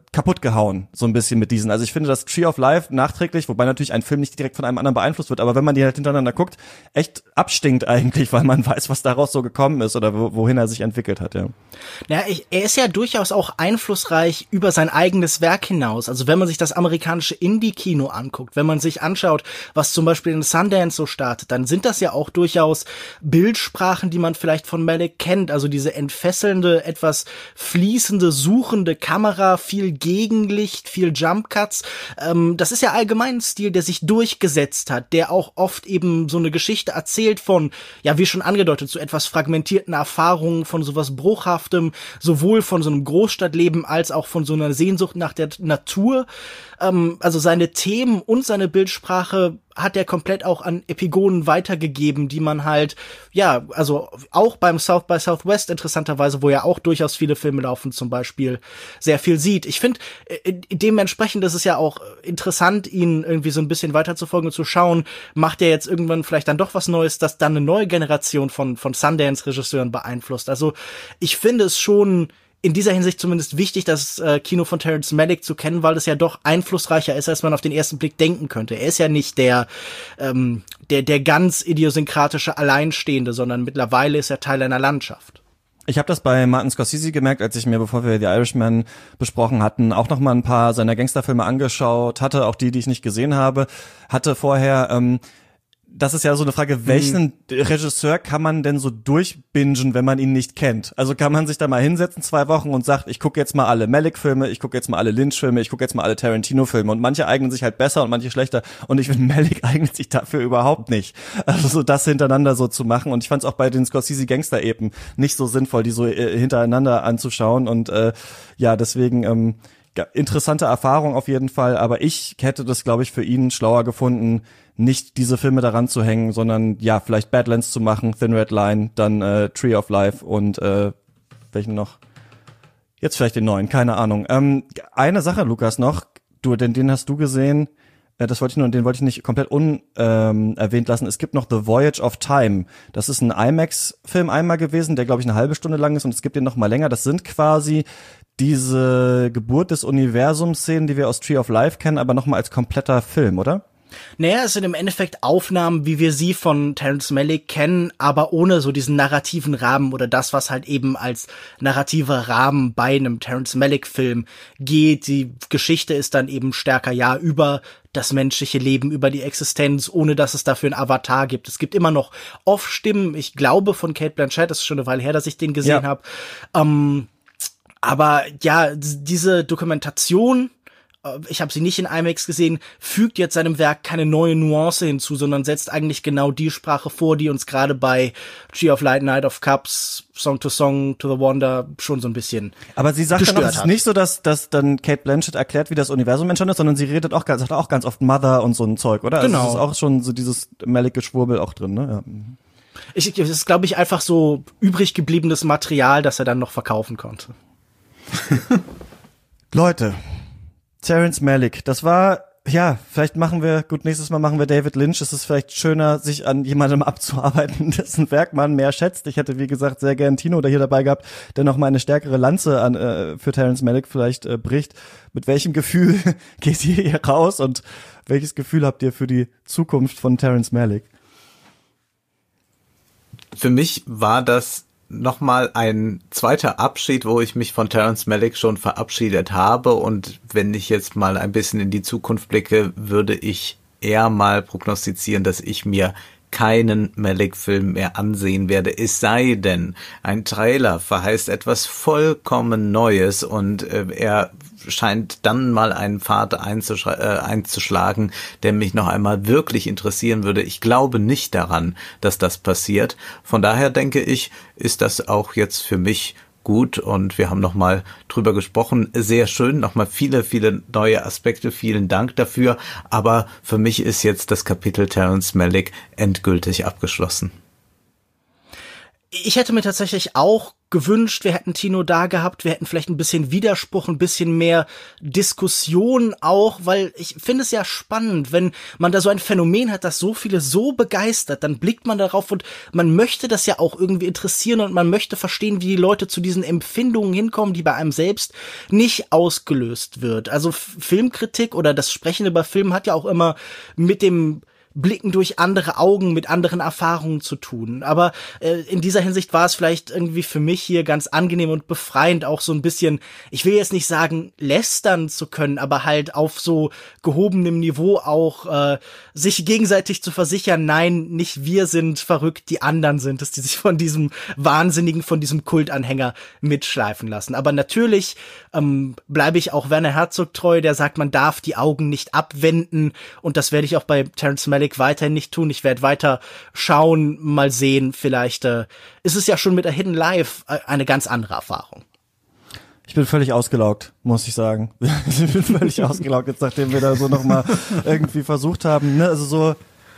[SPEAKER 2] kaputt gehauen, so ein bisschen mit diesen. Also ich finde, dass Tree of Life nachträglich, wobei natürlich ein Film nicht direkt von einem anderen beeinflusst wird, aber wenn man die halt hintereinander guckt, echt abstinkt eigentlich, weil man weiß, was daraus so gekommen ist oder wohin er sich entwickelt hat, ja.
[SPEAKER 4] Ja, er ist ja durchaus auch einflussreich über sein eigenes Werk hinaus. Also wenn man sich das amerikanische Indie-Kino anguckt, wenn man sich anschaut, was zum Beispiel in Sundance so startet, dann sind das ja auch durchaus Bildsprachen, die man vielleicht von Malick kennt. Also diese entfesselnde, etwas fließende, suchende Kamera, viel Gegenlicht, viel Jumpcuts. Das ist ja allgemein ein Stil, der sich durchgesetzt hat, der auch oft eben so eine Geschichte erzählt von, ja, wie schon angedeutet, so etwas fragmentierten Erfahrungen, von sowas Bruchhaftem, sowohl von so einem Großstadtleben als auch von so einer Sehnsucht nach der Natur. Also seine Themen und seine Bildsprache hat er komplett auch an Epigonen weitergegeben, die man halt, ja, also auch beim South by Southwest interessanterweise, wo ja auch durchaus viele Filme laufen, zum Beispiel, sehr viel sieht. Ich finde, dementsprechend ist es ja auch interessant, ihn irgendwie so ein bisschen weiterzufolgen und zu schauen, macht er jetzt irgendwann vielleicht dann doch was Neues, das dann eine neue Generation von Sundance-Regisseuren beeinflusst. Also ich finde es schon in dieser Hinsicht zumindest wichtig, das Kino von Terrence Malick zu kennen, weil es ja doch einflussreicher ist, als man auf den ersten Blick denken könnte. Er ist ja nicht der ganz idiosynkratische Alleinstehende, sondern mittlerweile ist er Teil einer Landschaft.
[SPEAKER 2] Ich habe das bei Martin Scorsese gemerkt, als ich mir, bevor wir The Irishman besprochen hatten, auch noch mal ein paar seiner Gangsterfilme angeschaut hatte, auch die ich nicht gesehen habe, hatte vorher das ist ja so eine Frage, welchen Regisseur kann man denn so durchbingen, wenn man ihn nicht kennt? Also kann man sich da mal hinsetzen 2 Wochen und sagt, ich gucke jetzt mal alle Malick-Filme, ich gucke jetzt mal alle Lynch-Filme, ich gucke jetzt mal alle Tarantino-Filme und manche eignen sich halt besser und manche schlechter und ich finde, Malick eignet sich dafür überhaupt nicht. Also so das hintereinander so zu machen und ich fand es auch bei den Scorsese-Gangster-Epen nicht so sinnvoll, die so hintereinander anzuschauen und ja, deswegen interessante Erfahrung auf jeden Fall, aber ich hätte das, glaube ich, für ihn schlauer gefunden, nicht diese Filme daran zu hängen, sondern ja, vielleicht Badlands zu machen, Thin Red Line, dann Tree of Life und welchen noch? Jetzt vielleicht den neuen, keine Ahnung. Eine Sache, Lukas, noch, den hast du gesehen, den wollte ich nicht komplett unerwähnt lassen. Es gibt noch The Voyage of Time. Das ist ein IMAX-Film einmal gewesen, der, glaube ich, eine halbe Stunde lang ist und es gibt den noch mal länger. Das sind quasi diese Geburt des Universums-Szenen, die wir aus Tree of Life kennen, aber noch mal als kompletter Film, oder?
[SPEAKER 4] Naja, es sind im Endeffekt Aufnahmen, wie wir sie von Terrence Malick kennen, aber ohne so diesen narrativen Rahmen oder das, was halt eben als narrativer Rahmen bei einem Terrence Malick-Film geht. Die Geschichte ist dann eben stärker, ja, über das menschliche Leben, über die Existenz, ohne dass es dafür einen Avatar gibt. Es gibt immer noch Off-Stimmen, ich glaube von Cate Blanchett, das ist schon eine Weile her, dass ich den gesehen habe. Aber ja, diese Dokumentation, ich habe sie nicht in IMAX gesehen, fügt jetzt seinem Werk keine neue Nuance hinzu, sondern setzt eigentlich genau die Sprache vor, die uns gerade bei Tree of Light, Night of Cups, Song to the Wonder schon so ein bisschen
[SPEAKER 2] aber sie sagt dann auch, es ist nicht so, dass dann Cate Blanchett erklärt, wie das Universum entstanden ist, sondern sie sagt auch ganz oft Mother und so ein Zeug, oder?
[SPEAKER 4] Genau.
[SPEAKER 2] Also es ist auch schon so dieses Malick-Geschwurbel auch drin, ne? Ja.
[SPEAKER 4] Es ist, glaube ich, einfach so übrig gebliebenes Material, das er dann noch verkaufen konnte.
[SPEAKER 2] Leute, Terrence Malick, das war, ja, vielleicht nächstes Mal machen wir David Lynch. Es ist vielleicht schöner, sich an jemandem abzuarbeiten, dessen Werk man mehr schätzt. Ich hätte, wie gesagt, sehr gern Tino da hier dabei gehabt, der noch mal eine stärkere Lanze für Terrence Malick vielleicht bricht. Mit welchem Gefühl geht ihr hier raus und welches Gefühl habt ihr für die Zukunft von Terrence Malick?
[SPEAKER 3] Für mich war das nochmal ein zweiter Abschied, wo ich mich von Terrence Malick schon verabschiedet habe, und wenn ich jetzt mal ein bisschen in die Zukunft blicke, würde ich eher mal prognostizieren, dass ich mir keinen Malick-Film mehr ansehen werde, es sei denn, ein Trailer verheißt etwas vollkommen Neues und er scheint dann mal einen Pfad einzuschlagen, der mich noch einmal wirklich interessieren würde. Ich glaube nicht daran, dass das passiert. Von daher denke ich, ist das auch jetzt für mich gut, und wir haben nochmal drüber gesprochen. Sehr schön, nochmal viele, viele neue Aspekte. Vielen Dank dafür. Aber für mich ist jetzt das Kapitel Terrence Malick endgültig abgeschlossen.
[SPEAKER 4] Ich hätte mir tatsächlich auch gewünscht, wir hätten Tino da gehabt, wir hätten vielleicht ein bisschen Widerspruch, ein bisschen mehr Diskussion auch, weil ich finde es ja spannend, wenn man da so ein Phänomen hat, das so viele so begeistert, dann blickt man darauf und man möchte das ja auch irgendwie interessieren und man möchte verstehen, wie die Leute zu diesen Empfindungen hinkommen, die bei einem selbst nicht ausgelöst wird. Also Filmkritik oder das Sprechen über Film hat ja auch immer mit dem Blicken durch andere Augen, mit anderen Erfahrungen zu tun. Aber in dieser Hinsicht war es vielleicht irgendwie für mich hier ganz angenehm und befreiend, auch so ein bisschen, ich will jetzt nicht sagen, lästern zu können, aber halt auf so gehobenem Niveau auch sich gegenseitig zu versichern, nein, nicht wir sind verrückt, die anderen sind es, die sich von diesem Wahnsinnigen, von diesem Kultanhänger mitschleifen lassen. Aber natürlich bleibe ich auch Werner Herzog treu, der sagt, man darf die Augen nicht abwenden und das werde ich auch bei Terrence Malick weiterhin nicht tun. Ich werde weiter schauen, mal sehen, vielleicht ist es ja schon mit A Hidden Life eine ganz andere Erfahrung.
[SPEAKER 2] Ich bin völlig ausgelaugt, muss ich sagen. Ich bin völlig ausgelaugt, jetzt nachdem wir da so nochmal irgendwie versucht haben, ne, also so,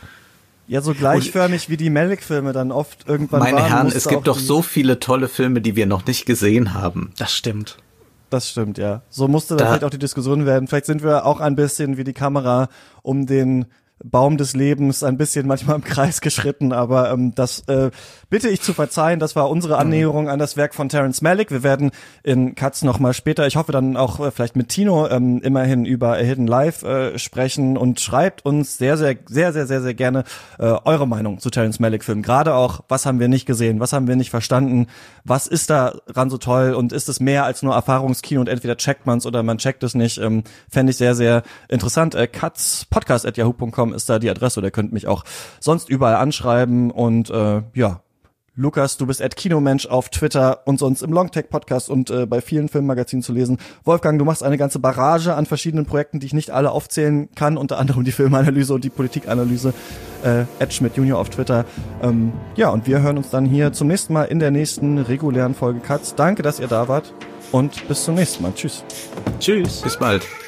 [SPEAKER 2] ja, so gleichförmig wie die Malick-Filme dann oft irgendwann waren.
[SPEAKER 3] Meine Herren, es gibt doch so viele tolle Filme, die wir noch nicht gesehen haben.
[SPEAKER 4] Das stimmt.
[SPEAKER 2] Das stimmt, ja. So musste dann vielleicht auch die Diskussion werden. Vielleicht sind wir auch ein bisschen wie die Kamera um den Baum des Lebens ein bisschen manchmal im Kreis geschritten, aber das bitte ich zu verzeihen, das war unsere Annäherung an das Werk von Terrence Malick. Wir werden in Katz noch mal später, ich hoffe dann auch vielleicht mit Tino immerhin über A Hidden Life sprechen und schreibt uns sehr, sehr, sehr, sehr, sehr, sehr gerne eure Meinung zu Terrence Malick-Filmen. Gerade auch, was haben wir nicht gesehen, was haben wir nicht verstanden, was ist daran so toll und ist es mehr als nur Erfahrungskino und entweder checkt man es oder man checkt es nicht, fände ich sehr, sehr interessant. katzpodcast@yahoo.com ist da die Adresse, oder ihr könnt mich auch sonst überall anschreiben und ja, Lukas, du bist @Kinomensch auf Twitter und sonst im Longtake Podcast und bei vielen Filmmagazinen zu lesen. Wolfgang, du machst eine ganze Barrage an verschiedenen Projekten, die ich nicht alle aufzählen kann, unter anderem die Filmanalyse und die Politikanalyse. @Schmidt Junior auf Twitter. Ja, und wir hören uns dann hier zum nächsten Mal in der nächsten regulären Folge Katz. Danke, dass ihr da wart und bis zum nächsten Mal. Tschüss.
[SPEAKER 4] Tschüss.
[SPEAKER 3] Bis bald.